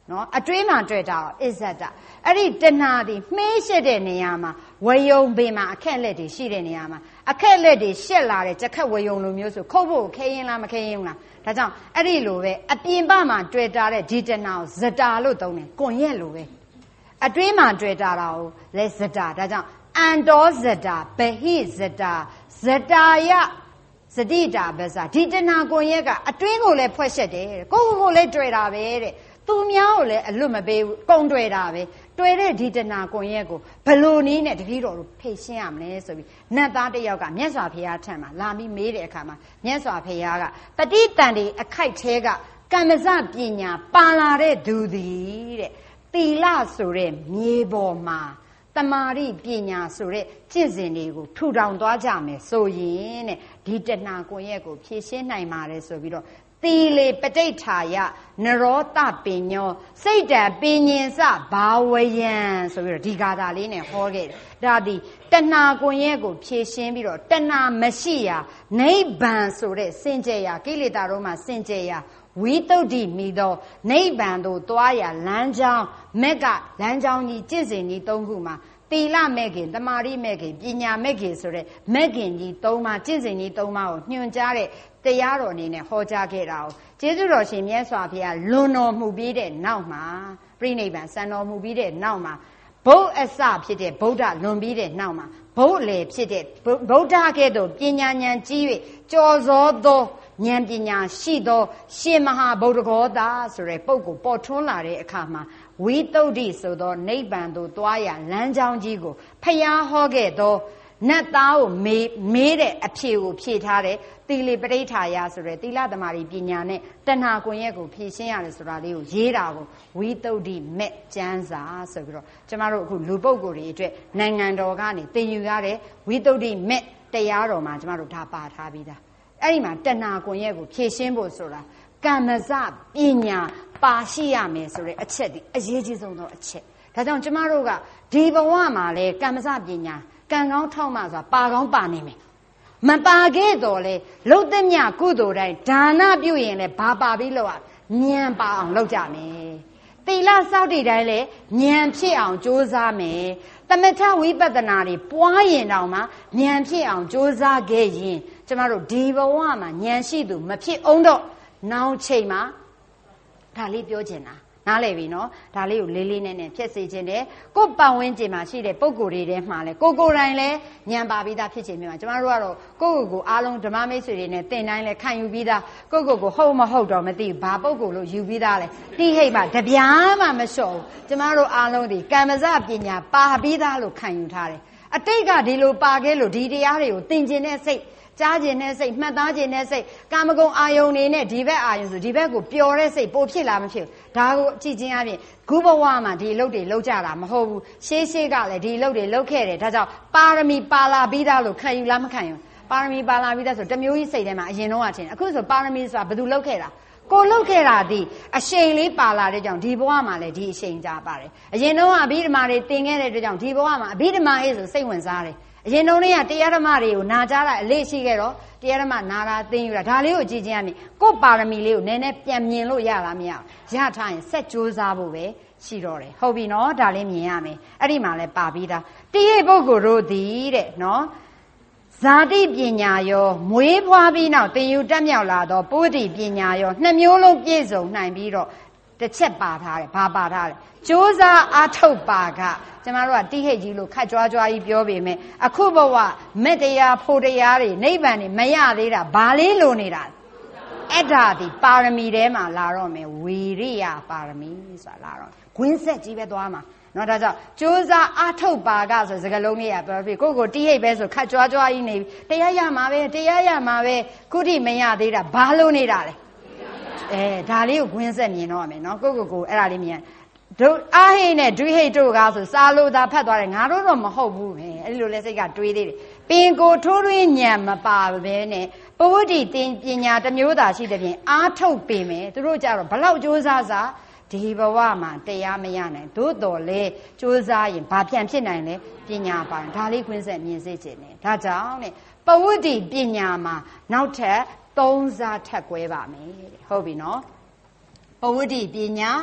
နော်အတွေးမှတွေ့တာအစ္ဆဒအဲ့ဒီတဏှာဒီမှေးရှက်တဲ့နေရာမှာဝယုံပင်မှာအခက်လက်တွေရှိတဲ့နေရာမှာအခက်လက်တွေရှက်လာတဲ့ကြက်ခတ်ဝယုံလိုမျိုးဆိုခုတ်ဖို့ခဲရင်လားမခဲရင်လားဒါကြောင့်အဲ့ဒီလိုပဲအပြင်ပမှာတွေ့တာတဲ့ဒီတဏှာကိုဇတာလို့သုံးတယ်ကွန်ရက်လိုပဲအတွေးမှတွေ့တာကိုလဲဇတာဒါကြောင့်အန္တောဇတာဗဟိဇတာဇတာယစတိတာပဲစားဒီတဏှာကွန်ရက်ကအတွေးကိုလည်းဖွဲ့ရှက်တယ်ကိုလည်းတွေ့တာပဲတဲ့သူများကိုလည်းအလွတ်မပေးဘူးကုံတွေ့တာပဲတွေ့တဲ့ဒီတဏှာကွန်ရက်ကိုဘလို့နည်းနဲ့တပည့်တော်တို့ဖိတ်ရှင်းရမလဲဆိုပြီးနတ်သားတစ်ယောက်ကမြတ်စွာဘုရားထံမှာလာပြီးမေးတဲ့အခါမှာမြတ်စွာဘုရားကပဋိတန်တွေအခိုက်သေးကကမ္မစပညာပါလာတဲ့သူသည်တဲ့သီလဆိုတဲ့မြေပေါ်မှာတမာရိပညာဆိုတဲ့ကျင့်စဉ်တွေကိုထူထောင်သွားကြမယ်ဆိုရင်တဲ့ဒီတဏှာကွန်ရက်ကိုဖြည့်ရှင်းနိုင်ပါတယ်ဆိုပြီးတော့သီလေပဋိဋ္ဌာယနရောတပညောစိတ်တံပင်ညင်စဘာဝယံဆိုပြီးတော့ဒီဂါထာလေးနဲ့ဟောခဲ့တယ်ဒါဒီတဏှာကွန်ရက်ကိုဖြည့်ရှင်းပြီးတော့တဏှာမရှိရာနိဗ္ဗာန်ဆိုတဲ့စင်ကြယ်ရာကိလေသာတို့မှာစင်ကြယ်ရာဝိတုဒ္ဓိမိသောနိဗ္ဗာန်သို့သွားရာလမ်းကြောင်းမက်ကလမ်းကြောင်းကြီးကျင့်စဉ်ကြီး၃ခုမှာသီလမဲ့ခင်တမာရိမဲ့ခင်ပညာမဲ့ခင်ဆိုတဲ့မဲ့ခင်ကြီး၃ပါးကျင့်စဉ်ကြီး၃ပါးကိုညွှန်ကြားတဲ့တရားတော်အနေနဲ့ဟောကြားခဲ့တာကိုကျေးဇူးတော်ရှင်မြတ်စွာဘုရားလွန်တော်မူပြီးတဲ့နောက်မှာပြိဋိဘံစံတော်မူပြီးတဲ့နောက်မှာဘုအစဖြစ်တဲ့ဗုဒ္ဓလွန်ပြီးတဲ့နောက်မှာဘုလေဖြစ်တဲ့ဗုဒ္ဓကဲ့သို့ပညာဉာဏ်ကြီး၍ကြော်စောသောဉာဏ်ပညာရှိသောရှင်မဟာဗုဒ္ဓဂောတာဆိုတဲ့ပုဂ္ဂိုလ်ပေါ်ထွန်းလာတဲ့အခါမှာဝိတုဒ္ဓိဆိုသောနိဗ္ဗာန်သို့သွားရလမ်းကြောင်းကြီးကိုဖျားဟောခဲ့သောနတ်သားကိုမေးတဲ့အဖြေကိုဖြေထားတဲ့သီလေပဋိဋ္ဌာယဆိုတဲ့သီလသမารီပညာနဲ့တဏှာကွန်ရက်ကိုဖြည့်ရှင်းရတယ်ဆိုတာလေးကိုရေးတာကိုဝိတုဒ္ဓိမဲ့ကျမ်းစာဆိုပြီးတော့ကျမတို့အခုလူပုဂ္ဂိုလ်တွေအတွက်နိုင်ငံတော်ကနေသင်ယူရတဲ့ဝိတုဒ္ဓိမဲ့တရားတော်မှာကျမတို့ဒါပါထားပြီးသားအဲ့ဒီမှာတဏှာကွန်ရက်ကိုဖြည့်ရှင်းဖို့ဆိုတာကမ္မစပညာပါရှိရမယ်ဆိုတဲ့အချက်ဒီအရေးကြီးဆုံးသောအချက်ဒါကြောင့်ကျမတို့ကဒီဘဝမှာလဲကမ္မစပညာကံကောင်းထောက်မှဆိုတာပါကောင်းပါနေမယ်မပါခဲ့တော့လဲလှုပ်တဲ့မြကုသိုလ်တိုင်းဒါနပြုရင်လဲဘာပါပြီးလို့ဉာဏ်ပါအောင်လုပ်ကြမယ်သီလစောင့်တည်တိုင်းလဲဉာဏ်ဖြစ်အောင်ကြိုးစားမယ်သမထဝိပဿနာတွေပွားရင်တောင်မှဉာဏ်ဖြစ်အောင်ကြိုးစားခဲ့ရင်ကျမတို့ဒီဘဝမှာဉာဏ်ရှိသူမဖြစ်အောင်တော့နောက်ချိန်မှာဒါလေးပြောချင်တာနားလည်ပြီနော်ဒါလေးကိုလေးလေးနက်နက်ဖြည့်စေခြင်းတယ်ကိုယ်ပတ်ဝန်းကျင်မှာရှိတဲ့ပုံကိုယ်တွေထဲမှာလဲကိုယ်တိုင်လဲညံပါပြီးသားဖြစ်ခြင်းမျိုးမှာကျမတို့ကတော့ကိုယ့်ကိုယ်အားလုံးဓမ္မမိတ်ဆွေတွေနဲ့သင်တိုင်းလဲခံယူပြီးသားကိုယ့်ကိုယ်ကိုဟုတ်မဟုတ်တော့မသိဘူးဘာပုံကိုယ်လို့ယူပြီးသားလဲတိဟိတ်မှတပြားမှမလျှော့ဘူးကျမတို့အားလုံးဒီကမ္မစပညာပါပြီးသားလို့ခံယူထားတယ်အတိတ်ကဒီလိုပါခဲ့လို့ဒီတရားတွေကိုသင်ကျင်တဲ့စိတ်ကြားကျင်တဲ့စိတ်မှတ်သားကျင်တဲ့စိတ်ကာမဂုဏ်အာယုန်တွေနဲ့ဒီဘက်အာယုန်ဆိုဒီဘက်ကိုပျော်တဲ့စိတ်ပိုဖြစ်လားမဖြစ်ဘူးဒါကိုကြည့်ချင်းအပြင်ခုဘဝမှာဒီအလုပ်တွေလုပ်ကြတာမဟုတ်ဘူးရှေးကလည်းဒီအလုပ်တွေလုပ်ခဲ့တယ်ဒါကြောင့်ပါရမီပါလာပြီးသားလို့ခံယူလားမခံယူပါရမီပါလာပြီးသားဆိုတမျိုးကြီးစိတ်ထဲမှာအရင်တော့ကချင်းအခုဆိုပါရမီဆိုတာဘယ်သူလုပ်ခဲ့တာကိုလုပ်ခဲ့တာဒီအရှိန်လေးပါလာတဲ့ကြောင့်ဒီဘဝမှာလည်းဒီအရှိန်ကြပါတယ်အရင်တော့အဘိဓမ္မာတွေသင်ခဲ့တဲ့ကြောင့်ဒီဘဝမှာအဘိဓမ္မာဟဲ့ဆိုစိတ်ဝင်စားတယ်အရင်တုန်းကတရားဓမ္မတွေကိုနာကြားတာအလေးရှိခဲ့တော့တရားဓမ္မနာတာသိယူတာဒါလေးကိုကြည့်ချင်းရမယ်ကို့ပါရမီလေးကိုနည်းနည်းပြန်မြင်လို့ရလားမရရထားရင်ဆက်ကြိုးစားဖို့ပဲရှိတော့တယ်ဟုတ်ပြီနော်ဒါလေးမြင်ရမယ်အဲ့ဒီမှာလဲပါပြီးသားတိရိပုဂ္ဂိုလ်တို့သည်တဲ့နော်ဇာတိပညာရောမွေးဖွားပြီးနောက်သင်ယူတက်မြောက်လာသောပုဒ်တိပညာရောနှစ်မျိုးလုံးပြည့်စုံနိုင်ပြီးတော့တစ်ချက်ပါထားတယ်ဘာပါထားလဲကြိုးစားအားထုတ်ပါကကျမတို့ကတိဟိတ်ကြီးလို့ခတ်ကြွားကြီးပြောပေမဲ့အခုဘဝမက်တရားဖို့တရားတွေနိဗ္ဗာန်တွေမရသေးတာဘာလေးလိုနေတာအဲ့ဒါဒီပါရမီထဲမှာလာတော့မယ်ဝီရိယပါရမီဆိုတာလာတော့ခွင်းဆက်ကြီးပဲသွားမှာနော်ဒါကြောင့်ကြိုးစားအားထုတ်ပါကဆိုစကားလုံးလေးကပြောပြီးကိုတိဟိတ်ပဲဆိုခတ်ကြွားကြီးနေတရားရမှာပဲခုထိမရသေးတာဘာလို့နေတာလဲဒါလေးကိုခွင်းဆက်မြင်တော့မယ်နော်ကိုအဲ့ဒါလေးမြင်တို့အာဟိနဲ့ဒွိဟိတို့ကဆိုစာလို့သာဖတ်သွားတယ်ငါတို့တော့မဟုတ်ဘူးပဲအဲ့လိုလဲစိတ်ကတွေးသေးတယ်ပင်ကိုထိုးထွင်းညံမပါပဲနဲ့ပဝတ္တိတင်ပညာတစ်မျိုးသာရှိတဲ့ပြင်အားထုတ်ပေမယ်သူတို့ကြတော့ဘလောက်ကြိုးစားစားဒီဘဝမှာတရားမရနိုင်သို့တော်လဲကြိုးစားရင်ဘာပြန်ဖြစ်နိုင်လဲပညာပါဒါလေးခွင်းဆက်မြင်စေချင်တယ်ဒါကြောင့်တဲ့ပဝတ္တိပညာမှာနောက်ထပ်3စားထပ်ကွဲပါမယ်တဲ့ဟုတ်ပြီနော်ပဝတ္တိပညာဒ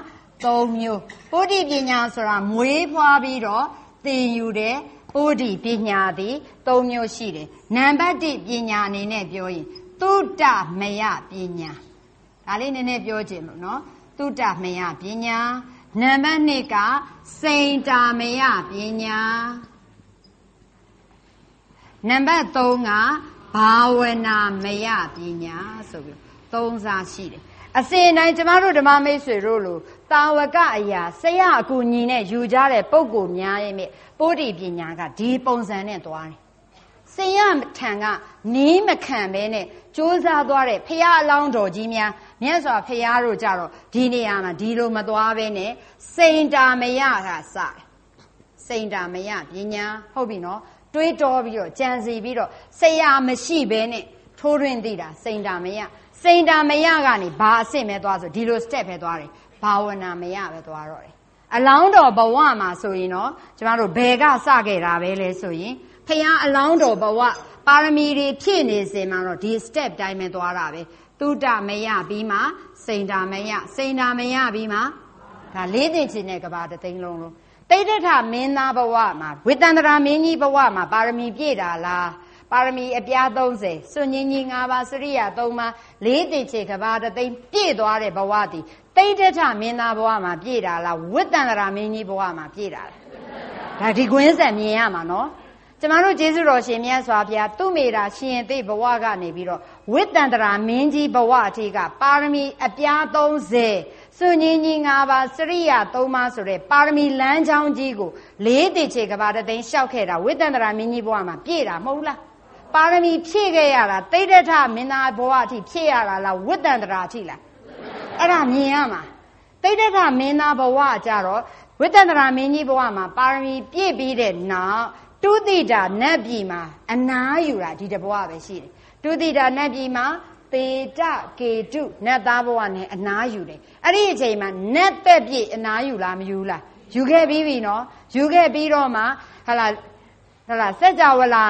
3မျိုးပုဒ္ဓိပညာဆိုတာမွေးဖွားပြီးတော့သင်ယူတဲ့ပုဒ္ဓိပညာသည်3မျိုးရှိတယ်နံပါတ်1ပညာအနေနဲ့ပြောရင်သုတ္တမယပညာဒါလေးနည်းနည်းပြောချင်လို့နော်သုတ္တမယပညာနံပါတ်2ကစိန်တာမယပညာနံပါတ်3ကဘာဝနာမယပညာဆိုပြီး3စားရှိတယ်အစဉ်တိုင်းကျမတို့ဓမ္မမိတ်ဆွေတို့လိုတာဝကအရာဆရာအကူညီနဲ့ယူကြတဲ့ပုံကိုများရဲ့မြပုဒ္ဓိပညာကဒီပုံစံနဲ့သွားတယ်ဆရာထံကနီးမခံပဲနဲ့စူးစမ်းသွားတဲ့ဖရာအလောင်းတော်ကြီးများမြတ်စွာဘုရားတို့ကြတော့ဒီနေရာမှာဒီလိုမသွားပဲနဲ့စိန်တာမယကစတယ်စိန်တာမယပညာဟုတ်ပြီနော်တွေးတောပြီးတော့ကြံစီပြီးတော့ဆရာမရှိဘဲနဲ့ထိုးထွင်းသိတာစိန်တာမယစိန်တာမယကနေဘာအဆင့်ပဲသွားဆိုဒီလို step ပဲသွားတယ်ဘာဝနာမယပဲသွားတော့တယ်အလောင်းတော်ဘဝမှာဆိုရင်တော့ကျမတို့ဘယ်ကစခဲ့တာပဲလဲဆိုရင်ဖခင်အလောင်းတော်ဘဝပါရမီတွေဖြည့်နေစဉ်မှာတော့ဒီ step တိုင်းပဲသွားတာပဲသုတ္တမယပြီးမှစိန်တာမယစိန်တာမယပြီးမှဒါ၄သိချင်းနဲ့ကဘာတသိန်းလုံးလုံးတိဋ္ဌထမင်းသားဘဝမှာဝိတန္တရာမင်းကြီးဘဝမှာပါရမီပြည့်တာလားပါရမီအပြား30စွန့်ညင်းကြီး5ပါးစရိယာ3ပါး၄သိချင်းကဘာတသိန်းပြည့်သွားတဲ့ဘဝတည်တိဋ္ဌထမင်းသားဘဝမှာပြည့်တာလားဝိတန္တရာမင်းကြီးဘဝမှာပြည့်တာလားဒါဒီကွင်းဆက်မြင်ရမှာနော်ကျမတို့ကျေးဇူးတော်ရှင်မြတ်စွာဘုရားသူ့မိတာရှင်သိဘဝကနေပြီးတော့ဝိတန္တရာမင်းကြီးဘဝအထိကပါရမီအပြား30စွန့်ညင်းကြီး5ပါးစရိယာ3ပါးဆိုတဲ့ပါရမီလမ်းကြောင်းကြီးကို၄သိချေကဘာတသိန်းလျှောက်ခဲ့တာဝိတန္တရာမင်းကြီးဘဝမှာပြည့်တာမဟုတ်လားပါရမီဖြည့်ခဲ့ရတာတိဋ္ဌထမင်းသားဘဝအထိဖြည့်ရတာလားဝိတန္တရာအထိလားအဲ့ဒါမြင်ရမှာတိဋ္ဌထမင်းသားဘဝကြတော့ဝိတန္တရာမင်းကြီးဘဝမှာပါရမီပြည့်ပြီးတဲ့နောက်တုတိတာနတ်ပြည်မှာအနာယူတာဒီတဘဝပဲရှိတယ်တုတိတာနတ်ပြည်မှာသေတကေတုနတ်သားဘဝနဲ့အနာယူတယ်အဲ့ဒီအချိန်မှာနတ်သက်ပြည့်အနာယူလားမယူလားယူခဲ့ပြီးပြီနော်ယူခဲ့ပြီးတော့မှဟလာစัจ java လာ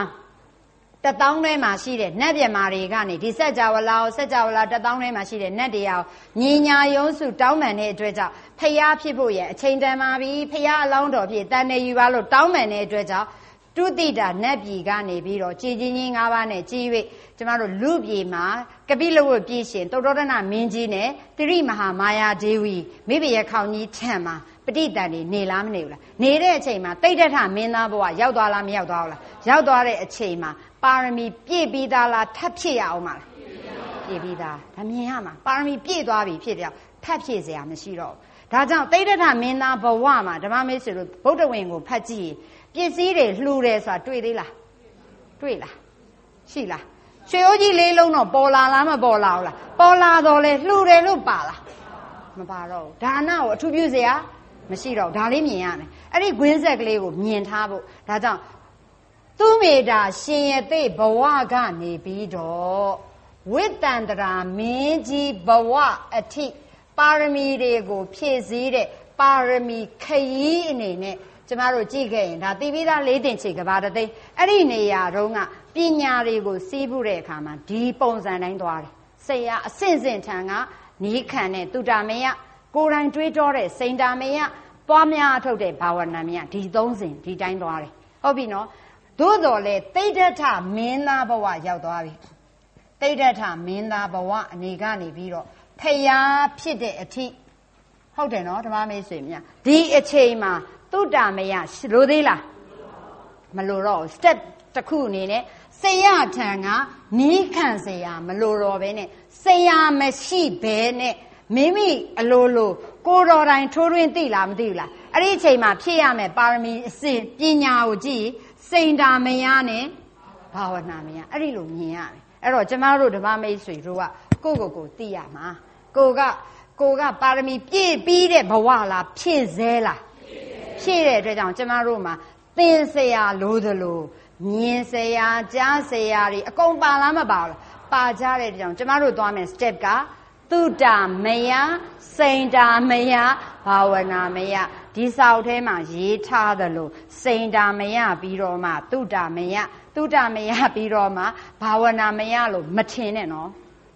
1000ထဲမှာရှိတဲ့နတ်ပြမာတွေကနေဒီစัจ java လာကိုစัจ java လာ1000ထဲမှာရှိတဲ့နတ်တရားကိုညီညာယုံစုတောင်းပန်တဲ့အတွက်ကြောင့်ဖျားဖြစ်ဖို့ရဲ့အချိန်တန်ပါပြီဖျားအလောင်းတော်ဖြစ်တန်နေယူပါလို့တောင်းပန်တဲ့အတွက်ကြောင့်တုတိတာနတ်ပြည်ကနေပြီးတော့ကြည်ချင်းကြီး5ပါးနဲ့ကြီး၍ကျမတို့လူပြည်မှာကပိလဝတ်ပြည်ရှင်သုတ္တရဏမင်းကြီးနဲ့တိရိမဟာမာယာဒေဝီမိဘရဲ့ခေါင်းကြီးထံမှာပဋိသန္ဓေနေလားမနေဘူးလားနေတဲ့အချိန်မှာတိဋ္ဌထမင်းသားဘဝရောက်သွားလားမရောက်သွားဘူးလားရောက်သွားတဲ့အချိန်မှာပါရမီပြည့်ပြီးသားလားထပ်ဖြည့်ရအောင်မလားပြည့်ပြီးသားဒါမြင်ရမှာပါရမီပြည့်သွားပြီဖြစ်တယ်ထပ်ဖြည့်เสียမရှိတော့ဘူးဒါကြောင့်တိဋ္ဌထမင်းသားဘဝမှာဓမ္မမိတ်ဆွေတို့ဗုဒ္ဓဝင်ကိုဖတ်ကြည့်ပစ္စည်းတွေလှူတယ်ဆိုတာတွေ့သေးလားတွေ့လားရှိလားရွှေအိုးကြီးလေးလုံးတော့ပေါ်လာလားမပေါ်လာဘူးလားပေါ်လာတော့လေလှူတယ်လို့ပါလားမပါတော့ဘူးဒါနကိုအထူးပြုเสียမရှိတော့ဒါလေးမြင်ရမယ်အဲ့ဒီကွင်းဆက်ကလေးကိုမြင်ထားဖို့ဒါကြောင့်သူမေတာရှင်ရသိဘဝကနေပြီးတော့ဝိတန္တရာမင်းကြီးဘဝအထိပါရမီတွေကိုဖြည့်ဆည်းတဲ့ပါရမီခရီးအနေနဲ့ကျမတို့ကြည့်ခဲ့ရင်ဒါတိပိသား၄တင်ချေကဘာတသိအဲ့ဒီနေရာတုန်းကပညာတွေကိုစီးဖို့တဲ့အခါမှာဒီပုံစံတိုင်းသွားတယ်ဆရာအဆင့်ဆင့်ထံကနီးခံတဲ့တုတ္တမယကိုယ်တိုင်တွေးတောတဲ့စိန်တာမယပွားများထုတ်တဲ့ဘာဝနာမယဒီ၃စဉ်ဒီတိုင်းသွားတယ်ဟုတ်ပြီနော်သို့တော်လဲတိဋ္ဌထမင်းသားဘဝရောက်သွားပြီတိဋ္ဌထမင်းသားဘဝအနေကနေပြီးတော့ဖျားဖြစ်တဲ့အထိဟုတ်တယ်နော်ဓမ္မမိတ်ဆွေများဒီအချိန်မှာသုတ္တမယလိုသေးလားမလိုတော့ step တစ်ခုအနေနဲ့ဆရာထံကနီးခံဆရာမလိုတော့ဘဲနဲ့ဆရာမရှိဘဲနဲ့မိမိအလိုလိုကိုတော်တိုင်ထိုးထွင်းသိလားမသိဘူးလားအဲ့ဒီအချိန်မှာဖြစ်ရမယ်ပါရမီအစဉ်ပညာကိုကြည့်စိန်တာမယနဲ့ဘာဝနာမယအဲ့ဒီလိုမြင်ရတယ်အဲ့တော့ကျမတို့ဓမ္မမိတ်ဆွေတို့ကကိုသိရမှာကိုကပါရမီပြည့်ပြီးတဲ့ဘဝလားဖြည့်စဲလားဖြည့်တဲ့အတွက်ကြောင့်ကျမတို့မှာသင်ဆရာလိုသလိုမြင်ဆရာကြားဆရာတွေအကုန်ပါလားမပါဘူးလားပါကြတဲ့အတွက်ကြောင့်ကျမတို့သွားမယ် step ကသုတ္တမယစိန်တာမယဘာဝနာမယဒီစာအုပ်ထဲမှာရေးထားသလိုစိန်တာမယပြီးတော့မှသုတ္တမယပြီးတော့မှဘာဝနာမယလို့မထင်နဲ့နော်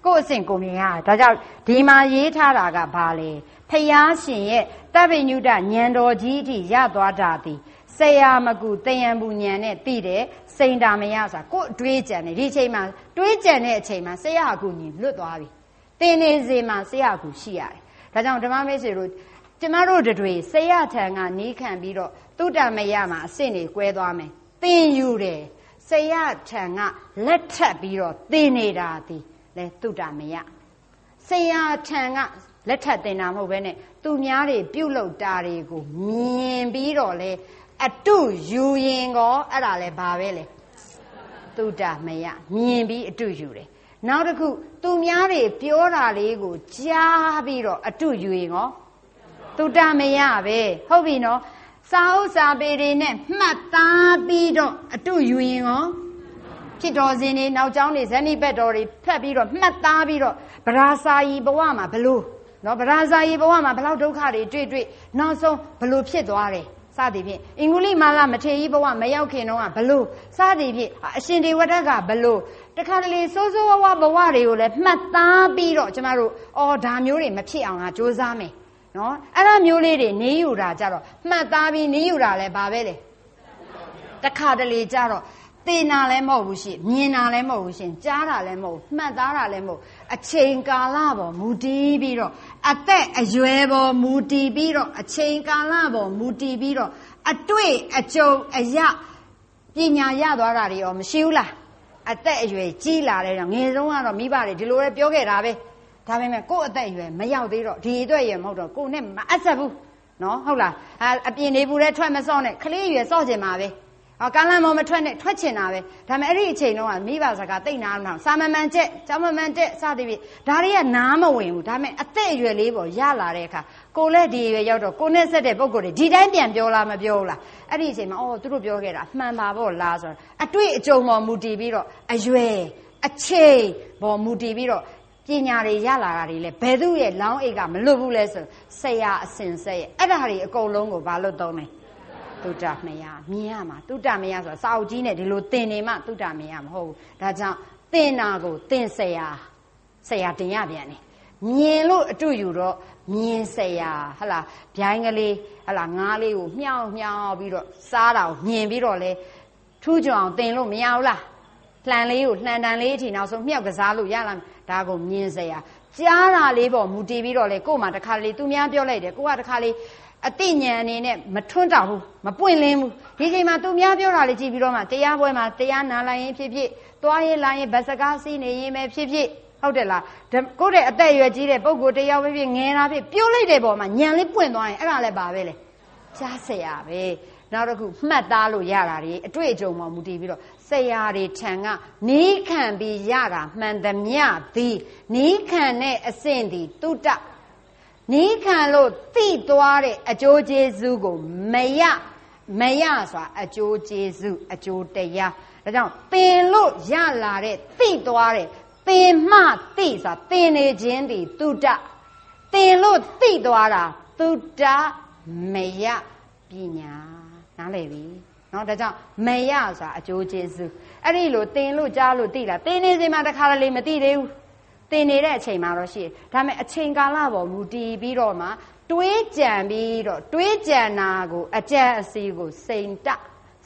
ကိုယ့်အဆင့်ကိုမြင်ရတယ်ဒါကြောင့်ဒီမှာရေးထားတာကဘာလဲဖယားရှင်ရဲ့တပ္ပိညုတဉာဏ်တော်ကြီးအထိရသွားတာသည်ဆရာမကူတယံဘူးဉာဏ်နဲ့သိတယ်စိန်တာမရဆိုတာကိုယ်တွေးကြံတယ်ဒီအချိန်မှာတွေးကြံတဲ့အချိန်မှာဆရာအကူညီလွတ်သွားပြီသင်နေစေမှာဆရာအကူရှိရတယ်ဒါကြောင့်ဓမ္မမိတ်ဆွေတို့ကျမတို့တွေဆရာထံကနီးခံပြီးတော့သုတ္တမယမှာအဆင့်တွေကွဲသွားမယ်သင်ယူတယ်ဆရာထံကလက်ထပ်ပြီးတော့သင်နေတာဒီလဲသုတ္တမယဆရာထံကလက်ထပ်သင်တာမဟုတ်ဘဲနဲ့သူများတွေပြုတ်လောက်တာတွေကိုမြင်ပြီးတော့လဲအတုယူရင်ကောအဲ့ဒါလဲဘာပဲလဲသုတ္တမယမြင်ပြီးအတုယူတယ်နောက်တစ်ခုသူများတွေပြောတာလေးကိုကြားပြီးတော့အတုယူရင်ကောသုတ္တမယပဲဟုတ်ပြီနော်စာအုပ်စာပေတွေနဲ့မှတ်သားပြီးတော့အတုယူရင်ကောဖြစ်တော်စဉ်တွေနောက်ကျောင်းတွေဇဏိဘက်တော်တွေဖတ်ပြီးတော့မှတ်သားပြီးတော့ဗရာစာယီဘဝမှာဘလို့နော်ဗရာဇာယီဘဝမှာဘလောက်ဒုက္ခတွေတွေ့နောက်ဆုံးဘလို့ဖြစ်သွားတယ်စသည်ဖြင့်အင်္ဂုလိမာလမထေရကြီးဘဝမရောက်ခင်တော့ဘလို့စသည်ဖြင့်အရှင်ဒေဝဒကဘလို့တခါတလေစိုးစိုးဝါးဝါဘဝတွေကိုလည်းမှတ်သားပြီးတော့ကျမတို့ဒါမျိုးတွေမဖြစ်အောင်စူးစမ်းမယ်နော်အဲ့ဒါမျိုးလေးတွေနေယူတာကြတော့မှတ်သားပြီးနေယူတာလည်းဘာပဲလေတခါတလေကြတော့သိနာလည်းမဟုတ်ဘူးရှိမြင်တာလည်းမဟုတ်ဘူးရှင်ကြားတာလည်းမဟုတ်မှတ်သားတာလည်းမဟုတ်အချိန်ကာလပေါ်မူတည်ပြီးတော့အသက်အရွယ်ပေါ်မူတည်ပြီးတော့အချိန်ကာလပေါ်မူတည်ပြီးတော့အတွေ့အကြုံအရာပညာရသွားတာတွေရောမရှိဘူးလားအသက်အရွယ်ကြီးလာတဲ့ငယ်ဆုံးကတော့မိဘတွေဒီလိုပဲပြောခဲ့တာပဲဒါပေမဲ့ကိုယ့်အသက်အရွယ်မရောက်သေးတော့ဒီအတွက်ရမဟုတ်တော့ကိုယ်နဲ့မအပ်ဆက်ဘူးနော်ဟုတ်လားအပြင်နေဘူးတဲ့ထွက်မစော့နဲ့ခလေးရွယ်စော့ကျင်ပါပဲကားလမ်းမောမထွက်နဲ့ထွက်ချင်တာပဲဒါပေမဲ့အဲ့ဒီအချိန်တုန်းကမိဘစကားတိတ်နားမအောင်စာမမှန်ချက်ကျောင်းမမှန်ချက်စသည်ဖြင့်ဒါတွေကနားမဝင်ဘူးဒါပေမဲ့အသက်အရွယ်လေးပေါ်ရလာတဲ့အခါကိုလည်းဒီရွယ်ရောက်တော့ကိုနဲ့ဆက်တဲ့ပုံကိုယ်တွေဒီတိုင်းပြန်ပြောလားမပြောဘူးလားအဲ့ဒီအချိန်မှာသူတို့ပြောခဲ့တာမှန်ပါပေါ့လားဆိုတော့အတွေ့အကြုံပေါ်မူတည်ပြီးတော့အရွယ်အချိန်ပေါ်မူတည်ပြီးတော့ပညာတွေရလာတာတွေလဲဘယ်သူရဲ့လောင်းအိတ်ကမလွတ်ဘူးလဲဆိုဆရာအစင်ဆက်ရဲ့အဲ့ဒါတွေအကုန်လုံးကိုဘာလို့သုံးလဲသုတ္တမယမြင်ရမှာသုတ္တမယဆိုတာစာအုပ်ကြီးနဲ့ဒီလိုသင်နေမှသုတ္တမယမဟုတ်ဘူးဒါကြောင့်သင်တာကိုသင်ဆရာတင်ရပြန်တယ်မြင်လို့အတူယူတော့မြင်ဆရာဟလာဗျိုင်းကလေးဟလာငါးလေးကိုမြှောင်းပြီးတော့စားတာကိုမြင်ပြီးတော့လဲထူးချွန်အောင်သင်လို့မရဘူးလားလှန်လေးကိုလှန်တန်လေးအထိနောက်ဆုံးမြောက်ကစားလို့ရလားဒါကိုမြင်ဆရာကြားတာလေးပေါ့မူတည်ပြီးတော့လဲကို့မှာတစ်ခါလေးသူများပြောလိုက်တယ်ကိုကတစ်ခါလေးအတိညာအနေနဲ့မထွန်းတောက်ဘူးမပွင့်လင်းဘူးဒီချိန်မှာသူများပြောတာလေးကြည့်ပြီးတော့မှတရားပွဲမှာတရားနာလိုက်ရင်ဖြစ်ဖြစ်သွားရင်လာရင်ဗစကားစီးနေရင်ပဲဖြစ်ဖြစ်ဟုတ်တယ်လားကိုယ့်ရဲ့အသက်အရွယ်ကြီးတဲ့ပုဂ္ဂိုလ်တယောက်ပဲဖြစ်ငယ်တာဖြစ်ပြောလိုက်တဲ့ပေါ်မှာညံလေးပွင့်သွားရင်အဲ့ဒါလည်းပါပဲလေကြားဆရာပဲနောက်တစ်ခုမှတ်သားလို့ရတာတွေအတွေ့အကြုံပေါ်မူတည်ပြီးတော့ဆရာတွေထံကနီးခံပြီးရတာမှန်သမျှသည်နီးခံတဲ့အဆင့်သည်သုတ္တနီးခံလို့သိသွားတဲ့အကျိုးကျေးဇူးကိုမရဆိုတာအကျိုးကျေးဇူးအကျိုးတရားဒါကြောင့်သင်လို့ရလာတဲ့သိသွားတဲ့သင်မှသိဆိုတာသင်နေခြင်းသည်သုတ္တသင်လို့သိသွားတာသုတ္တမယပညာနားလည်ပြီနော်ဒါကြောင့်မယဆိုတာအကျိုးကျေးဇူးအဲ့ဒီလိုသင်လို့ကြားလို့သိတာသင်နေစမှာတခါတလေမသိသေးဘူးသင်နေတဲ့အချိန်မှာတော့ရှိတယ်ဒါပေမဲ့အချိန်ကာလပေါ်မူတည်ပြီးတော့မှတွေးကြံပြီးတော့တွေးကြံတာကိုအကြံအစီကိုစိန်တ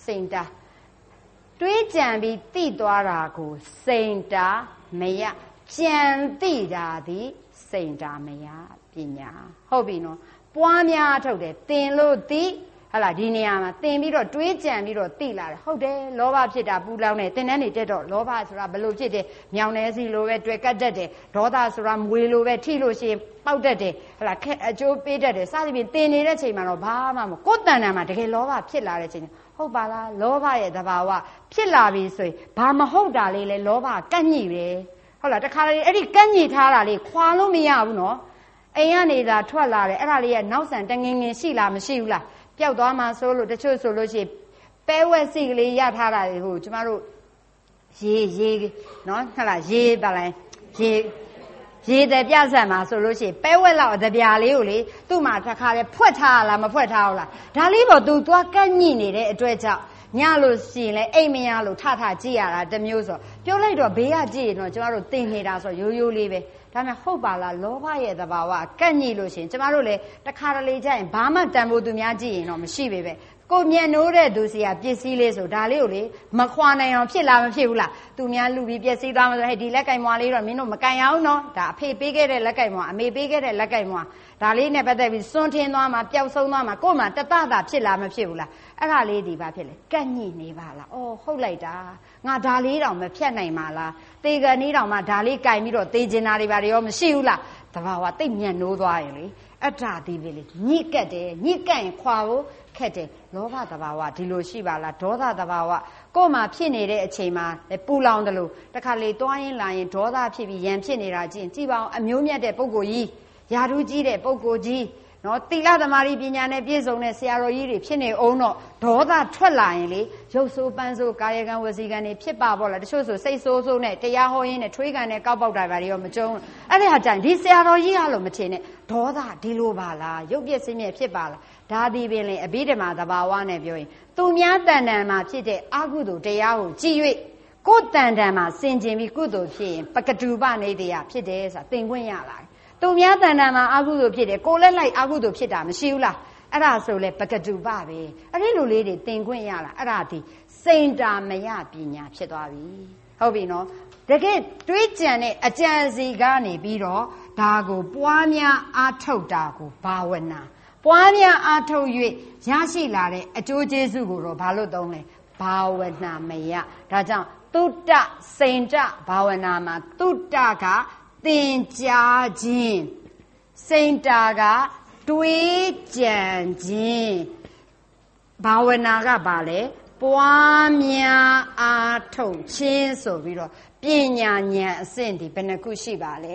တွေးကြံပြီးသိသွားတာကိုစိန်တမယကြံသိတာသည်စိန်တမယပညာဟုတ်ပြီနော်ပွားများထုတ်တယ်သင်လို့သိဟလာဒီနေရာမှာသင်ပြီးတော့တွေးကြံပြီးတော့သိလာတယ်ဟုတ်တယ်လောဘဖြစ်တာပူလောင်တယ်သင်တန်းနေတက်တော့လောဘဆိုတာဘလို့ဖြစ်တယ်မြောင်နေစီလိုပဲတွေ့ကတ်တတ်တယ်ဒေါသဆိုတာမွေလိုပဲထိလို့ရှိရင်ပေါက်တတ်တယ်ဟလာအကျိုးပေးတတ်တယ်စသဖြင့်သင်နေတဲ့ချိန်မှာတော့ဘာမှမကိုယ်တန်တန်မှာတကယ်လောဘဖြစ်လာတဲ့ချိန်ဟုတ်ပါလားလောဘရဲ့သဘာဝဖြစ်လာပြီဆိုရင်ဘာမဟုတ်တာလေးလဲလောဘကန့်ညိပဲဟုတ်လားတခါလေအဲ့ဒီကန့်ညိထားတာလေးခွာလို့မရဘူးနော်အိမ်ကနေသာထွက်လာတယ်အဲ့ဒါလေးရဲ့နောက်ဆန်တငင်ငင်ရှိလားမရှိဘူးလားပျောက်သွားမှဆိုလို့တချို့ဆိုလို့ရှိရင်ပဲဝက်စီကလေးရထားတာဟိုကျမတို့ရေနော်ဟုတ်လားရေပါလဲရေတဲ့ပြဆက်မှာဆိုလို့ရှိရင်ပဲဝက်လောက်တပြားလေးကိုလေသူ့မှာတစ်ခါလေဖွက်ထားလားမဖွက်ထားဘူးလားဒါလေးပေါ်သူသွားကန့်ညိနေတဲ့အတွက်ကြောင့်ညလို့ရှိရင်လည်းအိမ်မရလို့ထကြည့်ရတာတစ်မျိုးဆိုပြောလိုက်တော့ဘေးကကြည့်ရင်တော့ကျမတို့သိနေတာဆိုရိုးရိုးလေးပဲဒါမှဟုတ်ပါလားလောဘရဲ့သဘာဝကန့်ညိလို့ရှိရင်ကျမတို့လည်းတစ်ခါတလေကြရင်ဘာမှတန်ဖို့သူများကြည့်ရင်တော့မရှိပဲကိုမျက်နှိုးတဲ့သူစီကပစ္စည်းလေးဆိုဒါလေးကိုလေမခွာနိုင်အောင်ဖြစ်လားမဖြစ်ဘူးလားသူများလူပြီးပစ္စည်းသွားမှဆိုဟဲ့ဒီလက်ကင်မွာလေးတော့မင်းတို့မကန်ရအောင်နော်ဒါအဖေပေးခဲ့တဲ့လက်ကင်မွာအမေပေးခဲ့တဲ့လက်ကင်မွာဒါလေးနဲ့ပတ်သက်ပြီးစွန့်ထင်းသွားမှာပျောက်ဆုံးသွားမှာကို့မှာတတတာဖြစ်လားမဖြစ်ဘူးလားအဲ့ဒါလေးဒီဘာဖြစ်လဲကန့်ညိနေပါလားအော်ဟုတ်လိုက်တာငါဒါလေးတောင်မဖြတ်နိုင်ပါလားသေကန်นี้တောင်မှဒါလေးကင်ပြီးတော့သေကျင်တာတွေပါရောမရှိဘူးလားတဘာဝတိတ်မျက်နှိုးသွားရင်လေအဲ့ဒါဒီပဲလေညစ်ကက်တယ်ညစ်ကက်ရင်ခွာဖို့ခက်တယ်လောဘတဘာဝဒီလိုရှိပါလားဒေါသတဘာဝကို့မှာဖြစ်နေတဲ့အချိန်မှာပူလောင်တယ်လို့တခါလေတွားရင်လာရင်ဒေါသဖြစ်ပြီးရန်ဖြစ်နေတာကြည့်ပါအောင်အမျိုးမြတ်တဲ့ပုဂ္ဂိုလ်ကြီးယာဓုကြီးတဲ့ပုဂ္ဂိုလ်ကြီးနော်သီလသမารိပညာနဲ့ပြည့်စုံတဲ့ဆရာတော်ကြီးတွေဖြစ်နေအောင်တော့ဒေါသထွက်လာရင်လေရုပ်ဆိုးပန်းဆိုးကာယကံဝစီကံတွေဖြစ်ပါပေါ့လားတချို့ဆိုစိတ်ဆိုးဆိုးနဲ့တရားဟောရင်းနဲ့ထွေးကံနဲ့ကောက်ပေါက်တာပါရောမကြုံအဲ့ဒီဟာကြရင်ဒီဆရာတော်ကြီးကလို့မထင်နဲ့ဒေါသဒီလိုပါလားရုပ်ပြည့်စင်းမြဲဖြစ်ပါလားဒါဒီပင်လေအဘိဓမ္မာသဘာဝနဲ့ပြောရင်သူများတန်တန်မှာဖြစ်တဲ့အကုသိုလ်တရားကိုကြည်၍ကိုယ်တန်တန်မှာဆင်ခြင်ပြီးကုသိုလ်ဖြစ်ရင်ပကတူပနေတရားဖြစ်တယ်ဆိုတာသင်ခွင့်ရလာတယ်သူများတန်တန်မှာအကုသိုလ်ဖြစ်တယ်ကိုယ်လည်းလိုက်အကုသိုလ်ဖြစ်တာမရှိဘူးလားအဲ့ဒါဆိုလဲပကတူပပဲအဲ့ဒီလိုလေးတွေသင်ခွင့်ရလာအဲ့ဒါဒီစိန်တာမယပညာဖြစ်သွားပြီဟုတ်ပြီနော်တကယ်တွေးကြံတဲ့အကြံစီကနေပြီးတော့ဒါကိုပွားများအားထုတ်တာကိုဘာဝနာပွားများအားထုတ်၍ရရှိလာတဲ့အကျိုးကျေးဇူးကိုတော့ဘာလို့သုံးလဲဘာဝနာမယဒါကြောင့်သုတ္တစိန်တဘာဝနာမှာသုတ္တကသင်ကြားခြင်းစိန်တာကတွေးကြံခြင်းဘာဝနာကဘာလဲပွားများအားထုတ်ခြင်းဆိုပြီးတော့ပညာဉာဏ်အဆင့်ဒီဘယ်နှခုရှိပါလဲ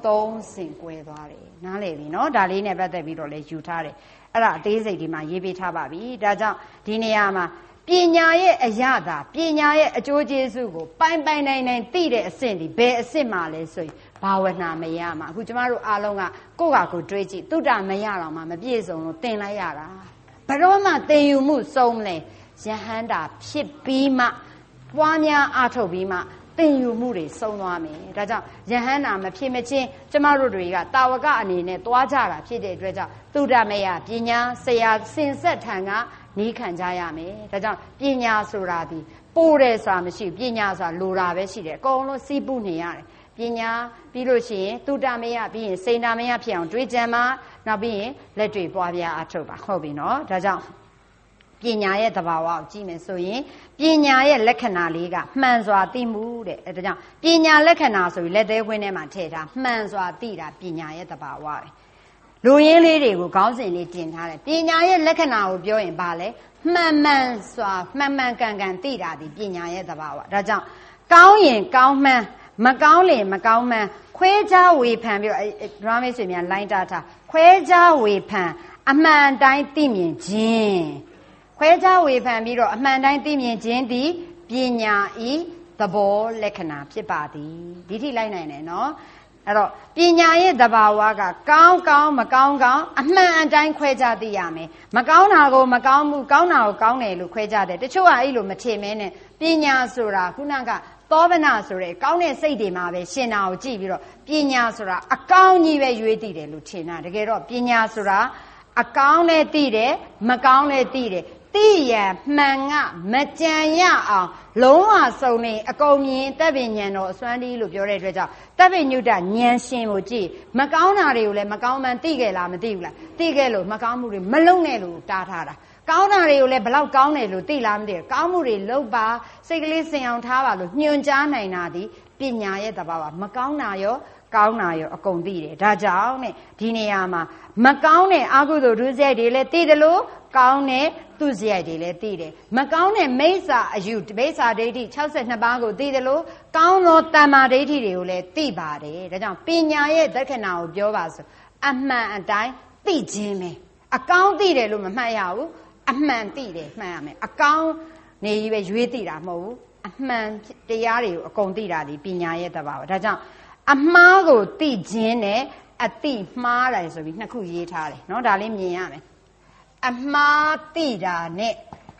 3ဆင့်꿰သွားတယ်နားလည်ပြီနော်ဒါလေးနဲ့ပတ်သက်ပြီးတော့လဲယူထားတယ်အဲ့ဒါအသေးစိတ်ဒီမှာရေးပေးထားပါပြီဒါကြောင့်ဒီနေရာမှာပညာရဲ့အရာသာပညာရဲ့အကျိုးကျေးဇူးကိုပိုင်နိုင်သိတဲ့အဆင့်ဒီဘယ်အဆင့်မှလဲဆိုရင်ဘာဝနာမရမှာအခုကျမတို့အားလုံးကကိုယ့်ဟာကိုယ်တွေးကြည့်သုတ္တမရတော့မှမပြည့်စုံလို့သင်လိုက်ရတာဘယ်တော့မှသင်ယူမှုစုံမလဲယဟန္တာဖြစ်ပြီးမှပွားများအားထုတ်ပြီးမှသင်ယူမှုတွေစုံသွားမယ်ဒါကြောင့်ယဟန္တာမဖြစ်မချင်းကျမတို့တွေကတာဝကအနေနဲ့သွားကြတာဖြစ်တဲ့အတွက်ကြောင့်သုတ္တမယပညာဆရာစင်ဆက်ထံကနီးခံကြရမယ်ဒါကြောင့်ပညာဆိုတာဒီပို့တယ်ဆိုတာမရှိဘူးပညာဆိုတာလိုတာပဲရှိတယ်အကုန်လုံးစီးပူးနေရတယ်ပညာပြီးလို့ရှိရင်သုတ္တမယပြီးရင်စိန်တာမယဖြစ်အောင်တွေးကြံမှာနောက်ပြီးရင်လက်တွေပွားပြအားထုတ်ပါဟုတ်ပြီနော်ဒါကြောင့်ပညာရဲ့သဘာဝကိုကြည့်မယ်ဆိုရင်ပညာရဲ့လက္ခဏာလေးကမှန်စွာသိမှုတဲ့အဲဒါကြောင့်ပညာလက္ခဏာဆိုပြီးလက်သေးခွင်းထဲမှာထည့်ထားမှန်စွာသိတာပညာရဲ့သဘာဝပဲလူရင်းလေးတွေကိုခေါင်းစဉ်လေးတင်ထားတယ်ပညာရဲ့လက္ခဏာကိုပြောရင်ဘာလဲမှန်စွာမှန်ကန်သိတာဒီပညာရဲ့သဘာဝဒါကြောင့်ကောင်းရင်ကောင်းမှန်းမကောင်းရင်မကောင်းမှန်းခွဲခြားဝေဖန်ပြီးတော့ဒရာမေးဆွေများလိုင်းတာထားခွဲခြားဝေဖန်အမှန်တိုင်းသိမြင်ခြင်းခွဲခြားဝေဖန်ပြီးတော့အမှန်တိုင်းသိမြင်ခြင်းသည်ပညာဤသဘောလက္ခဏာဖြစ်ပါသည်ဒီထိလိုက်နိုင်တယ်နော်အဲ့တော့ပညာရဲ့သဘာဝကကောင်းကောင်းမကောင်းကောင်းအမှန်အတိုင်းခွဲခြားသိရမယ်မကောင်းတာကိုမကောင်းဘူးကောင်းတာကိုကောင်းတယ်လို့ခွဲခြားတယ်တချို့ကအဲ့လိုမထင်မဲနဲ့ပညာဆိုတာခုနကသောဗနာဆိုတဲ့ကောင်းတဲ့စိတ်တွေမှာပဲရှင်တာကိုကြည့်ပြီးတော့ပညာဆိုတာအကောင်းကြီးပဲရွေးသိတယ်လို့ထင်တာတကယ်တော့ပညာဆိုတာအကောင်းနဲ့သိတယ်မကောင်းနဲ့သိတယ်သိရမှန်ကမကြံရအောင်လုံးဝစုံနေအကုန်မြင်တပ်ပညာတော်အစွမ်းတည်းလို့ပြောတဲ့အတွက်ကြောင့်တပ်ပညုတဉာဏ်ရှင်ကိုကြည့်မကောင်းတာတွေကိုလည်းမကောင်းမှန်းသိခဲ့လားမသိဘူးလားသိခဲ့လို့မကောင်းမှုတွေမလုံနဲ့လို့တားထားတာကောင်းတာတွေကိုလည်းဘလောက်ကောင်းတယ်လို့သိလားမသိဘူးကောင်းမှုတွေလုပ်ပါစိတ်ကလေးစင်အောင်ထားပါလို့ညွှန်ကြားနိုင်တာဒီပညာရဲ့သဘာဝမကောင်းတာရောကောင်းတာရောအကုန်သိတယ်ဒါကြောင့်နဲ့ဒီနေရာမှာမကောင်းတဲ့အကုသိုလ်ဒုစရိုက်တွေလည်းသိတယ်လို့ကောင်းတဲ့သူစရိုက်တွေလည်းသိတယ်မကောင်းတဲ့မိစ္ဆာအယူမိစ္ဆာဒိဋ္ဌိ62ပါးကိုသိတယ်လို့ကောင်းသောတမ္မာဒိဋ္ဌိတွေကိုလည်းသိပါတယ်ဒါကြောင့်ပညာရဲ့လက္ခဏာကိုပြောပါဆိုအမှန်အတိုင်းသိခြင်းပဲအကောင်းသိတယ်လို့မမှတ်ရဘူးအမှန်သိတယ်မှတ်ရမယ်အကောင်းနေကြီးပဲရွေးသိတာမဟုတ်ဘူးအမှန်တရားတွေကိုအကုန်သိတာဒီပညာရဲ့သဘာဝဒါကြောင့်အမှားကိုသိခြင်းနဲ့အသိမှားတယ်ဆိုပြီးနှစ်ခုရေးထားတယ်เนาะဒါလေးမြင်ရမယ်အမှားသိတာနဲ့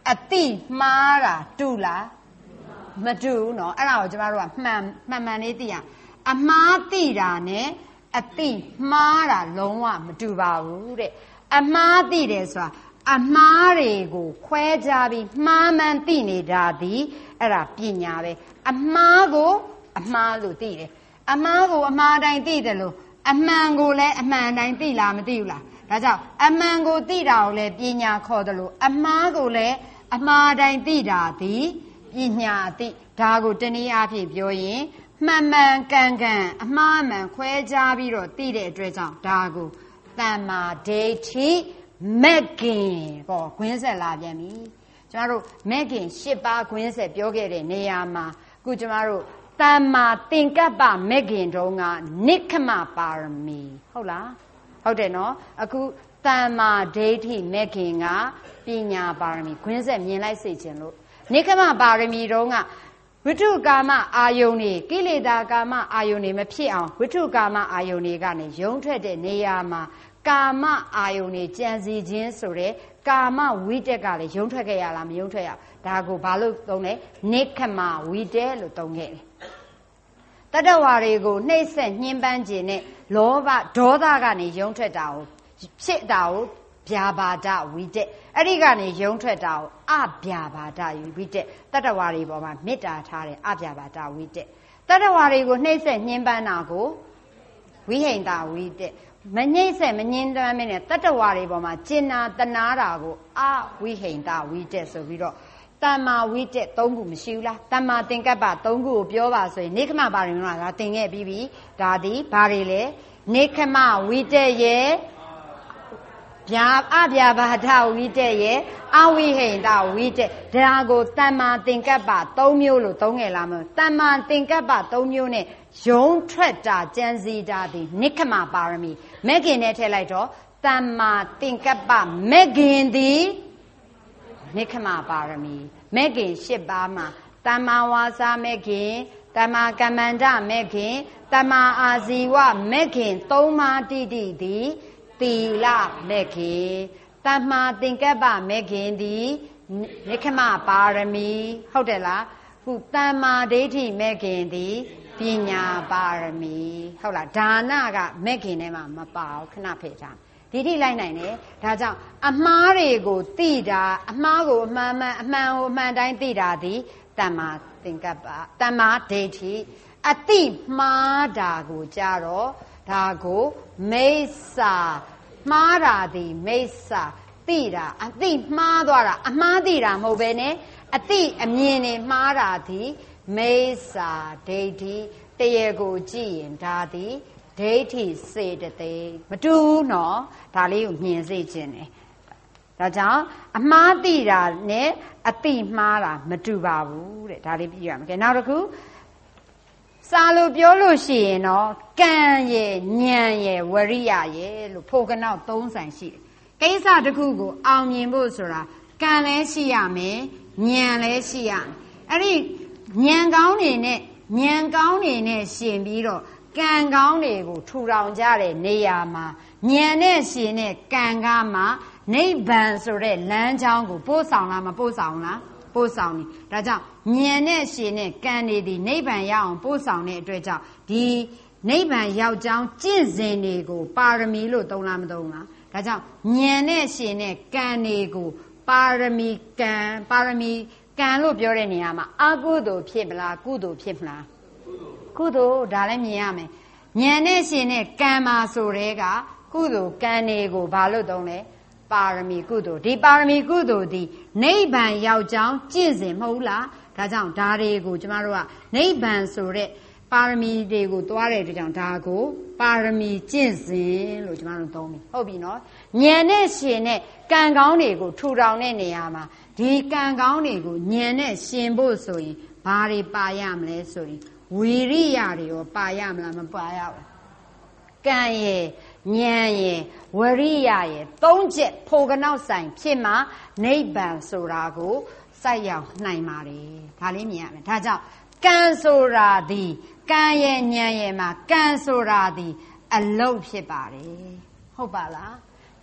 အတိမှားတာတူလားမတူဘူးနော်အဲ့ဒါကိုကျမတို့ကမှန်လေးသိရအမှားသိတာနဲ့အတိမှားတာလုံးဝမတူပါဘူးတဲ့အမှားသိတယ်ဆိုတာအမှားတွေကိုခွဲခြားပြီးမှားမှန်သိနေတာဒီအဲ့ဒါပညာပဲအမှားကိုအမှားလို့သိတယ်အမှားကိုအမှားတိုင်းသိတယ်လို့အမှန်ကိုလည်းအမှန်တိုင်းသိလားမသိဘူးလားဒါကြောင့်အမှန်ကိုသိတာကိုလည်းပညာခေါ်တယ်လို့အမှားကိုလည်းအမှားတိုင်းသိတာဒီပညာသိဒါကိုတနည်းအားဖြင့်ပြောရင်မှန်ကန်အမှားမှန်ခွဲခြားပြီးတော့သိတဲ့အတွက်ကြောင့်ဒါကိုတမ္မာဒိဋ္ဌိမဲ့ခင်ပေါ့ခွင်းဆက်လာပြန်ပြီကျမတို့မဲ့ခင်၈ပါးခွင်းဆက်ပြောခဲ့တဲ့နေရာမှာအခုကျမတို့တမ္မာသင်္ကပ္ပမဲ့ခင်တုန်းကနိက္ခမပါရမီဟုတ်လားဟုတ်တယ်နော်အခုတမ္မာဒိဋ္ဌိမဲ့ခင်ကပညာပါရမီခွင်းဆက်မြင်လိုက်စေခြင်းလို့နိက္ခမပါရမီတုန်းကဝိတုကာမအာယုန်တွေကိလေသာကာမအာယုန်တွေမဖြစ်အောင်ဝိတုကာမအာယုန်တွေကနေယုံထွက်တဲ့နေရာမှာကာမအာယုန်တွေကြံစီခြင်းဆိုတဲ့ကာမဝိတက်ကလည်းယုံထွက်ခဲ့ရလားမယုံထွက်ရဒါကိုဘာလို့သုံးလဲနိက္ခမဝိတက်လို့သုံးခဲ့တယ်တတ္တဝါတွေကိုနှိမ့်ဆက်ညှဉ်းပန်းခြင်းနဲ့လောဘဒေါသကနေယုံထွက်တာကိုဖြစ်တာကိုဗျာပါဒဝိတက်အဲ့ဒီကနေယုံထွက်တာကိုအဗျာပါဒဝိတက်တတ္တဝါတွေပေါ်မှာမေတ္တာထားတယ်အဗျာပါဒဝိတက်တတ္တဝါတွေကိုနှိမ့်ဆက်ညှဉ်းပန်းတာကိုဝိဟိန္ဒဝိတက်မနှိမ့်ဆက်မညှဉ်းပန်းမနဲ့တတ္တဝါတွေပေါ်မှာကျင်နာတနာတာကိုအဝိဟိန္ဒဝိတက်ဆိုပြီးတော့တမ္မာဝိတက်၃ခုမရှိဘူးလားတမ္မာသင်္ကပ္ပ၃ခုကိုပြောပါဆိုရင်နိက္ခမပါရမီကဒါသင်ခဲ့ပြီးပြီဒါသည်ဘာတွေလဲနိက္ခမဝိတက်ရဲ့အဗျာပါဒဝိတက်ရဲ့အဝိဟိန္ဒဝိတက်ဒါကိုတမ္မာသင်္ကပ္ပ၃မျိုးလို့သုံးခဲ့လားမလို့တမ္မာသင်္ကပ္ပ၃မျိုးနဲ့ယုံထွက်တာကြံစီတာသည်နိက္ခမပါရမီမဲ့ခင်နဲ့ထည့်လိုက်တော့တမ္မာသင်္ကပ္ပမဲ့ခင်သည်နိက္ခမပါရမီမဲ့ခင်၈ပါးမှာတမ္မာဝါစာမဲ့ခင်တမ္မာကမ္မန္တမဲ့ခင်တမ္မာအာဇီဝမဲ့ခင်၃ပါးတိတိသည်သီလမဲ့ခင်တမ္မာသင်္ကပ္ပမဲ့ခင်သည်နိက္ခမပါရမီဟုတ်တယ်လားခုတမ္မာဒိဋ္ဌိမဲ့ခင်သည်ပညာပါရမီဟုတ်လားဒါနကမဲ့ခင်ထဲမှာမပါဘူးခဏဖယ်ထားဒီထိလိုက်နိုင်တယ်ဒါကြောင့်အမှားတွေကိုသိတာအမှားကိုအမှန်ကိုအမှန်တိုင်းသိတာသည်တမ္မာသင်္ကပ္ပတမ္မာဒိဋ္ဌိအတိမှားတာကိုကြတော့ဒါကိုမိစ္ဆာမှားတာသည်မိစ္ဆာသိတာအတိမှားသွားတာအမှားသိတာမဟုတ်ပဲနဲ့အတိအမြင်နဲ့မှားတာသည်မိစ္ဆာဒိဋ္ဌိတရေကိုကြည့်ရင်ဒါသည်ဒိဋ္ဌိစေတသိက်မတူဘူးနော်ဒါလေးကိုမြင်စေခြင်းတယ်ဒါကြောင့်အမှားသိတာနဲ့အတိမှားတာမတူပါဘူးတဲ့ဒါလေးပြရမယ်ကဲနောက်တစ်ခုစာလို့ပြောလို့ရှိရင်တော့ကံရဲ့ဉာဏ်ရဲ့ဝရိယရဲ့လို့ဖို့ကနောက်၃ဆိုင်ရှိတယ်ကိစ္စတစ်ခုကိုအောင်မြင်ဖို့ဆိုတာကံလည်းရှိရမယ်ဉာဏ်လည်းရှိရမယ်အဲ့ဒီဉာဏ်ကောင်းနေနဲ့ရှင်ပြီးတော့ကံကောင်းတွေကိုထူထောင်ကြတဲ့နေရာမှာဉာဏ်နဲ့ရှင်တဲ့ကံကမှနိဗ္ဗာန်ဆိုတဲ့လမ်းကြောင်းကိုပို့ဆောင်လားမပို့ဆောင်လားပို့ဆောင်နေဒါကြောင့်ဉာဏ်နဲ့ရှင်တဲ့ကံတွေဒီနိဗ္ဗာန်ရောက်အောင်ပို့ဆောင်တဲ့အတွက်ကြောင့်ဒီနိဗ္ဗာန်ရောက်ကြောင်းကျင့်စဉ်တွေကိုပါရမီလို့သုံးလားမသုံးလားဒါကြောင့်ဉာဏ်နဲ့ရှင်တဲ့ကံတွေကိုပါရမီကံလို့ပြောတဲ့နေရာမှာအကုသိုလ်ဖြစ်မလားကုသိုလ်ဖြစ်မလားကုသိုလ်ဒါလည်းမြင်ရမယ်ဉာဏ်နဲ့ရှင်တဲ့ကံမှာဆိုတဲ့ကကုသိုလ်ကံတွေကိုဘာလို့သုံးလဲပါရမီကုသိုလ်ဒီပါရမီကုသိုလ်ဒီနိဗ္ဗာန်ရောက်ကြောင်းကျင့်စဉ်မဟုတ်လားဒါကြောင့်ဒါတွေကိုကျမတို့ကနိဗ္ဗာန်ဆိုတဲ့ပါရမီတွေကိုသွားတဲ့အတွက်ကြောင့်ဒါကိုပါရမီကျင့်စဉ်လို့ကျမတို့သုံးပြီဟုတ်ပြီနော်ဉာဏ်နဲ့ရှင်တဲ့ကံကောင်းတွေကိုထူထောင်တဲ့နေရာမှာဒီကံကောင်းတွေကိုဉာဏ်နဲ့ရှင်ဖို့ဆိုရင်ဘာတွေပါရမလဲဆိုရင်ဝီရိယတွေရောပါရမလားမပါရဘူးကံရဲ့ဉာဏ်ရဲ့ဝရိယရဲ့၃ချက်ဖို့ကနောက်ဆိုင်ဖြစ်မှနိဗ္ဗာန်ဆိုတာကိုစိုက်ရောက်နိုင်ပါတယ်ဒါလေးမြင်ရမယ်ဒါကြောင့်ကံဆိုတာဒီကံရဲ့ဉာဏ်ရဲ့မှာကံဆိုတာဒီအလုတ်ဖြစ်ပါတယ်ဟုတ်ပါလား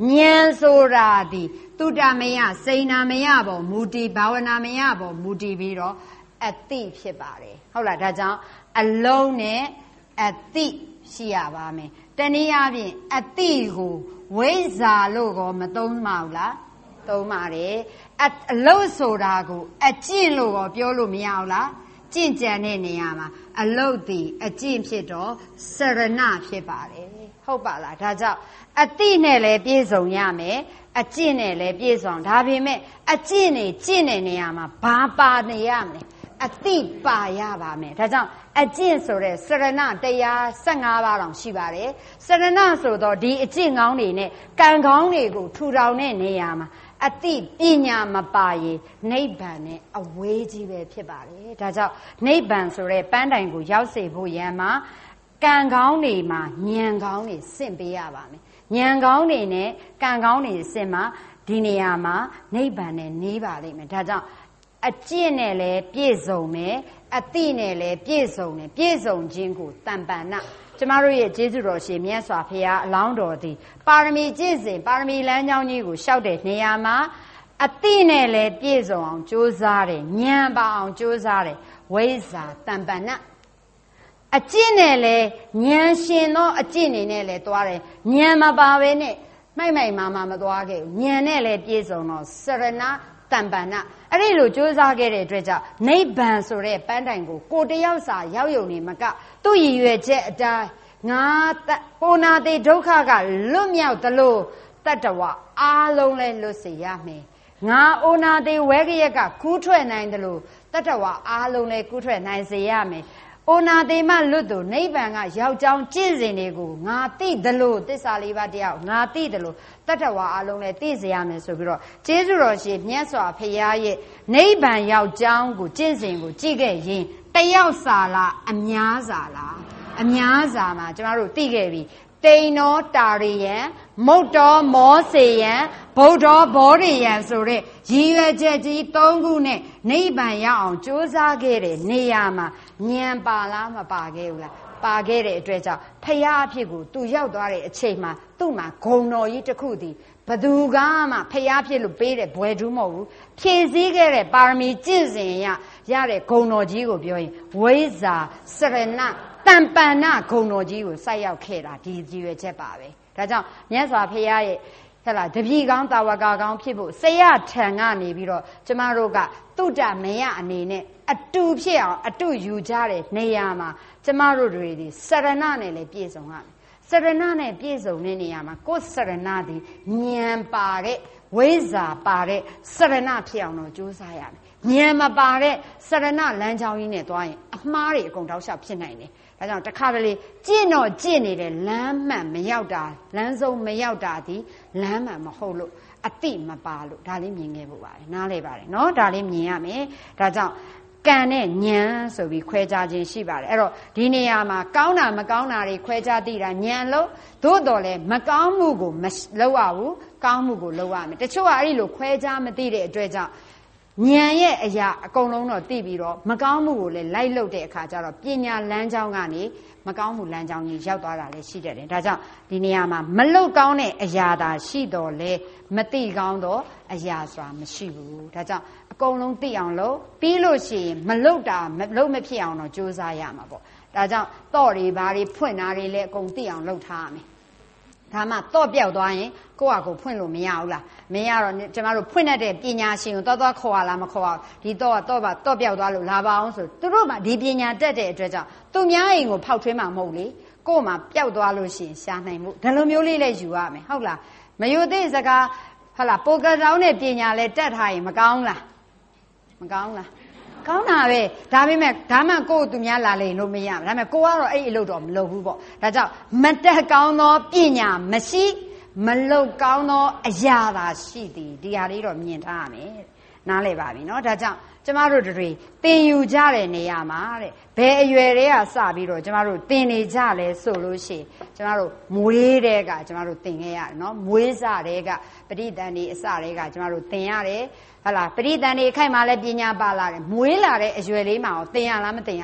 ဉာဏ်ဆိုတာဒီတုတ္တမယစိဏမယပေါ်မူတည်ဘာဝနာမယပေါ်မူတည်ပြီးတော့အသိဖြစ်ပါတယ်ဟုတ်လားဒါကြောင့်အလုံးနဲ့အသိရှိရပါမယ်တနည်းအားဖြင့်အသိကိုဝိဇ္ဇာလို့ကောမသုံးပါဘူးလားသုံးပါတယ်အလုံးဆိုတာကိုအကျင့်လို့ကောပြောလို့မရဘူးလားကျင့်ကြံတဲ့နေရာမှာအလုံးဒီအကျင့်ဖြစ်တော့စရဏဖြစ်ပါတယ်ဟုတ်ပါလားဒါကြောင့်အသိနဲ့လည်းပြည့်စုံရမယ်အကျင့်နဲ့လည်းပြည့်စုံဒါပေမဲ့အကျင့်နဲ့ကျင့်တဲ့နေရာမှာဘာပါနေရမလဲအသိပါရပါမယ်ဒါကြောင့်အကျင့်ဆိုတဲ့စရဏတရား15ပါးတောင်ရှိပါတယ်စရဏဆိုတော့ဒီအကျင့်ကောင်းတွေနဲ့ကံကောင်းတွေကိုထူထောင်တဲ့နေရာမှာအသိပညာမပါရင်နိဗ္ဗာန်နဲ့အဝေးကြီးပဲဖြစ်ပါတယ်ဒါကြောင့်နိဗ္ဗာန်ဆိုတဲ့ပန်းတိုင်ကိုရောက်စေဖို့ရန်မှာကံကောင်းတွေမှာဉာဏ်ကောင်းတွေဆင့်ပေးရပါမယ်ဉာဏ်ကောင်းတွေနဲ့ကံကောင်းတွေဆင့်မှာဒီနေရာမှာနိဗ္ဗာန်နဲ့နေပါလိမ့်မယ်ဒါကြောင့်အကျင့်နဲ့လည်းပြည့်စုံမယ်အသိနဲ့လည်းပြည့်စုံတယ်ပြည့်စုံခြင်းကိုတမ္ပန္နကျမတို့ရဲ့ကျေးဇူးတော်ရှင်မြတ်စွာဘုရားအလောင်းတော်သည်ပါရမီကျင့်စဉ်ပါရမီလမ်းကြောင်းကြီးကိုလျှောက်တဲ့နေရာမှာအသိနဲ့လည်းပြည့်စုံအောင်ကြိုးစားတယ်ဉာဏ်ပါအောင်ကြိုးစားတယ်ဝိဇ္ဇာတမ္ပန္နအကျင့်နဲ့လည်းဉာဏ်ရှင်သောအကျင့်နေနဲ့လည်းသွားတယ်ဉာဏ်မပါဘဲနဲ့မိုက်မာမသွားခဲ့ဘူးဉာဏ်နဲ့လည်းပြည့်စုံတော့စရဏတမ္ပန္နအဲ့ဒီလိုကြိုးစားခဲ့တဲ့အတွက်ကြောင့်နိဗ္ဗာန်ဆိုတဲ့ပန်းတိုင်ကိုတယောက်စာရောက်ယုံနေမကသူ့ရည်ရွယ်ချက်အတိုင်းငါပိုနာတိဒုက္ခကလွတ်မြောက်သလိုတတ္တဝအားလုံးလည်းလွတ်စေရမယ်ငါအိုနာတိဝဲကရက်ကကူးထွက်နိုင်သလိုတတ္တဝအားလုံးလည်းကူးထွက်နိုင်စေရမယ်အိုနာတိမလွတ်သူနိဗ္ဗာန်ကရောက်ကြောင်းကျင့်စဉ်တွေကိုငါသိသလိုသစ္စာလေးပါးတရားငါသိသလိုတတ္တဝအားလုံးလည်းသိစေရမယ်ဆိုပြီးတော့ကျေးဇူးတော်ရှင်မြတ်စွာဘုရားရဲ့နိဗ္ဗာန်ရောက်ကြောင်းကိုကျင့်စဉ်ကိုကြည့်ခဲ့ရင်တယောက်စာလားအများစာလားအများစာမှာကျမတို့သိခဲ့ပြီတိန်နောတာရိယံမုတ်တော်မောစေယံဗုဒ္ဓဘောဓိယံဆိုတဲ့ရည်ရွယ်ချက်ကြီး၃ခုနဲ့နိဗ္ဗာန်ရောက်အောင်ကြိုးစားခဲ့တဲ့နေရာမှာဉာဏ်ပါလားမပါခဲ့ဘူးလားပါခဲ့တဲ့အတွက်ကြောင့်ဖရာအဖြစ်ကိုသူရောက်သွားတဲ့အချိန်မှာသူ့မှာဂုဏ်တော်ကြီးတစ်ခုတည်းဘသူကမှဖရာဖြစ်လို့ပေးတဲ့ဘွယ်ထူးမဟုတ်ဘူးဖြည့်ဆည်းခဲ့တဲ့ပါရမီကျင့်စဉ်ရတဲ့ဂုဏ်တော်ကြီးကိုပြောရင်ဝိဇ္ဇာစရဏတမ္ပန္နဂုဏ်တော်ကြီးကိုစိုက်ရောက်ခဲ့တာဒီကြည်ရွယ်ချက်ပါပဲဒါကြောင့်မြတ်စွာဘုရားရဲ့ဟဲ့လားတပည့်ကောင်းတာဝကကောင်းဖြစ်ဖို့ဆရာထံကနေပြီးတော့ကျမတို့ကတုတ္တမယအနေနဲ့အတူဖြစ်အောင်အတူယူကြတဲ့နေရာမှာကျမတို့တွေဒီစရဏနဲ့လည်းပြည့်စုံရမယ်စရဏနဲ့ပြည့်စုံတဲ့နေရာမှာကိုယ်စရဏဒီဉာဏ်ပါတဲ့ဝိဇ္ဇာပါတဲ့စရဏဖြစ်အောင်တော့ကြိုးစားရမယ်ဉာဏ်မပါတဲ့စရဏလမ်းကြောင်းကြီးနဲ့သွားရင်အမှားတွေအကုန်တောက်လျှောက်ဖြစ်နိုင်တယ်ဒါကြောင့်တစ်ခါတလေကျင့်တော့ကျင့်နေတဲ့လမ်းမှန်မရောက်တာလမ်းဆုံးမရောက်တာဒီလမ်းမှန်မဟုတ်လို့အတိမပါလို့ဒါလေးမြင်ခဲ့ဖို့ပါတယ်နားလဲပါတယ်เนาะဒါလေးမြင်ရမယ်ဒါကြောင့်ကံနဲ့ဉာဏ်ဆိုပြီးခွဲခြားခြင်းရှိပါတယ်အဲ့တော့ဒီနေရာမှာကောင်းတာမကောင်းတာတွေခွဲခြားသိတာဉာဏ်လို့သို့တော်လဲမကောင်းမှုကိုမလုပ်ရဘူးကောင်းမှုကိုလုပ်ရမယ်တချို့ကအဲ့ဒီလိုခွဲခြားမသိတဲ့အတွက်ကြောင့်ဉာဏ်ရဲ့အရာအကုန်လုံးတော့သိပြီးတော့မကောင်းမှုကိုလည်းလိုက်လုပ်တဲ့အခါကျတော့ပညာလမ်းကြောင်းကနေမကောင်းမှုလမ်းကြောင်းကြီးရောက်သွားတာလည်းရှိတတ်တယ်ဒါကြောင့်ဒီနေရာမှာမလုတ်ကောင်းတဲ့အရာသာရှိတော်လဲမသိကောင်းတော့အရာစွာမရှိဘူးဒါကြောင့်အကုန်လုံးသိအောင်လုပ်ပြီးလို့ရှိရင်မလုတ်တာမလုတ်မဖြစ်အောင်တော့ကြိုးစားရမှာပေါ့ဒါကြောင့်တော့တွေဘာတွေဖွင့်တာတွေလည်းအကုန်သိအောင်လုပ်ထားရမယ်ဒါမှတော့ပြောက်သွားရင်ကိုယ့်ဟာကိုယ်ဖွင့်လို့မရဘူးလားမရတော့ကျမတို့ဖွင့်တတ်တဲ့ပညာရှင်ကိုတော့ခေါ်ရလားမခေါ်ရဒီတော့ပြောက်သွားလို့လာပါအောင်ဆိုသူတို့မှဒီပညာတတ်တဲ့အတွက်ကြောင့်သူများအိမ်ကိုဖောက်ထွင်းမှာမဟုတ်လေကိုယ်မှပျောက်သွားလို့ရှိရင်ရှားနိုင်မှုဒါလိုမျိုးလေးလည်းယူရမယ်ဟုတ်လားမယူသေးစကားဟုတ်လားပိုကတောင်းတဲ့ပညာလည်းတတ်ထားရင်မကောင်းလားမကောင်းလားကောင်းတာပဲဒါပေမဲ့ဒါမှကိုယ်သူများလာလိမ့်လို့မရဘူးဒါပေမဲ့ကိုကတော့အဲ့အလုပ်တော့မလုပ်ဘူးပေါ့ဒါကြောင့်မတက်ကောင်းသောပညာမရှိမလုပ်ကောင်းသောအရာသာရှိသည်ဒီဟာလေးတော့မြင်ထားရမယ်နားလည်ပါပြီเนาะဒါကြောင့်ကျမတို့တွေသင်ယူကြတဲ့နေရာမှာတဲ့ဘယ်အရွယ်တွေကစပြီးတော့ကျမတို့သင်နေကြလဲဆိုလို့ရှိရင်ကျမတို့မွေးတဲ့ကကျမတို့သင်ခဲ့ရတယ်เนาะမွေးစတဲ့ကပဋိသန္ဓေအစတဲ့ကကျမတို့သင်ရတယ်ဟလာပဋိသန္ဓေအခိုက်မှာလည်းပညာပါလာတယ်မွေးလာတဲ့အရွယ်လေးမှာရောသင်ရလားမသင်ရအောင်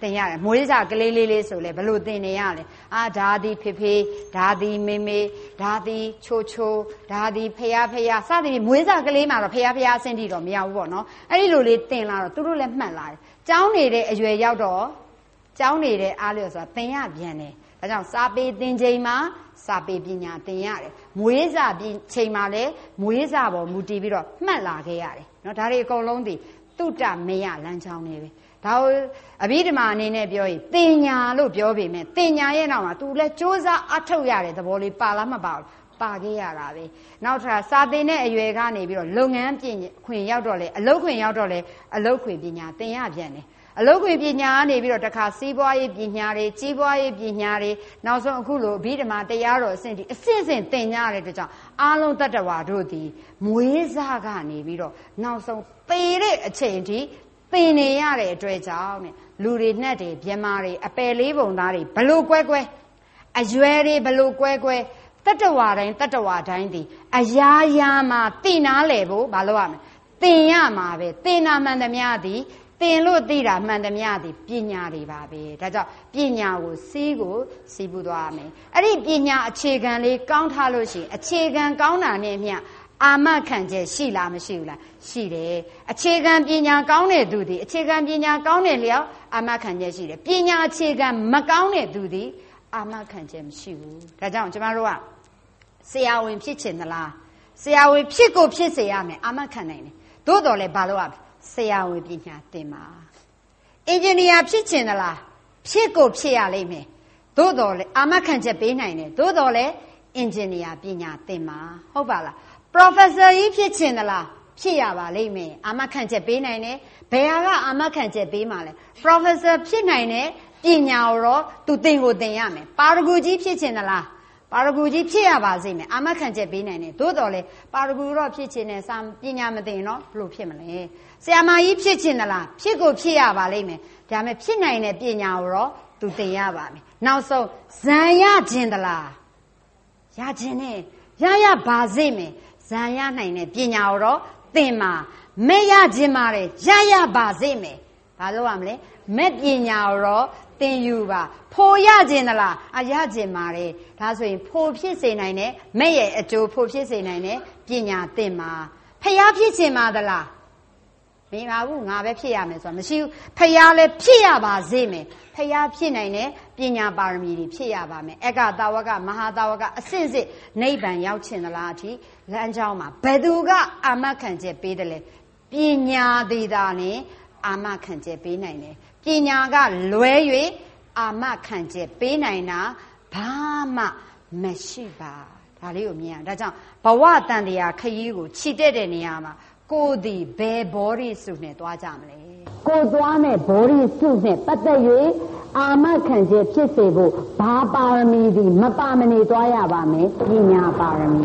သင်ရတယ်မွေးစာကလေးလေးဆိုလဲဘလို့သင်နေရလဲဒါသည်ဖေဖေဒါသည်မေမေဒါသည်ချိုချိုဒါသည်ဖယားဖယားစသည်မွေးစာကလေးမှာတော့ဖယားဖယားအဆင့်ထိတော့မရဘူးပေါ့နော်အဲ့ဒီလိုလေးသင်လာတော့သူတို့လည်းမှတ်လာတယ်ကျောင်းနေတဲ့အရွယ်ရောက်တော့ကျောင်းနေတဲ့အားလျော်ဆိုတာသင်ရပြန်တယ်ဒါကြောင့်စာပေသင်ချိန်မှာစာပေပညာသင်ရတယ်မွေးစာချိန်မှာလည်းမွေးစာပေါ်မူတည်ပြီးတော့မှတ်လာခဲ့ရတယ်နော်ဒါတွေအကုန်လုံးဒီတုတ္တမယလမ်းကြောင်းတွေပဲဒါကိုအဘိဓမ္မာအနေနဲ့ပြောရင်တင်ညာလို့ပြောပေမဲ့တင်ညာရဲ့နောက်မှာ तू လည်းစ조사အထုတ်ရတဲ့သဘောလေးပါလားမပါဘူးပါခဲ့ရတာပဲနောက်ထပ်စာသင်တဲ့အရွယ်ကနေပြီးတော့လုပ်ငန်းပြင်ခွင့်ရောက်တော့လေအလုပ်ခွင့်ရောက်တော့လေအလုပ်ခွင့်ပညာသင်ရပြန်တယ်အလုပ်ခွင့်ပညာကနေပြီးတော့တခါစီးပွားရေးပညာတွေကြီးပွားရေးပညာတွေနောက်ဆုံးအခုလိုအဘိဓမ္မာတရားတော်အဆင့်ဒီအဆင့်ဆင့်သင်ကြရတဲ့ကြောင့်အားလုံးတတ္တဝါတို့ဒီမွေးစားကနေပြီးတော့နောက်ဆုံးသေတဲ့အချိန်ထိသင်နေရတဲ့အတွက်ကြောင့်တဲ့လူတွေနှက်တွေမြမာတွေအပယ်လေးပုံသားတွေဘလို့ကွဲကွဲအရွယ်တွေဘလို့ကွဲကွဲတတ္တဝါတိုင်းဒီအရာရာမှာသိနာလေဖို့မလုပ်ရမယ်သင်ရမှာပဲသင်နာမှန်သမျှသည်သင်လို့သိတာမှန်သမျှသည်ပညာတွေပါပဲဒါကြောင့်ပညာကိုစီးပူးသွားရမယ်အဲ့ဒီပညာအခြေခံလေးကောင်းထားလို့ရှိရင်အခြေခံကောင်းတာနဲ့မျှအာမခံချက်ရှိလားမရှိဘူးလားရှိတယ်အခြေခံပညာကောင်းတဲ့သူသည်အခြေခံပညာကောင်းတဲ့လျောက်အာမခံချက်ရှိတယ်ပညာအခြေခံမကောင်းတဲ့သူသည်အာမခံချက်မရှိဘူးဒါကြောင့်ကျမတို့ကဆရာဝန်ဖြစ်ချင်သလားဆရာဝန်ဖြစ်ကိုဖြစ်စေရမယ်အာမခံနိုင်တယ်သို့တော်လည်းဘာလို့ရဆရာဝန်ပညာသင်ပါအင်ဂျင်နီယာဖြစ်ချင်သလားဖြစ်ကိုဖြစ်ရလိမ့်မယ်သို့တော်လည်းအာမခံချက်ပေးနိုင်တယ်သို့တော်လည်းအင်ဂျင်နီယာပညာသင်ပါဟုတ်ပါလားProfessor ကြီးဖြစ်ချင်သလားဖြစ်ရပါလိမ့်မယ်အာမခံချက်ပေးနိုင်တယ်ဘယ်ဟာကအာမခံချက်ပေးမှာလဲ Professor ဖြစ်နိုင်တဲ့ပညာကိုတော့သူသင်ကိုသင်ရမယ်ပါရဂူကြီးဖြစ်ချင်သလားပါရဂူကြီးဖြစ်ရပါစေမယ်အာမခံချက်ပေးနိုင်တယ်သို့တော်လေပါရဂူတော့ဖြစ်ချင်တယ်စာပညာမသိရင်တော့ဘလို့ဖြစ်မလဲဆရာမကြီးဖြစ်ချင်သလားဖြစ်ကိုဖြစ်ရပါလိမ့်မယ်ဒါပေမဲ့ဖြစ်နိုင်တဲ့ပညာကိုတော့သူသင်ရပါမယ်နောက်ဆုံးဇံရခြင်းသလားရခြင်းနဲ့ရပါစေမယ်ဇံရနိုင်တဲ့ပညာကိုတော့သင်မှာမဲ့ရခြင်းမှာလေရပါစေမယ်ဘာလို့ရမလဲမဲ့ပညာကိုတော့သင်ယူပါဖိုရခြင်းသလားရခြင်းမှာလေဒါဆိုရင်ဖိုဖြစ်စေနိုင်တဲ့မဲ့ရဲ့အကျိုးဖိုဖြစ်စေနိုင်တဲ့ပညာသင်မှာဖျားဖြစ်ခြင်းမှာသလားမင်းပါဘူးငါပဲဖြစ်ရမယ်ဆိုတာမရှိဘူးဖျားလည်းဖြစ်ရပါစေမယ်ဖျားဖြစ်နိုင်တဲ့ပညာပါရမီတွေဖြစ်ရပါမယ်အက္ခတာဝကမဟာတာဝကအစစ်စစ်နိဗ္ဗာန်ရောက်ခြင်းသလားအထိလမ်းကြောင်းမှာဘယ်သူကအာမခံချက်ပေးတယ်လဲပညာသေးတာနဲ့အာမခံချက်ပေးနိုင်တယ်ပညာကလွဲ၍အာမခံချက်ပေးနိုင်တာဘာမှမရှိပါဒါလေးကိုမြင်ရဒါကြောင့်ဘဝတန်တရားခရီးကိုခြိတက်တဲ့နေရာမှာကိုယ်ဒီဘယ်ဘောဓိစုနဲ့သွားကြမလဲကိုယ်သွားမဲ့ဘောဓိစုနဲ့ပတ်သက်၍အာမခံချက်ဖြစ်စေဖို့ဘာပါရမီဒီမပါမနေသွားရပါမယ်ပညာပါရမီ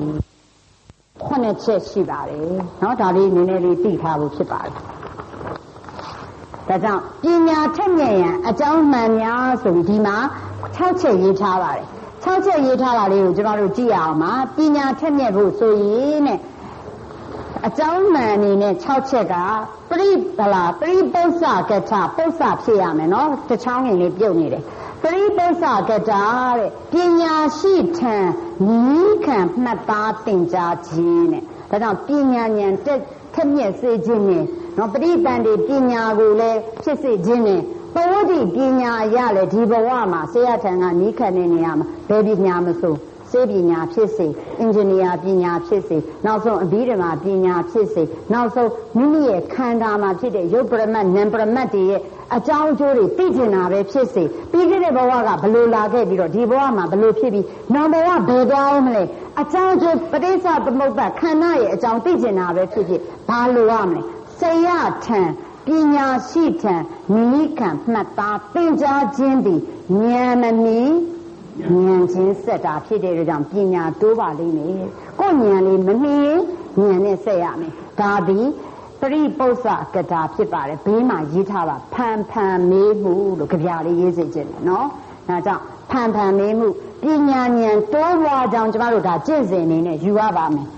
9ချက်ရှိပါတယ်เนาะဒါလေးနည်းနည်းလေးသိထားဖို့ဖြစ်ပါတယ်ဒါကြောင့်ပညာထက်မြက်ရန်အကြောင်းမှန်များဆိုပြီးဒီမှာ6ချက်ရေးထားပါတယ်6ချက်ရေးထားတာလေးကိုကျွန်တော်တို့ကြည့်ရအောင်ပါပညာထက်မြက်ဖို့ဆိုရင်နဲ့အကြောင်းမှန်အနေနဲ့6ချက်ကပရိပု္ပ္ပစကထပု္ပ္ပစဖြစ်ရမယ်နော်တချောင်းငင်လေးပြုတ်နေတယ်ပရိပု္ပ္ပစကထတဲ့ပညာရှိထံနီးခံမှတ်သားသင်ကြားခြင်းတဲ့ဒါကြောင့်ပညာဉာဏ်ထက်မြက်စေခြင်းနဲ့နော်ပရိသန္တိပညာကိုလည်းဖြစ်စေခြင်းနဲ့ပဝတ္တိပညာရလေဒီဘဝမှာဆရာထံကနီးခံတဲ့နေရာမှာဘယ်ပညာမဆိုစေပညာဖြစ်စေအင်ဂျင်နီယာပညာဖြစ်စေနောက်ဆုံးအဘိဓမ္မာပညာဖြစ်စေနောက်ဆုံးမိမိရဲ့ခန္ဓာမှာဖြစ်တဲ့ရုပ်ပရမတ်နာမ်ပရမတ်တွေရဲ့အကြောင်းအကျိုးတွေသိကျင်တာပဲဖြစ်စေပြီးခဲ့တဲ့ဘဝကဘလို့လာခဲ့ပြီးတော့ဒီဘဝမှာဘလို့ဖြစ်ပြီးနောက်ဘဝဘယ်သွားအောင်မလဲအကြောင်းအကျိုးပဋိစ္စသမုပ္ပါခန္ဓာရဲ့အကြောင်းသိကျင်တာပဲဖြစ်ဖြစ်ဘာလို့ရမလဲဆရာထံပညာရှိထံနိခံမှတ်သားသင်ကြားခြင်းသည်ဉာဏ်မမီဉာဏ်ချင်းဆက်တာဖြစ်တဲ့ကြောင့်ပညာတိုးပါလိမ့်မယ်ကိုယ်ဉာဏ်လေးမနှီးဉာဏ်နဲ့ဆက်ရမယ်ဒါသည်ပရိပု္ပ္ပစကထာဖြစ်ပါတယ်ဘေးမှာရေးထားပါဖန်ဖန်မေးမှုလို့ကြပြလေးရေးစေခြင်းတယ်နော်ဒါကြောင့်ဖန်ဖန်မေးမှုပညာဉာဏ်တိုးပွားကြောင်းကျမတို့ဒါကျင့်စဉ်အနေနဲ့ယူရပါမယ်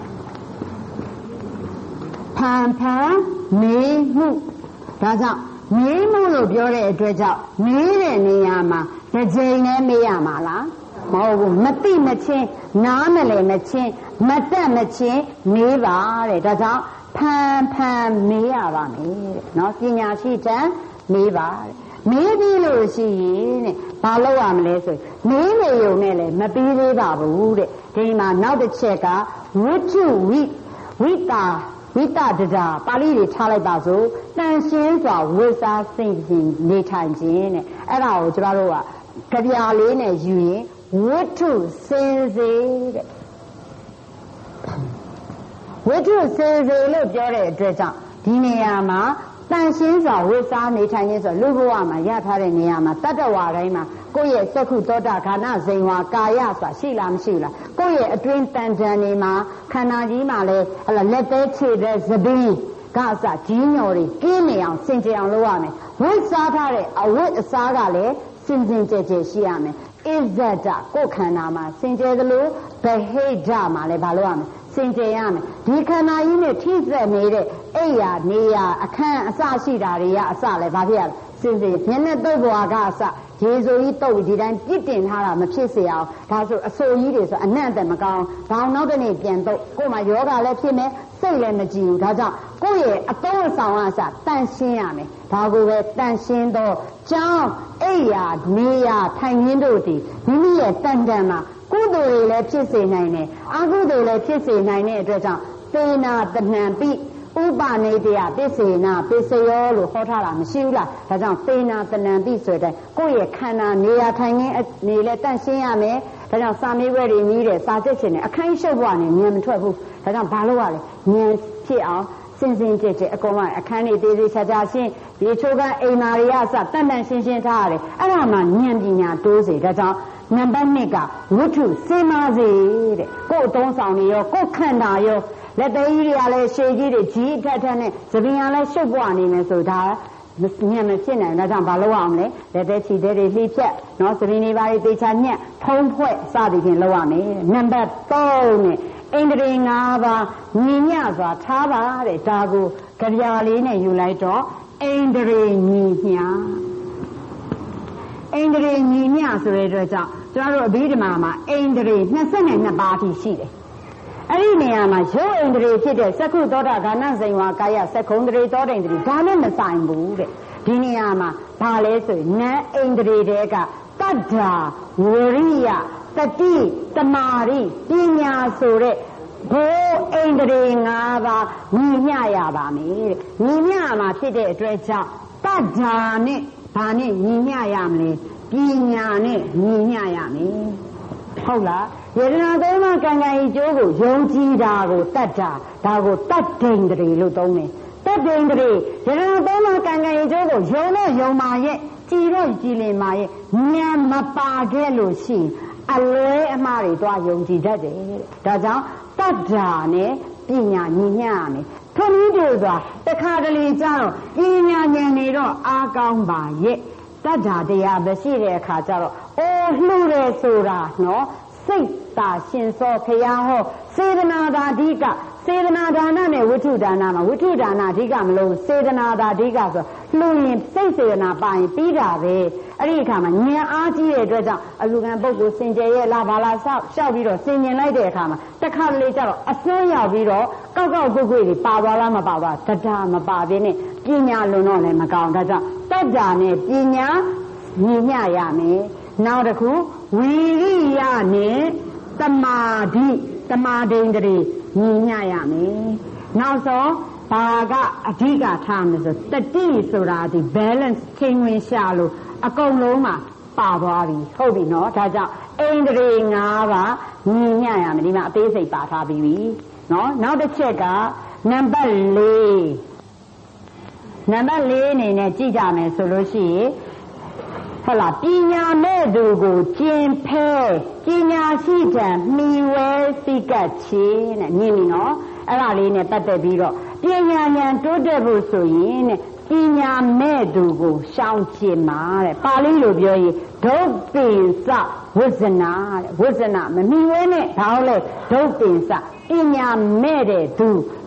ဖန်ဖန်မေးမှုဒါကြောင့်မေးမှုလို့ပြောတဲ့အတွက်ကြောင့်မေးတဲ့နေရာမှာတစ်ချိန်နဲ့မေးရမှာလားမဟုတ်ဘူးမသိမချင်းနားမလည်မချင်းမတက်မချင်းမေးပါတဲ့ဒါကြောင့်ဖန်မေးရပါမယ်တဲ့နော်ပညာရှိတန်းမေးပါတဲ့မေးပြီးလို့ရှိရင်တဲ့ဘာလုပ်ရမလဲဆိုမေးနေုံနဲ့လည်းမပြီးသေးပါဘူးတဲ့ဒီမှာနောက်တစ်ချက်ကဝိတုဝိတာတဒါပါဠိတွေထားလိုက်ပါစို့တန်ရှင်းစွာဝိစားစိတ်ရှင်နေထိုင်ခြင်းတဲ့အဲ့ဒါကိုကျွန်တော်တို့ကကြပြလေးနဲ့ယူရင်ဝိတုစင်စေတဲ့ဝိတုစင်စေလို့ပြောတဲ့အတွက်ကြောင့်ဒီနေရာမှာတန်ရှင်းစွာဝိစားနေထိုင်ခြင်းဆိုလူဘဝမှာရထားတဲ့နေရာမှာတတ္တဝါတိုင်းမှာကိုယ့်ရဲ့စက္ခုသောတာခန္ဓာဇိမ်ဝါကာယဆိုတာရှိလားမရှိလားကိုယ့်ရဲ့အတွင်းတန်တန်နေမှာခန္ဓာကြီးမှာလဲလက်သေးခြေတဲ့သပင်းကအစကြီးညော်တွေကင်းနေအောင်စင်ကြယ်အောင်လုပ်ရမယ်ဝိစားထားတဲ့အဝတ်အစားကလည်းစင်စင်ကြယ်ကြယ်ရှိရမယ်ဣဇဒကိုယ်ခန္ဓာမှာစင်ကြယ်သလိုဗဟိဒမှာလည်းမလုပ်ရမယ်စင်ကြယ်ရမယ်ဒီခန္ဓာကြီးနဲ့ထိစက်နေတဲ့အိယာနေယာအခန်းအစရှိတာတွေကအစလည်းဘာဖြစ်ရလဲစင်ကြယ်မျက်နှာတုပ်ဘွားကအစရေဆိုကြီးတုပ်ဒီတိုင်းပြစ်တင်ထားတာမဖြစ်စေအောင်ဒါဆိုအဆိုကြီးတွေဆိုအနံ့တဲ့မကောင်းဘောင်နောက်တနေ့ပြန်တုပ်ကိုယ်မှာယောဂလည်းဖြစ်မယ်စိတ်လည်းမကြည်ဘူးဒါကြောင့်ကိုယ့်ရဲ့အသုံးအဆောင်အစတန်ရှင်းရမယ်ဒါကိုပဲတန်ရှင်းတော့ကြောင်းအိယာနေယာထိုင်ရင်းတို့ဒီမိမိရဲ့တန်တန်မှာကုသိုလ်တွေလည်းဖြစ်စေနိုင်တယ်အကုသိုလ်လည်းဖြစ်စေနိုင်တဲ့အတွက်ကြောင့်သေနာတဏံပိဥပနေတယပစ္စေနာပစ္စယောလို့ဟောထားတာမရှိဘူးလားဒါကြောင့်သေနာတဏံပိဆိုတဲ့ကိုယ့်ရဲ့ခန္ဓာနေရာထိုင်ရင်းနေလဲတန့်ရှင်းရမယ်ဒါကြောင့်စာမေးပွဲတွေကြီးတယ်စာချက်ချင်းနဲ့အခန်းရှုပ်ဘွားနဲ့ဉာဏ်မထွက်ဘူးဒါကြောင့်ဘာလို့ရလဲဉာဏ်ဖြစ်အောင်စင်စင်ကြဲကြဲအကုန်လုံးအခန်းတွေသေးသေးချာချာရှင်းဒီချိုးကအိမ်မာတွေကအစတန်တန်ရှင်းရှင်းထားရတယ်အဲ့ဒါမှဉာဏ်ပညာတိုးစေဒါကြောင့်နံပါတ်1ကဝိတုစေမာစေတဲ့ကိုယ်အသုံးဆောင်နေရောကိုယ်ခန္ဓာရောလက်သေးကြီးတွေကလည်းရှေးကြီးတွေကြီးထက်ထက်နဲ့သပင်ကလည်းရှုပ်ပွားနေမယ်ဆိုဒါညံ့မဖြစ်နိုင်ဒါကြောင့်ဘာလုပ်အောင်လဲလက်သေးချီသေးတွေလှိဖြက်နော်သပင်တွေပါတွေတေချာညက်ဖုံးဖွဲ့စသည်ဖြင့်လုပ်ရမယ်နံပါတ်3နဲ့ဣန္ဒြေ5ပါးညီညစွာထားပါတဲ့ဒါကိုကြပြလေးနဲ့ယူလိုက်တော့ဣန္ဒြေညီညဣန္ဒြေညီညဆိုတဲ့အတွက်ကြောင့်ကျွန်တော်တို့အဘိဓမ္မာမှာဣန္ဒြေ22ပါးထိရှိတယ်အဲ့ဒီနေရာမှာရုပ်ဣန္ဒြေဖြစ်တဲ့သက္ခုသောတာခန္ဓာဇိမ်ဝါကာယသက္ခုံဒြေသောတိန္ဒြေဒါနဲ့မဆိုင်ဘူးတဲ့ဒီနေရာမှာဘာလဲဆိုရင်နံဣန္ဒြေတွေကတတ္ထာဝရိယတတိတမာရိပညာဆိုတဲ့ဘိုးဣန္ဒြေ5ပါးညီမျှရပါမယ်တဲ့ညီမျှမှာဖြစ်တဲ့အတွက်ကြောင့်တတ္ထာနဲ့ဘာနဲ့ညီမျှရမလဲပညာနဲ့ညီမျှရမယ်ဟုတ်လားယေဒနာသုံးပါးကံကံဤကျိုးကိုယုံကြည်တာကိုတတ်တာဒါကိုတတ်ဒိန္ဒြေလို့သုံးတယ်တတ်ဒိန္ဒြေယေဒနာသုံးပါးကံကံဤကျိုးကိုယုံတော့ယုံပါရဲ့ကြည်တော့ကြည်လင်ပါရဲ့ဉာဏ်မပါခဲ့လို့ရှိရင်အလဲအမှားတွေတွားယုံကြည်တတ်တယ်တဲ့ဒါကြောင့်တတ်တာနဲ့ပညာညီမျှရမယ်ထွန်းပြီးတို့ဆိုတာတခါတလေကျတော့ပညာဉာဏ်နေတော့အားကောင်းပါရဲ့တတ်တာတရားပဲရှိတဲ့အခါကျတော့အိုးလှူတယ်ဆိုတာနော်စိတ်သာရှင်စောဖရာဟောစေတနာသာအဓိကစေတနာဒါနနဲ့ဝိထုဒါနမှာဝိထုဒါနအဓိကမလို့စေတနာသာအဓိကဆိုလှူရင်စိတ်စေတနာပါရင်ပြီးတာပဲအဲ့ဒီအခါမှာဉာဏ်အားကြီးတဲ့အတွက်ကြောင့်အလူခံပုဂ္ဂိုလ်စင်ကြယ်ရဲ့လားဘာလားရှောက်ပြီးတော့စင်ញင်လိုက်တဲ့အခါမှာတခါတလေကျတော့အစွန်းရောက်ပြီးတော့ကောက်ကွက်တွေပါသွားလားမပါသွားတဒါမပါဘဲနဲ့ပညာလွန်တော့လည်းမကောင်းဒါကြောင့်တတ်တာနဲ့ပညာညီမျှရမယ်နောက်တစ်ခုဝီရိယနဲ့တမာဒိတမာဒိန္ဒြေညီမျှရမယ်နောက်ဆုံးဘာကအဓိကထားမယ်ဆိုတတိဆိုတာဒီ balance ချိန်ဝင်ရှာလို့အကုန်လုံးမှာပါသွားပြီဟုတ်ပြီနော်ဒါကြောင့်ဣန္ဒြေ5ပါးညီမျှရမယ်ဒီမှာအသေးစိတ်ပါထားပြီးပြီနော်နောက်တစ်ချက်ကနံပါတ်4အနေနဲ့ကြည့်ကြမယ်ဆိုလို့ရှိရင်ဟုတ်လားပညာမဲ့သူကိုကျင်ဖဲပညာရှိတံမှီဝဲစိကတ်ချင်းနဲ့မြင်ပြီနော်အဲ့ဒါလေးနဲ့ပတ်သက်ပြီးတော့ပညာဉာဏ်တိုးတက်ဖို့ဆိုရင်တဲ့ပညာမဲ့သူကိုရှောင်ကျင်ပါတဲ့ပါဠိလိုပြောရင်ဒုပ္ပိစဝိဇ္ဇနာတဲ့ဝိဇ္ဇနာမမှီဝဲနဲ့ဒါဟုတ်လေဒုပ္ပိစပညာမဲ့တဲ့သူ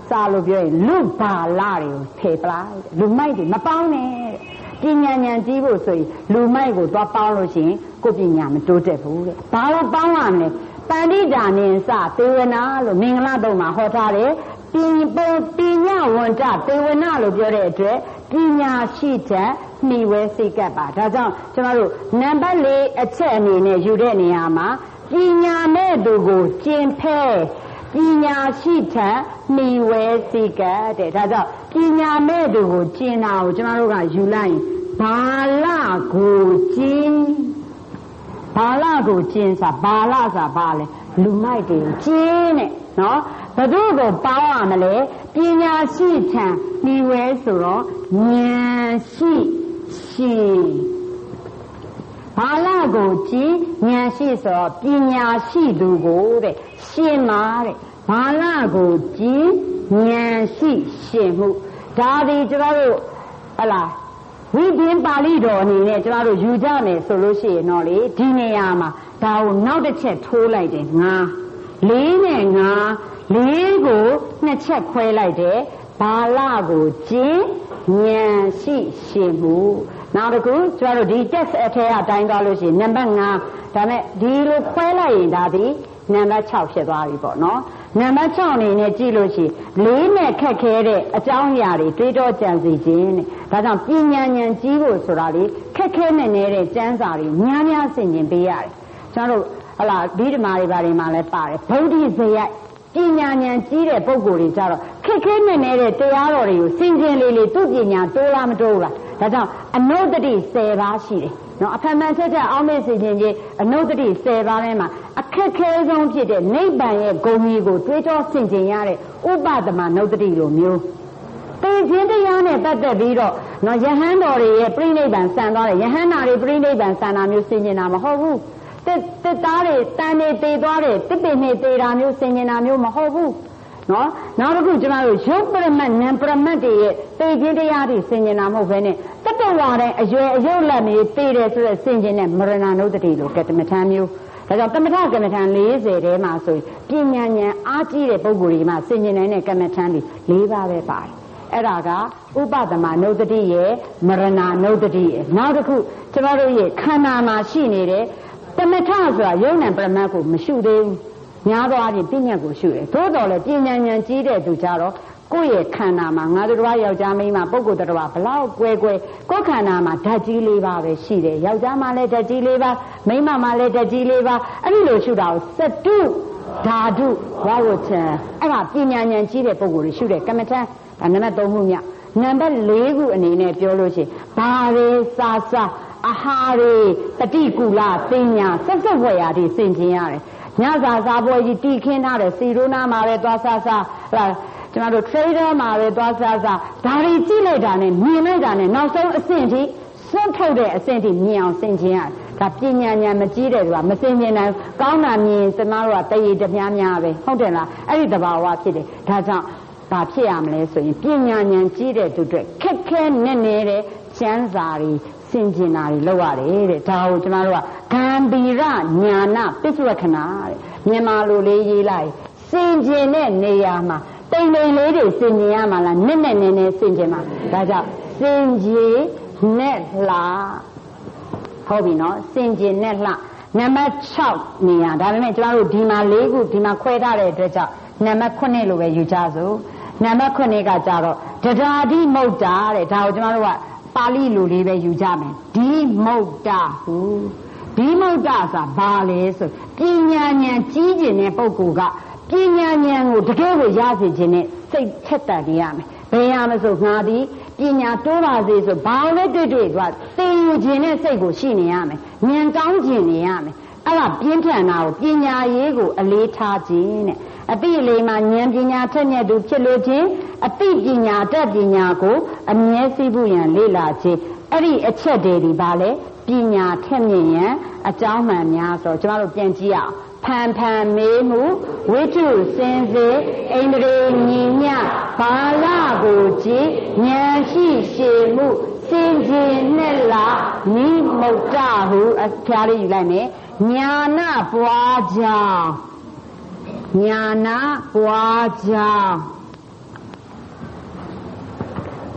စာလို့ပြောရင်လူဘာလာတွေကိုထည့်ပလိုက်လူမိုက်တွေမပေါင်းနဲ့ပညာဉာဏ်ကြီးဖို့ဆိုရင်လူမိုက်ကိုသွားပေါင်းလို့ရှိရင်ကိုယ်ပညာမတိုးတက်ဘူးတဲ့ဘာလို့ပေါင်းရမလဲပန္တိတာနိစသေဝနာလို့မင်္ဂလာတုံးမှာဟောထားတယ်ပညာဝန္တသေဝနာလို့ပြောတဲ့အတွက်ပညာရှိတဲ့နှီးဝဲစိတ်ကပ်ပါဒါကြောင့်ကျွန်တော်တို့နံပါတ်၄အချက်အနေနဲ့ယူတဲ့နေရာမှာပညာမဲ့သူကိုကျင့်ဖဲပညာရှိတဲ့နှီးဝဲစိတ်ကပ်တဲ့ဒါကြောင့်ပညာမဲ့သူကိုကျင့်တာကိုကျွန်တော်တို့ကယူလိုက်ရင်ဘာလကိုကျင့်ဘာလကိုကျင့်စာဘာလစာဘာလဲလူမိုက်တွေကိုကျင့်တဲ့နော်ဘယ်သူကိုပေါင်းရမလဲပညာရှိထံနှီးဝဲဆိုတော့ဉာဏ်ရှိရှင်ဘာလကိုကြည်ဉာဏ်ရှိဆိုတော့ပညာရှိသူကိုတဲ့ရှင်မာတဲ့ဘာလကိုကြည်ဉာဏ်ရှိရှင်မှုဒါဒီကျွန်တော်တို့ဟလာဝိပင်းပါဠိတော်အနေနဲ့ကျွန်တော်တို့ယူကြမယ်ဆိုလို့ရှိရင်တော့လေဒီနေရာမှာဒါကိုနောက်တစ်ချက်ထိုးလိုက်တယ်ငါလေးနဲ့ငါလေးကိုနှစ်ချက်ခွဲလိုက်တယ်ဘာလကိုကျင့်ဉာဏ်ရှိရှင်မှုနောက်တစ်ခုကျွန်တော်တို့ဒီ text အထက်အတိုင်းသွားလို့ရှိရင်နံပါတ်5ဒါမဲ့ဒီလိုခွဲလိုက်ရင်ဒါဒီနံပါတ်6ဖြစ်သွားပြီပေါ့နော်နံပါတ်6အနေနဲ့ကြည့်လို့ရှိရင်လေးနဲ့ခက်ခဲတဲ့အကြောင်းအရာတွေတွေးတောကြံစည်ခြင်းတဲ့ဒါကြောင့်ပညာဉာဏ်ကြီးဖို့ဆိုတာလေခက်ခဲနဲ့နေတဲ့ကျမ်းစာတွေများများဆင်ခြင်ပေးရတယ်ကျွန်တော်တို့ဟလာဗိဓမာတွေဘာတွေမှလည်းပါတယ်ဗုဒ္ဓဇယိုက်ပညာဉာဏ်ကြီးတဲ့ပုဂ္ဂိုလ်တွေကြတော့ခက်ခဲနဲ့နေတဲ့တရားတော်တွေကိုစင်ကြင်လေးသူ့ပညာတိုးလားမတိုးလားဒါကြောင့်အနုတ္တိ10ပါးရှိတယ်နော်အဖန်ဖန်ဆက်ဆက်အောင်းမေ့စင်ခြင်းကြီးအနုတ္တိ10ပါးထဲမှာအခက်ခဲဆုံးဖြစ်တဲ့နိဗ္ဗာန်ရဲ့ဂုဏ်ကြီးကိုတွေးတောဆင်ခြင်ရတဲ့ဥပဒမနုတ္တိလိုမျိုးသိခြင်းတရားနဲ့ပတ်သက်ပြီးတော့နော်ယဟန်တော်တွေရဲ့ပြိဋိဘံဆံသွားတယ်ယဟန်နာတွေပြိဋိဘံဆံတာမျိုးဆင်ခြင်တာမဟုတ်ဘူးတစ်သားတွေတန်နေသေးသွားတယ်တစ်ပင်နေသေးတာမျိုးဆင်ခြင်တာမျိုးမဟုတ်ဘူးနော်နောက်တစ်ခုကျွန်တော်တို့ရုပ်ပရမတ်နံပရမတ်တွေရဲ့သိခြင်းတရားတွေဆင်ခြင်တာမဟုတ်ဘဲနဲ့တတဝါတဲ့အရွယ်အယုတ်လက်နေသိတယ်ဆိုတဲ့ဆင်ခြင်တဲ့မရဏနုတ္တိလို့ကတ္တမထံမျိုးဒါကြောင့်ကမ္မထကမ္မထံ40ထဲမှာဆိုရင်ပညာဉာဏ်အားကြီးတဲ့ပုဂ္ဂိုလ်တွေမှာဆင်ခြင်နိုင်တဲ့ကမ္မထံတွေ4ပါးပဲပါတယ်အဲ့ဒါကဥပဒမနုတ္တိရဲ့မရဏနုတ္တိရဲ့နောက်တစ်ခုကျွန်တော်တို့ရဲ့ခန္ဓာမှာရှိနေတဲ့ကမ္မထဆိုတာယုံနံပရမတ်ကိုမရှုသေးဘူးများသောအားဖြင့်ပြဉ္ညာကိုရှုတယ်သို့တော်လည်းပညာဉာဏ်ကြီးတဲ့သူကြတော့ကိုယ့်ရဲ့ခန္ဓာမှာငါတို့တစ်ပါးယောက်ျားမိန်းမပုဂ္ဂိုလ်တစ်ပါးဘလောက်ကွဲကွဲကိုယ့်ခန္ဓာမှာဓာတ်ကြီး၄ပါးပဲရှိတယ်ယောက်ျားမှလည်းဓာတ်ကြီး၄ပါးမိန်းမမှလည်းဓာတ်ကြီး၄ပါးအဲ့ဒီလိုရှုတာကိုစတုဓာတုဝဝထံအဲ့ဒါပညာဉာဏ်ကြီးတဲ့ပုဂ္ဂိုလ်တွေရှုတယ်ကမ္မထံဒါနံပါတ်3ခုမြောက်နံပါတ်4ခုအနေနဲ့ပြောလို့ရှိရင်ဘာတွေစာစာအာဟာတွေတတိကူလပညာဆက်ဆက်ဝယ်ရာတွေဆင်ခြင်ရတယ်ညစာစားပွဲကြီးတီခင်းထားတယ်စီရိုးနာမှာပဲသွားစားစားဟဲ့ကျွန်တော်တို့ trader မှာပဲသွားစားစားဒါတွေကြည့်လိုက်တာနဲ့မြင်လိုက်တာနဲ့နောက်ဆုံးအဆင့်ထိစွန့်ထုတ်တဲ့အဆင့်ထိမြင်အောင်ဆင်ခြင်ရတယ်ဒါပညာဉာဏ်မကြီးတဲ့သူကမဆင်ခြင်နိုင်ကောင်းတာမြင်စမားတို့ကတရေတပြားများပဲဟုတ်တယ်လားအဲ့ဒီတဘာဝဖြစ်တယ်ဒါကြောင့်ဘာဖြစ်ရမလဲဆိုရင်ပညာဉာဏ်ကြီးတဲ့သူတွေခက်ခဲနဲ့နေတဲ့ကျမ်းစာတွေဆင်ခြင်တာတွေလောက်ရတယ်တဲ့ဒါကိုကျွန်တော်တို့ကဂံဗီရညာနာပစ္စုဝခဏတဲ့မြန်မာလိုလေးရေးလိုက်ဆင်ခြင်တဲ့နေရာမှာတိမ်တိမ်လေးတွေဆင်ခြင်ရမှာလားနက်နက်နဲနဲဆင်ခြင်မှာဒါကြောင့်ဆင်ခြင်နဲ့လှဟုတ်ပြီနော်ဆင်ခြင်နဲ့လှနံပါတ်6နေရာဒါပေမဲ့ကျွန်တော်တို့ဒီမှာ4ခုဒီမှာခွဲထားတဲ့အတွက်ကြောင့်နံပါတ်9လို့ပဲယူကြစို့နံပါတ်9ကကြတော့တဒါတိမုတ်တာတဲ့ဒါကိုကျွန်တော်တို့ကပါဠိလိုလေးပဲယူကြမယ်ဒီမုတ်တာဟုဒီမုတ်တာဆိုတာဘာလဲဆိုပညာဉာဏ်ကြီးကျင်တဲ့ပုဂ္ဂိုလ်ကပညာဉာဏ်ကိုတကယ်ကိုရစေခြင်းနဲ့စိတ်ထက်တန်ရမယ်ဘယ်ရမဆိုငါသည်ပညာတိုးပါစေဆိုဘာလို့တွေ့သူကသိယူခြင်းနဲ့စိတ်ကိုရှိနေရမယ်ဉာဏ်ကောင်းခြင်းနေရမယ်အဲ့ဒါပြင်းထန်တာကိုပညာရေးကိုအလေးထားခြင်းနဲ့အတိအလေးမှာဉာဏ်ပညာထက်မြက်သူဖြစ်လို့ခြင်းအတိပညာတတ်ပညာကိုအမြဲစိဖို့ရန်လေ့လာခြင်းအဲ့ဒီအချက်တွေဒီပါလေပညာထက်မြက်ရန်အကြောင်းမှန်များဆိုကျွန်တော်တို့ပြန်ကြည့်အောင်ဖန်ဖန်မေးမှုဝိတုစင်စေဣန္ဒြေညီညဘာလကိုကြည်ဉာဏ်ရှိရှည်မှုစင်ကြင်နဲ့လာနိမုတ်တဟုအဖျားလေးယူလိုက်မယ်ညာနာပွားကြောင်းညာနာပွားကြောင်း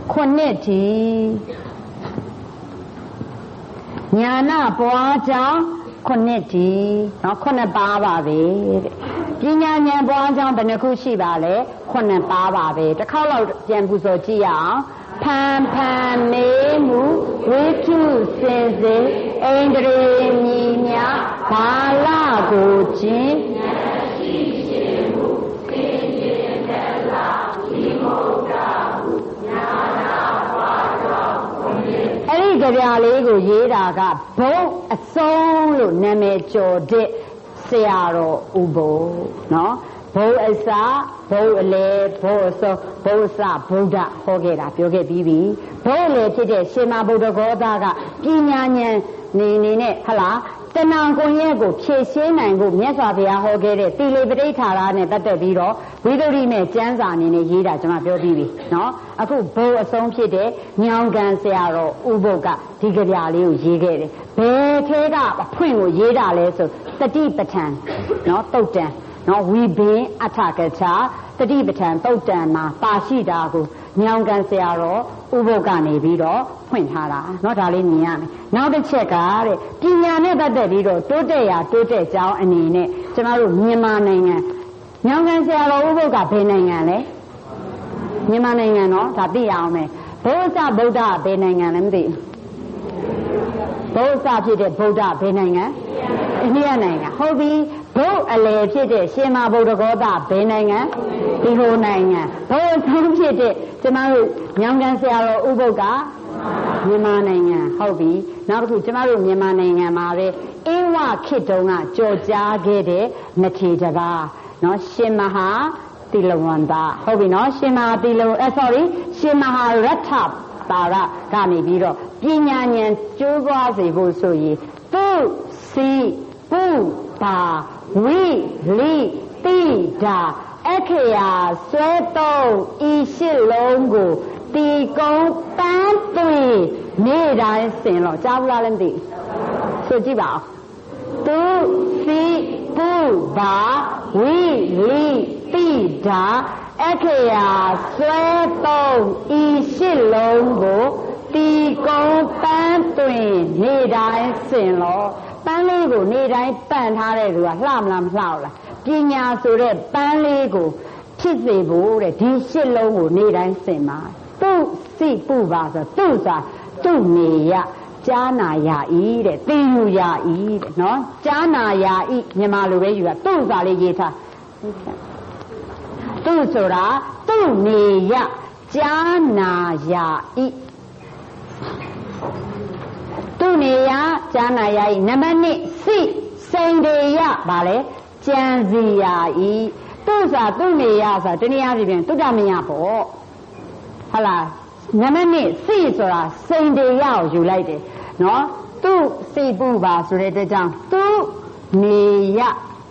ခုနှစ်တီညာနာပွားကြောင့်ခုနှစ်တီနော်ခုနှစ်ပါးပါပဲတဲ့ပညာဉာဏ်ပွားကြောင့်ဘယ်နှခုရှိပါလဲခုနှစ်ပါးပါပဲတစ်ခေါက်လောက်ပြန်ပူဇော်ကြည့်ရအောင်ဖန်ဖန်မေးမှုဝိထုစင်စေအိန္ဒြေမြည်များဘာလကိုခြင်းအဲ့ဒီကြပြလေးကိုရေးတာကဘုံအစုံလို့နာမည်ကျော်တဲ့ဆရာတော်ဥပုပ်နော်ဘုံအစဘုံအလေဘုံအစုံဘုံအစဗုဒ္ဓဟောခဲ့တာပြောခဲ့ပြီးပြီဘုံအလေဖြစ်တဲ့ရှင်မဗုဒ္ဓဂောသားကပညာဉာဏ်နေနဲ့ဟလားတဏ္ဍကွန်ရဲ့ကိုဖြည့်ရှင်းနိုင်ဖို့မြတ်စွာဘုရားဟောခဲ့တဲ့သီလေပဋိဌာရနဲ့ပတ်သက်ပြီးတော့ဝိသုဒ္ဓိနဲ့ကျမ်းစာအနေနဲ့ရေးတာကျွန်မပြောပြီးပြီနော်အခုဘုံအဆုံးဖြစ်တဲ့ညောင်ကန်ဆရာတော်ဥပုပ်ကဒီကြပြလေးကိုရေးခဲ့တယ်ဘယ်ထဲကအဖွင့်ကိုရေးတာလဲဆိုတတိပဋ္ဌာန်နော်တုတ်တန်နော်ဝိဘင်းအထကထာတတိပဋ္ဌာန်တုတ်တန်မှာပါရှိတာကိုညောင်ကန်ဆရာတော်ဥပုပ်ကနေပြီးတော့ဖွင့်ထားတာเนาะဒါလေးမြင်ရမယ်နောက်တစ်ချက်ကတဲ့ပညာနဲ့ပတ်သက်ပြီးတော့တိုးတက်ရာတိုးတက်ကြောင်းအနေနဲ့ကျမတို့မြန်မာနိုင်ငံညောင်ကန်ဆရာတော်ဥပုပ်ကဘယ်နိုင်ငံလဲမြန်မာနိုင်ငံเนาะဒါသိရအောင်မယ်ဘုရားဗုဒ္ဓဘယ်နိုင်ငံလဲမသိဘူးဘုရားဖြစ်တဲ့ဗုဒ္ဓဘယ်နိုင်ငံအိန္ဒိယနိုင်ငံဟုတ်ပြီဘုအလယ်ဖြစ်တဲ့ရှင်မဗုဒ္ဓဂောသဘယ်နိုင်ငံဒီလိုနိုင်ငံဘုဆုံးဖြစ်တဲ့ကျမတို့ညောင်ကန်ဆရာတော်ဥပုပ်ကမြန်မာနိုင်ငံဟုတ်ပြီနောက်တစ်ခုကျမတို့မြန်မာနိုင်ငံမှာပဲအင်းဝခေတ်တုန်းကကြော်ကြားခဲ့တဲ့မထေရပါเนาะရှင်မဟာတိလဝန္တာဟုတ်ပြီเนาะရှင်မဟာတိလရှင်မဟာရထတာရကနေပြီးတော့ပညာဉာဏ်ကျိုးသွားစေဖို့ဆိုရင်သူစီပုပါဝိလိတိတာအခရာဆွဲတော့ဤရှိလုံးကိုတီကုံတန်းသွေနေ့တိုင်းစင်တော့ကြားဘူးလားလည်းမသိဆိုကြည့်ပါဦးသူစီပုပါဝိလိတိတာအခရာဆွဲတော့ဤရှိလုံးကိုတီကုံတန်းသွေနေ့တိုင်းစင်တော့ပန်းလေးကိုနေ့တိုင်းပန့်ထားတဲ့သူကလှမလားမလှဘူးလားပညာဆိုတဲ့ပန်းလေးကိုဖြစ်စေဖို့တဲ့ဒီရှစ်လုံးကိုနေ့တိုင်းစင်ပါသူစိပုပါဆိုသူစာသူနေရကြားနာရဤတဲ့သိယူရဤတဲ့နော်ကြားနာရဤမြန်မာလိုပဲယူတာသူစာလေးရေးထားသူဆိုတာသူနေရကြားနာရဤသူနေရကြားနာရဤနံပါတ်1စိန်တေရဗာလဲကြံစီရာဤသူစာသူနေရဆိုတာတနည်းအားဖြင့်သုဒ္ဓမယပေါ့ဟုတ်လားနံပါတ်1ဆိုတာစိန်တေရကိုယူလိုက်တယ်နော်သူစိပုပါဆိုတဲ့အတွက်ကြောင့်သူနေရ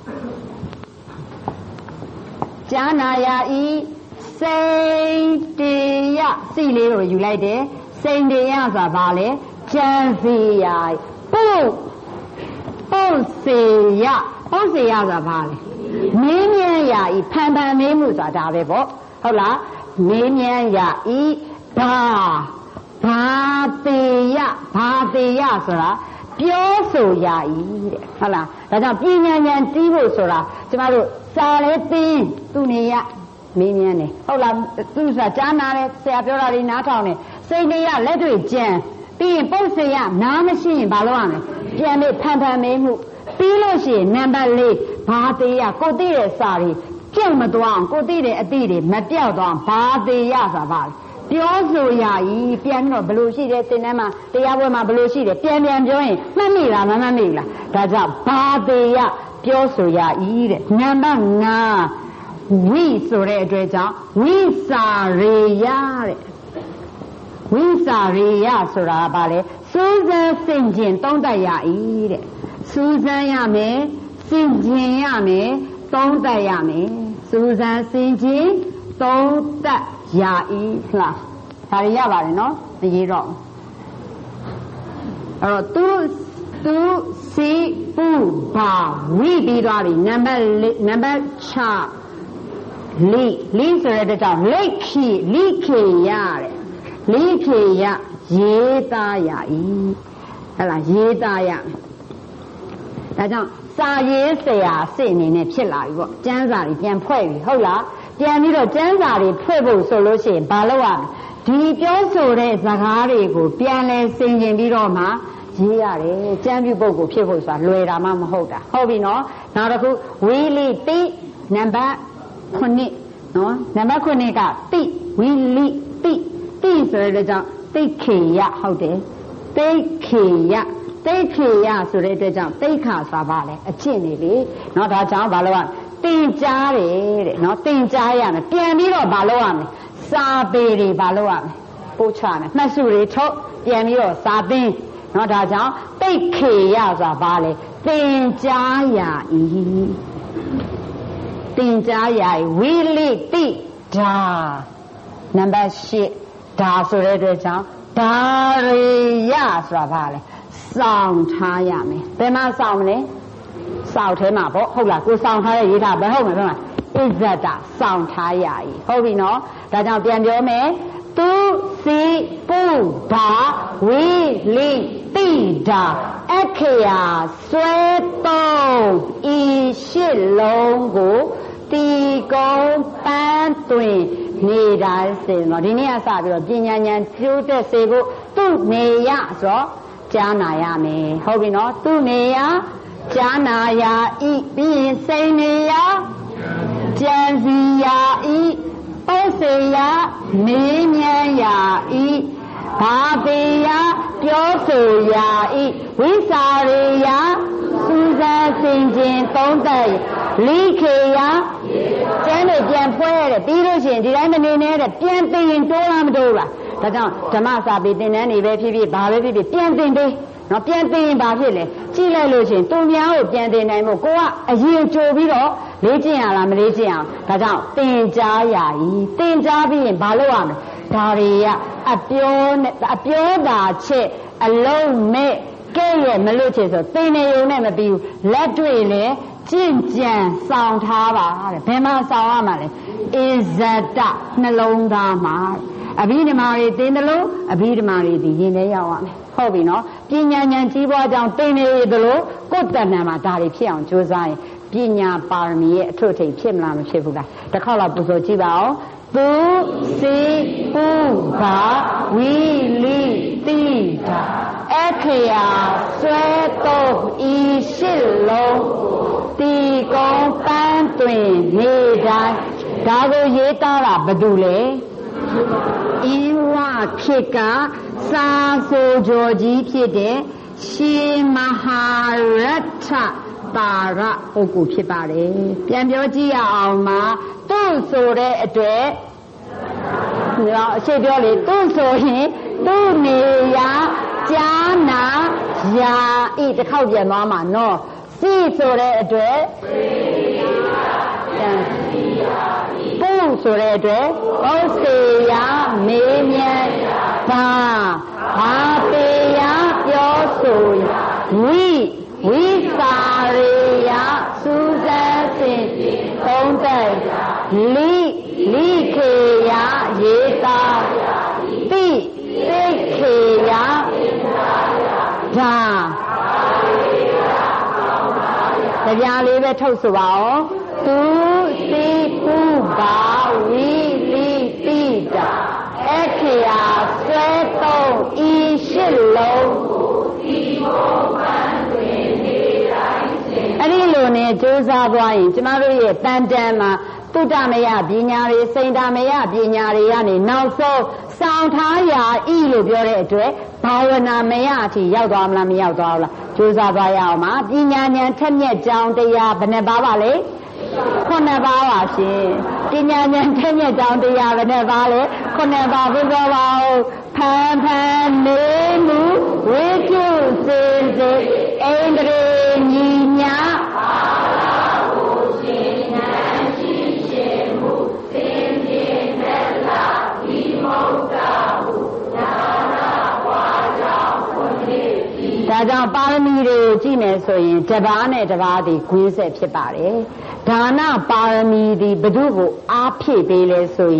ကြားနာရဤစိန်တေရစိလေးကိုယူလိုက်တယ်စိန်တေရဆိုတာဗာလဲကြံစီရာပုစေရဆိုတာဘာလဲမင်းမြန်းရာဤဖန်ဖန်မေးမှုဆိုတာဒါပဲပေါ့ဟုတ်လားမင်းမြန်းရာဤဘာသေးရဆိုတာပြောဆိုရာဤတဲ့ဟုတ်လားဒါကြောင့်ပညာဉာဏ်တီးဖို့ဆိုတာကျမတို့စာလဲသိသူနေရမင်းမြန်းတယ်ဟုတ်လားသူဆိုတာကြားနာတယ်ဆရာပြောတာတွေနားထောင်တယ်စိတ်တွေရလက်တွေကြံပြီးရင်ပုတ်စေရနားမရှိရင်ဘာလုပ်ရမလဲပြန်ပြီးဖန်ဖန်မေးမှုပြီးလို့ရှိရင်နံပါတ်4ဘာသေးရကိုသိတဲ့စာတွေပြုတ်မသွားအောင်ကိုသိတဲ့အသည့်တွေမပြောက်သွားအောင်ဘာသေးရဆိုတာပါပြောဆိုရဤပြန်ပြီးတော့ဘလို့ရှိတယ်သင်တန်းမှာတရားပွဲမှာဘလို့ရှိတယ်ပြန်ပြောရင်မှတ်မိလားမမှတ်မိဘူးလားဒါကြောင့်ဘာသေးရပြောဆိုရဤတဲ့နံပါတ်5ဝိဆိုတဲ့အတွက်ကြောင့်ဝိစာရေယတဲ့ဝိစာရေယဆိုတာကဘာလဲစူးစမ်းဆင်ခြင်သုံးသပ်ရဤတဲ့စူးစမ်းရမယ်ဆင်ခြင်ရမယ်သုံးသပ်ရမယ်စူးစမ်းဆင်ခြင်သုံးသပ်ရဤလားဒါရရပါတယ်နော်မရေးတော့အဲ့တော့သူစီပူပါဝိပြီးသွားပြီနံပါတ်6လိဆိုတဲ့ကြောင့်လိခေရတဲ့လိခေယရေးသားရ၏ဟဲ့လားရေးသားရဒါကြောင့်စာရေးဆရာစစ်အနေနဲ့ဖြစ်လာပြီပေါ့ကျမ်းစာတွေပြန်ဖွဲ့ပြီဟုတ်လားပြန်ပြီးတော့ကျမ်းစာတွေဖွဲ့ဖို့ဆိုလို့ရှိရင်ဘာလုပ်ရမလဲဒီပြောဆိုတဲ့စကားတွေကိုပြန်လဲဆင်ခြင်ပြီးတော့မှရေးရတယ်ကျမ်းပြုပုဂ္ဂိုလ်ဖြစ်ဖို့ဆိုတာလွယ်တာမှမဟုတ်တာဟုတ်ပြီနော်နောက်တစ်ခုဝီလိတိနံပါတ်9နော်နံပါတ်9ကတိဝီလိတိတိဆိုတဲ့ကြောင့်သိခေယဟုတ်တယ်သိခေယသိခေယဆိုတဲ့အတွက်ကြောင့်သိခါဆိုတာပါလေအကျင့်နေလေเนาะဒါကြောင့်ဘာလို့ရတင်ကြားတယ်တဲ့เนาะတင်ကြားရမယ်ပြန်ပြီးတော့ဘာလို့ရမလဲစာပေတွေဘာလို့ရမလဲပို့ချမယ်မှတ်စုတွေထုတ်ပြန်ပြီးတော့စာသင်เนาะဒါကြောင့်သိခေယဆိုတာဘာလဲတင်ကြားရ၏တင်ကြားရ၏ဝိလိတိဒါနံပါတ်8ဒါဆိုတဲ့အတွက်ကြောင့်ဒါရိယဆိုတာဘာလဲစောင့်ထားရမယ်ဘယ်မှာစောင့်မလဲစောင့်ထဲမှာပေါ့ဟုတ်လားကိုစောင့်ထားတဲ့ရေးထားဘယ်ဟုတ်မှာဘယ်မှာဣဇဒစောင့်ထားရ၏ဟုတ်ပြီနော်ဒါကြောင့်ပြန်ပြောမယ်သူစီပုဒာဝိလိတိဒါအခရာဆွဲသုံးဤရှစ်လုံးကိုတီကုံပန်းတွင်နေတာစင်တော့ဒီနေ့ကစပြီးတော့ပညာဉာဏ်ကျိုးသက်စေဖို့သူ့နေရဆိုကြားနာရမယ်ဟုတ်ပြီနော်သူ့နေရကြားနာရဤပြီးရင်စိတ်နေရကြံစီရဤပုစေရမေးမြန်းရဤဘာပေယပြောဆိုရာဤဝိစာရေယစူးစမ်းဆင်ခြင်သုံးသပ်လိခေယကျမ်းတွေပြန်ဖွဲရတယ်ပြီးလို့ရှိရင်ဒီတိုင်းမနေနဲ့တဲ့ပြန်သိရင်တိုးလားမတိုးလားဒါကြောင့်ဓမ္မစာပေသင်တန်းတွေပဲဖြစ်ဖြစ်ဘာပဲဖြစ်ဖြစ်ပြန်သိသေးနော်ပြန်သိရင်ဘာဖြစ်လဲကြည့်လိုက်လို့ရှိရင်သူများကိုပြန်သိနိုင်မို့ကိုကအရင်ကြိုပြီးတော့လေ့ကျင့်ရလားမလေ့ကျင့်အောင်ဒါကြောင့်သင်ကြားရည်သင်ကြားပြီးရင်ဘာလုပ်ရမလဲဒါတွေကအပြောတာချက်အလုံးမဲ့ကဲ့ရဲ့မလို့ချင်ဆိုသင်နေုံနဲ့မပြီးဘူးလက်တွေ့လေကျင့်ကြံဆောင်ထားပါတဲ့ဘယ်မှာဆောင်ရမှာလဲဣဇဒနှလုံးသားမှာအဘိဓမ္မာတွေသင်တယ်လို့အဘိဓမ္မာတွေဒီရင်ထဲရောက်ရမယ်ဟုတ်ပြီနော်ပညာဉာဏ်ကြီးပွားကြောင်းသင်နေရသလိုကိုယ်တဏ္ဍာမှာဒါတွေဖြစ်အောင်ကြိုးစားရင်ပညာပါရမီရဲ့အထွတ်အထိပ်ဖြစ်မလားမဖြစ်ဘူးလားတစ်ခေါက်လောက်ပူဇော်ကြည့်ပါဦးသူစီပုဗာဝီလိတိတာအခရာဆွဲတော့ဤရှစ်လုံးတီကုံပန်းတွင်နေတိုင်းဒါကိုရေးသားတာဘာတူလဲဤဝခေကစာဆိုကြော်ကြီးဖြစ်တဲ့ရှင်မဟာရထပါရပုဂ္ဂိုလ်ဖြစ်ပါတယ်ပြန်ပြောကြည့်ရအောင်မှာသူ့ဆိုတဲ့အတွက်အရှိပြောလေသူ့ဆိုရင်သူ့နေရာကြားနာရာဤတစ်ခေါက်ပြန်သွားမှာနော်စီဆိုတဲ့အတွက်ပုဆိုတဲ့အတွက်ပုစေယမေးမြန်းဘာပေယပြောဆိုဝိစာရေယစူးစမ်းဆင်သုံးသပ်လိခေယရေးသားတိသိခေယဒါတရားလေးပဲထုတ်ဆိုပါဦးသူစီပုဗာဝီလိတိတာအခရာဆွဲသုံးဤရှစ်လုံးဒီဘုံပန်းတွင်နေတိုင်းအဲ့ဒီလိုနဲ့ကြိုးစားသွားရင်ကျမတို့ရဲ့တန်တန်မှာတုဒ္ဓမယပညာတွေစိန်ဓမယပညာတွေကနေနောက်ဆုံးစောင့်ထားရာဤလို့ပြောတဲ့အတွက်ဘာဝနာမယအထိရောက်သွားမလားမရောက်သွားဘူးလားကြိုးစားသွားရအောင်ပါပညာဉာဏ်ထက်မြက်ကြောင်းတရားဘယ်နှပါးပါလဲ9ပါးပါရှင်ပညာဉာဏ်ထက်မြက်ကြောင်းတရားဘယ်နှပါးလဲ9ပါးဘုရားပါဦးဖန်ဖန်နေမှုဝိတုစေစေအိန္ဒြေညီညာဒါကြောင့်ပါရမီတွေကိုကြည့်မယ်ဆိုရင်တစ်ပါးနဲ့တစ်ပါးဒီခွင်းဆက်ဖြစ်ပါတယ်ဒါနပါရမီဒီဘု து ကိုအားဖြည့်ပေးလဲဆိုရင်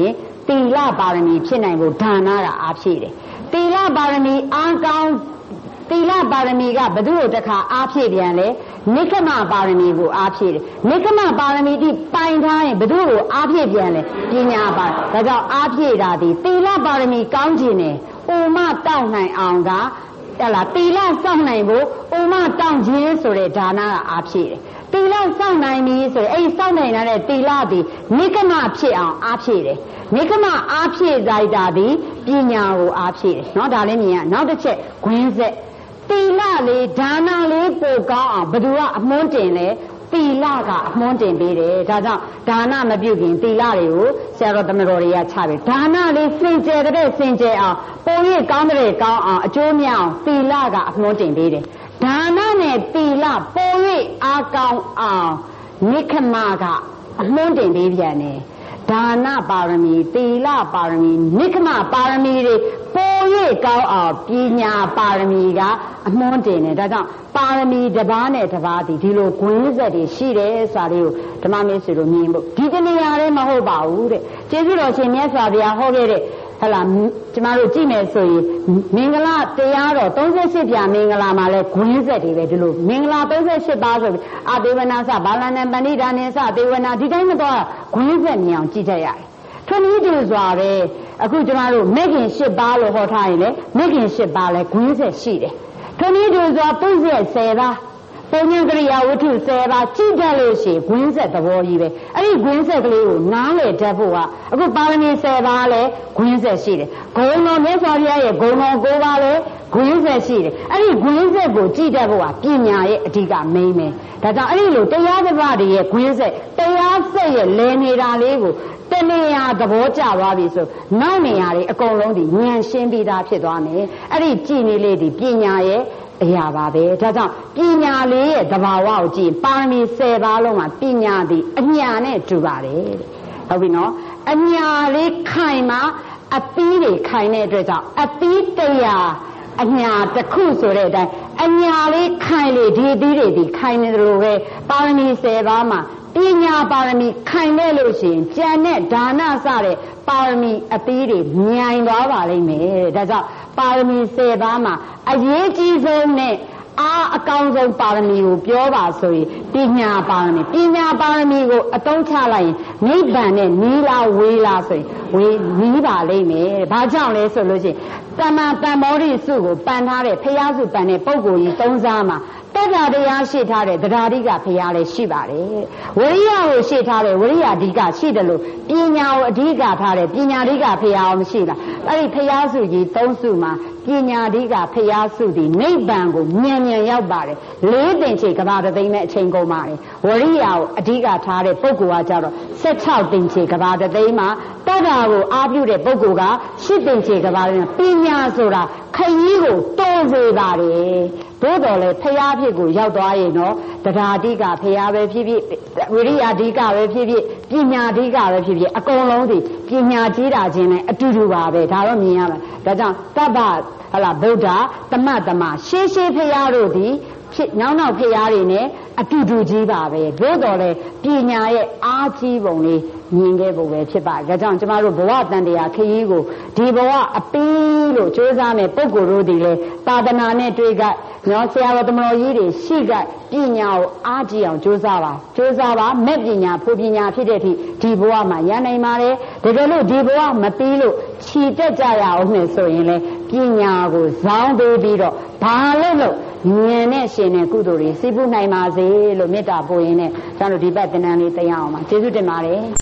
သီလပါရမီဖြစ်နိုင်ဖို့ဒါနကအားဖြည့်တယ်သီလပါရမီအားကောင်းသီလပါရမီကဘယ်သူ့ကိုတခါအားဖြည့်ပြန်လဲနိက္ခမပါရမီကိုအားဖြည့်တယ်နိက္ခမပါရမီတိပိုင်ထားရင်ဘယ်သူ့ကိုအားဖြည့်ပြန်လဲပညာပါဒါကြောင့်အားဖြည့်တာဒီသီလပါရမီကောင်းခြင်းနဲ့ဥမတောက်နိုင်အောင်ကဟဲ့လားသီလစောင့်နိုင်ဖို့ဥမတောင့်ခြင်းဆိုတဲ့ဒါနကအားဖြည့်တယ်သီလစောင့်နိုင်ပြီဆိုရင်အဲ့စောင့်နိုင်တဲ့သီလသည်နိက္ခမဖြစ်အောင်အားဖြည့်တယ်နိက္ခမအားဖြည့်လိုက်တာသည်ပညာကိုအားဖြည့်တယ်เนาะဒါလေးမြင်ရနောက်တစ်ချက်ခွင်းဆက်သီလလေးဒါနလေးပိုကောင်းအောင်ဘယ်သူကအမွှန်းတင်လဲသီလကအမွှန်းတင်ပေးတယ်ဒါကြောင့်ဒါနမပြုခင်သီလတွေကိုဆရာတော်တမတော်တွေကချပေးဒါနလေးစင်ကြယ်တဲ့စင်ကြယ်အောင်ပုံရိပ်ကောင်းတဲ့ကောင်းအောင်အကျိုးများအောင်သီလကအမွှန်းတင်ပေးတယ်ဒါနနဲ့သီလပုံရိပ်အားကောင်းအောင်နိက္ခမကအမွှန်းတင်ပေးပြန်တယ်ဒါနပါရမီသီလပါရမီနိက္ခမပါရမီတွေပို၍ကောင်းအောင်ပညာပါရမီကအမွှန်းတင်တယ်ဒါကြောင့်ပါရမီတစ်ပါးနဲ့တစ်ပါးဒီလိုဂွင်းဆက်တွေရှိတယ်ဆိုတာလေးကိုဓမ္မမေဆွေတို့မြင်ဖို့ဒီတနေရာလေးမဟုတ်ပါဘူးတဲ့ကျေးဇူးတော်ရှင်မြတ်စွာဘုရားဟောခဲ့တဲ့ဟလာကျမတို့ကြည့်မယ်ဆိုရင်မင်္ဂလာတရားတော်38ပြာမင်္ဂလာမှာလဲဂွင်းဆက်တွေပဲဒီလိုမင်္ဂလာ38ပါးဆိုပြီးအာဒေဝနာစဘာလနံပဏိဒါနေစဒေဝနာဒီတိုင်းမတော့ဂွင်းဆက်မြင်အောင်ကြည့်တတ်ရတယ်ထွန်းကြီးတူစွာပဲအခုကျမတို့မေခင်8ပါးလို့ဟောထားရင်လေမေခင်8ပါးလဲဂွင်းဆက်ရှိတယ်ထွန်းကြီးတူစွာပုဇ္ဇက်10ပါးပုံဉ္ကရိယာဝတ္ထု10ပါးကြည့်တတ်လို့ရှိရင်ဂွင်းဆက်သဘောကြီးပဲအဲ့ဒီဂွင်းဆက်ကလေးကိုနားလည်တတ်ဖို့ကအခုပါရမီ10ပါးလဲဂွင်းဆက်ရှိတယ်ဂုဏ်တော်မြတ်စွာဘုရားရဲ့ဂုဏ်တော်9ပါးလဲဂွင်းဆက်ရှိတယ်အဲ့ဒီဂွင်းဆက်ကိုကြည့်တတ်ဖို့ကပညာရဲ့အဓိကမိန်းပဲဒါကြောင့်အဲ့ဒီလိုတရားသဘာဝတွေရဲ့ဂွင်းဆက်တရားဆက်ရဲ့လဲနေတာလေးကိုတဏှာသဘောကျသွားပြီဆိုနောက်နေရာတွေအကုန်လုံးဒီဉာဏ်ရှင်းပြီးသားဖြစ်သွားမယ်အဲ့ဒီကြည်နေလေးဒီပညာရဲ့အရာပါပဲဒါကြောင့်ပညာလေးရဲ့သဘာဝကိုကြည့်ပါရမီ10ပါးလုံးမှာပညာသည်အညာနဲ့တူပါတယ်ဟုတ်ပြီနော်အညာလေးခိုင်မှာအသီးတွေခိုင်တဲ့အတွက်ကြောင့်အသီးတရားအညာတစ်ခုဆိုတဲ့အတိုင်းအညာလေးခိုင်လေဒီအသီးတွေဒီခိုင်နေတယ်လို့ပဲပါရမီ10ပါးမှာပညာပါရမီခိုင်တဲ့လို့ရှိရင်ဉာဏ်နဲ့ဒါနစတဲ့ပါရမီအသီးတွေမြိုင်သွားပါလိမ့်မယ်ဒါကြောင့်ပါရမီ10ပါးမှာအရေးကြီးဆုံးနဲ့အကောင်းဆုံးပါရမီကိုပြောပါဆိုရင်ပညာပါရမီပညာပါရမီကိုအသုံးချလိုက်ရင်နိဗ္ဗာန်နဲ့နီးလားဝေးလားဆိုရင်ဝေးနီးပါလိမ့်မယ်ဘာကြောင့်လဲဆိုလို့ရှိရင်တမန်တန်မောရိစုကိုပန်ထားတဲ့ဖျားစုပန်တဲ့ပုဂ္ဂိုလ်ကြီး3စားမှာတက္ကတရားရှိထားတဲ့တရားဓိကဖျားလည်းရှိပါတယ်ဝရိယကိုရှိထားတဲ့ဝရိယဓိကရှိတယ်လို့ပညာကိုအဓိကထားတဲ့ပညာဓိကဖျားအောင်မရှိလားအဲ့ဒီဖျားစုကြီး3စုမှာပညာဓိကဖျားစုဒီနိဗ္ဗာန်ကိုမြန်မြန်ရောက်ပါတယ်4တင်ချေကဘာတသိမ်းမဲ့အချိန်ကုန်ပါတယ်ဝရိယကိုအဓိကထားတဲ့ပုဂ္ဂိုလ်ကကြတော့16တင်ချေကဘာတသိမ်းမှာတက္ကကိုအားပြုတဲ့ပုဂ္ဂိုလ်က10တင်ချေကဘာတသိမ်းပညာဆိုတာခရီးကိုတိုးစေပါတယ်သို့တော်လည်းဖျားဖြစ်ကိုရောက်သွားရင်တော့တရားဓိကဖျားပဲဖြစ်ဖြစ်ဝိရိယဓိကပဲဖြစ်ဖြစ်ပညာဓိကပဲဖြစ်ဖြစ်အကုန်လုံးဒီပညာကြီးတာချင်းနဲ့အတူတူပါပဲဒါတော့မြင်ရမယ်ဒါကြောင့်တပ္ပဟလာဗုဒ္ဓသမတ္တမရှေးရှေးဖျားတို့ဒီဖြစ်နောက်ဖျားတွေနဲ့အတူတူကြီးပါပဲသို့တော်လည်းပညာရဲ့အားကြီးပုံလေးမြင်ခဲ့ဖို့ပဲဖြစ်ပါတယ်ဒါကြောင့်ကျမတို့ဘဝတန်တရားခရီးကိုဒီဘဝအပီးလို့ကြိုးစားမယ်ပုဂ္ဂိုလ်တို့ဒီလေသာသနာနဲ့တွေ့ကနော်ဆရာတော်တမတော်ကြီးတွေရှိကပညာကိုအားကြီးအောင်ကြိုးစားပါမဲ့ပညာဖို့ပညာဖြစ်တဲ့အထိဒီဘဝမှာရနိုင်ပါတယ်ဒါကြလို့ဒီဘဝမပြီးလို့ခြိတက်ကြရအောင်နဲ့ဆိုရင်လေပညာကိုဇောင်းပေးပြီးတော့ဘာလို့ဉာဏ်နဲ့ရှင်တဲ့ကုသိုလ်တွေစိတ်ပူနိုင်ပါစေလို့မေတ္တာပို့ရင်းနဲ့ကျွန်တော်ဒီဘက်သင်္นานလေးတရားအောင်ပါကျေးဇူးတင်ပါတယ်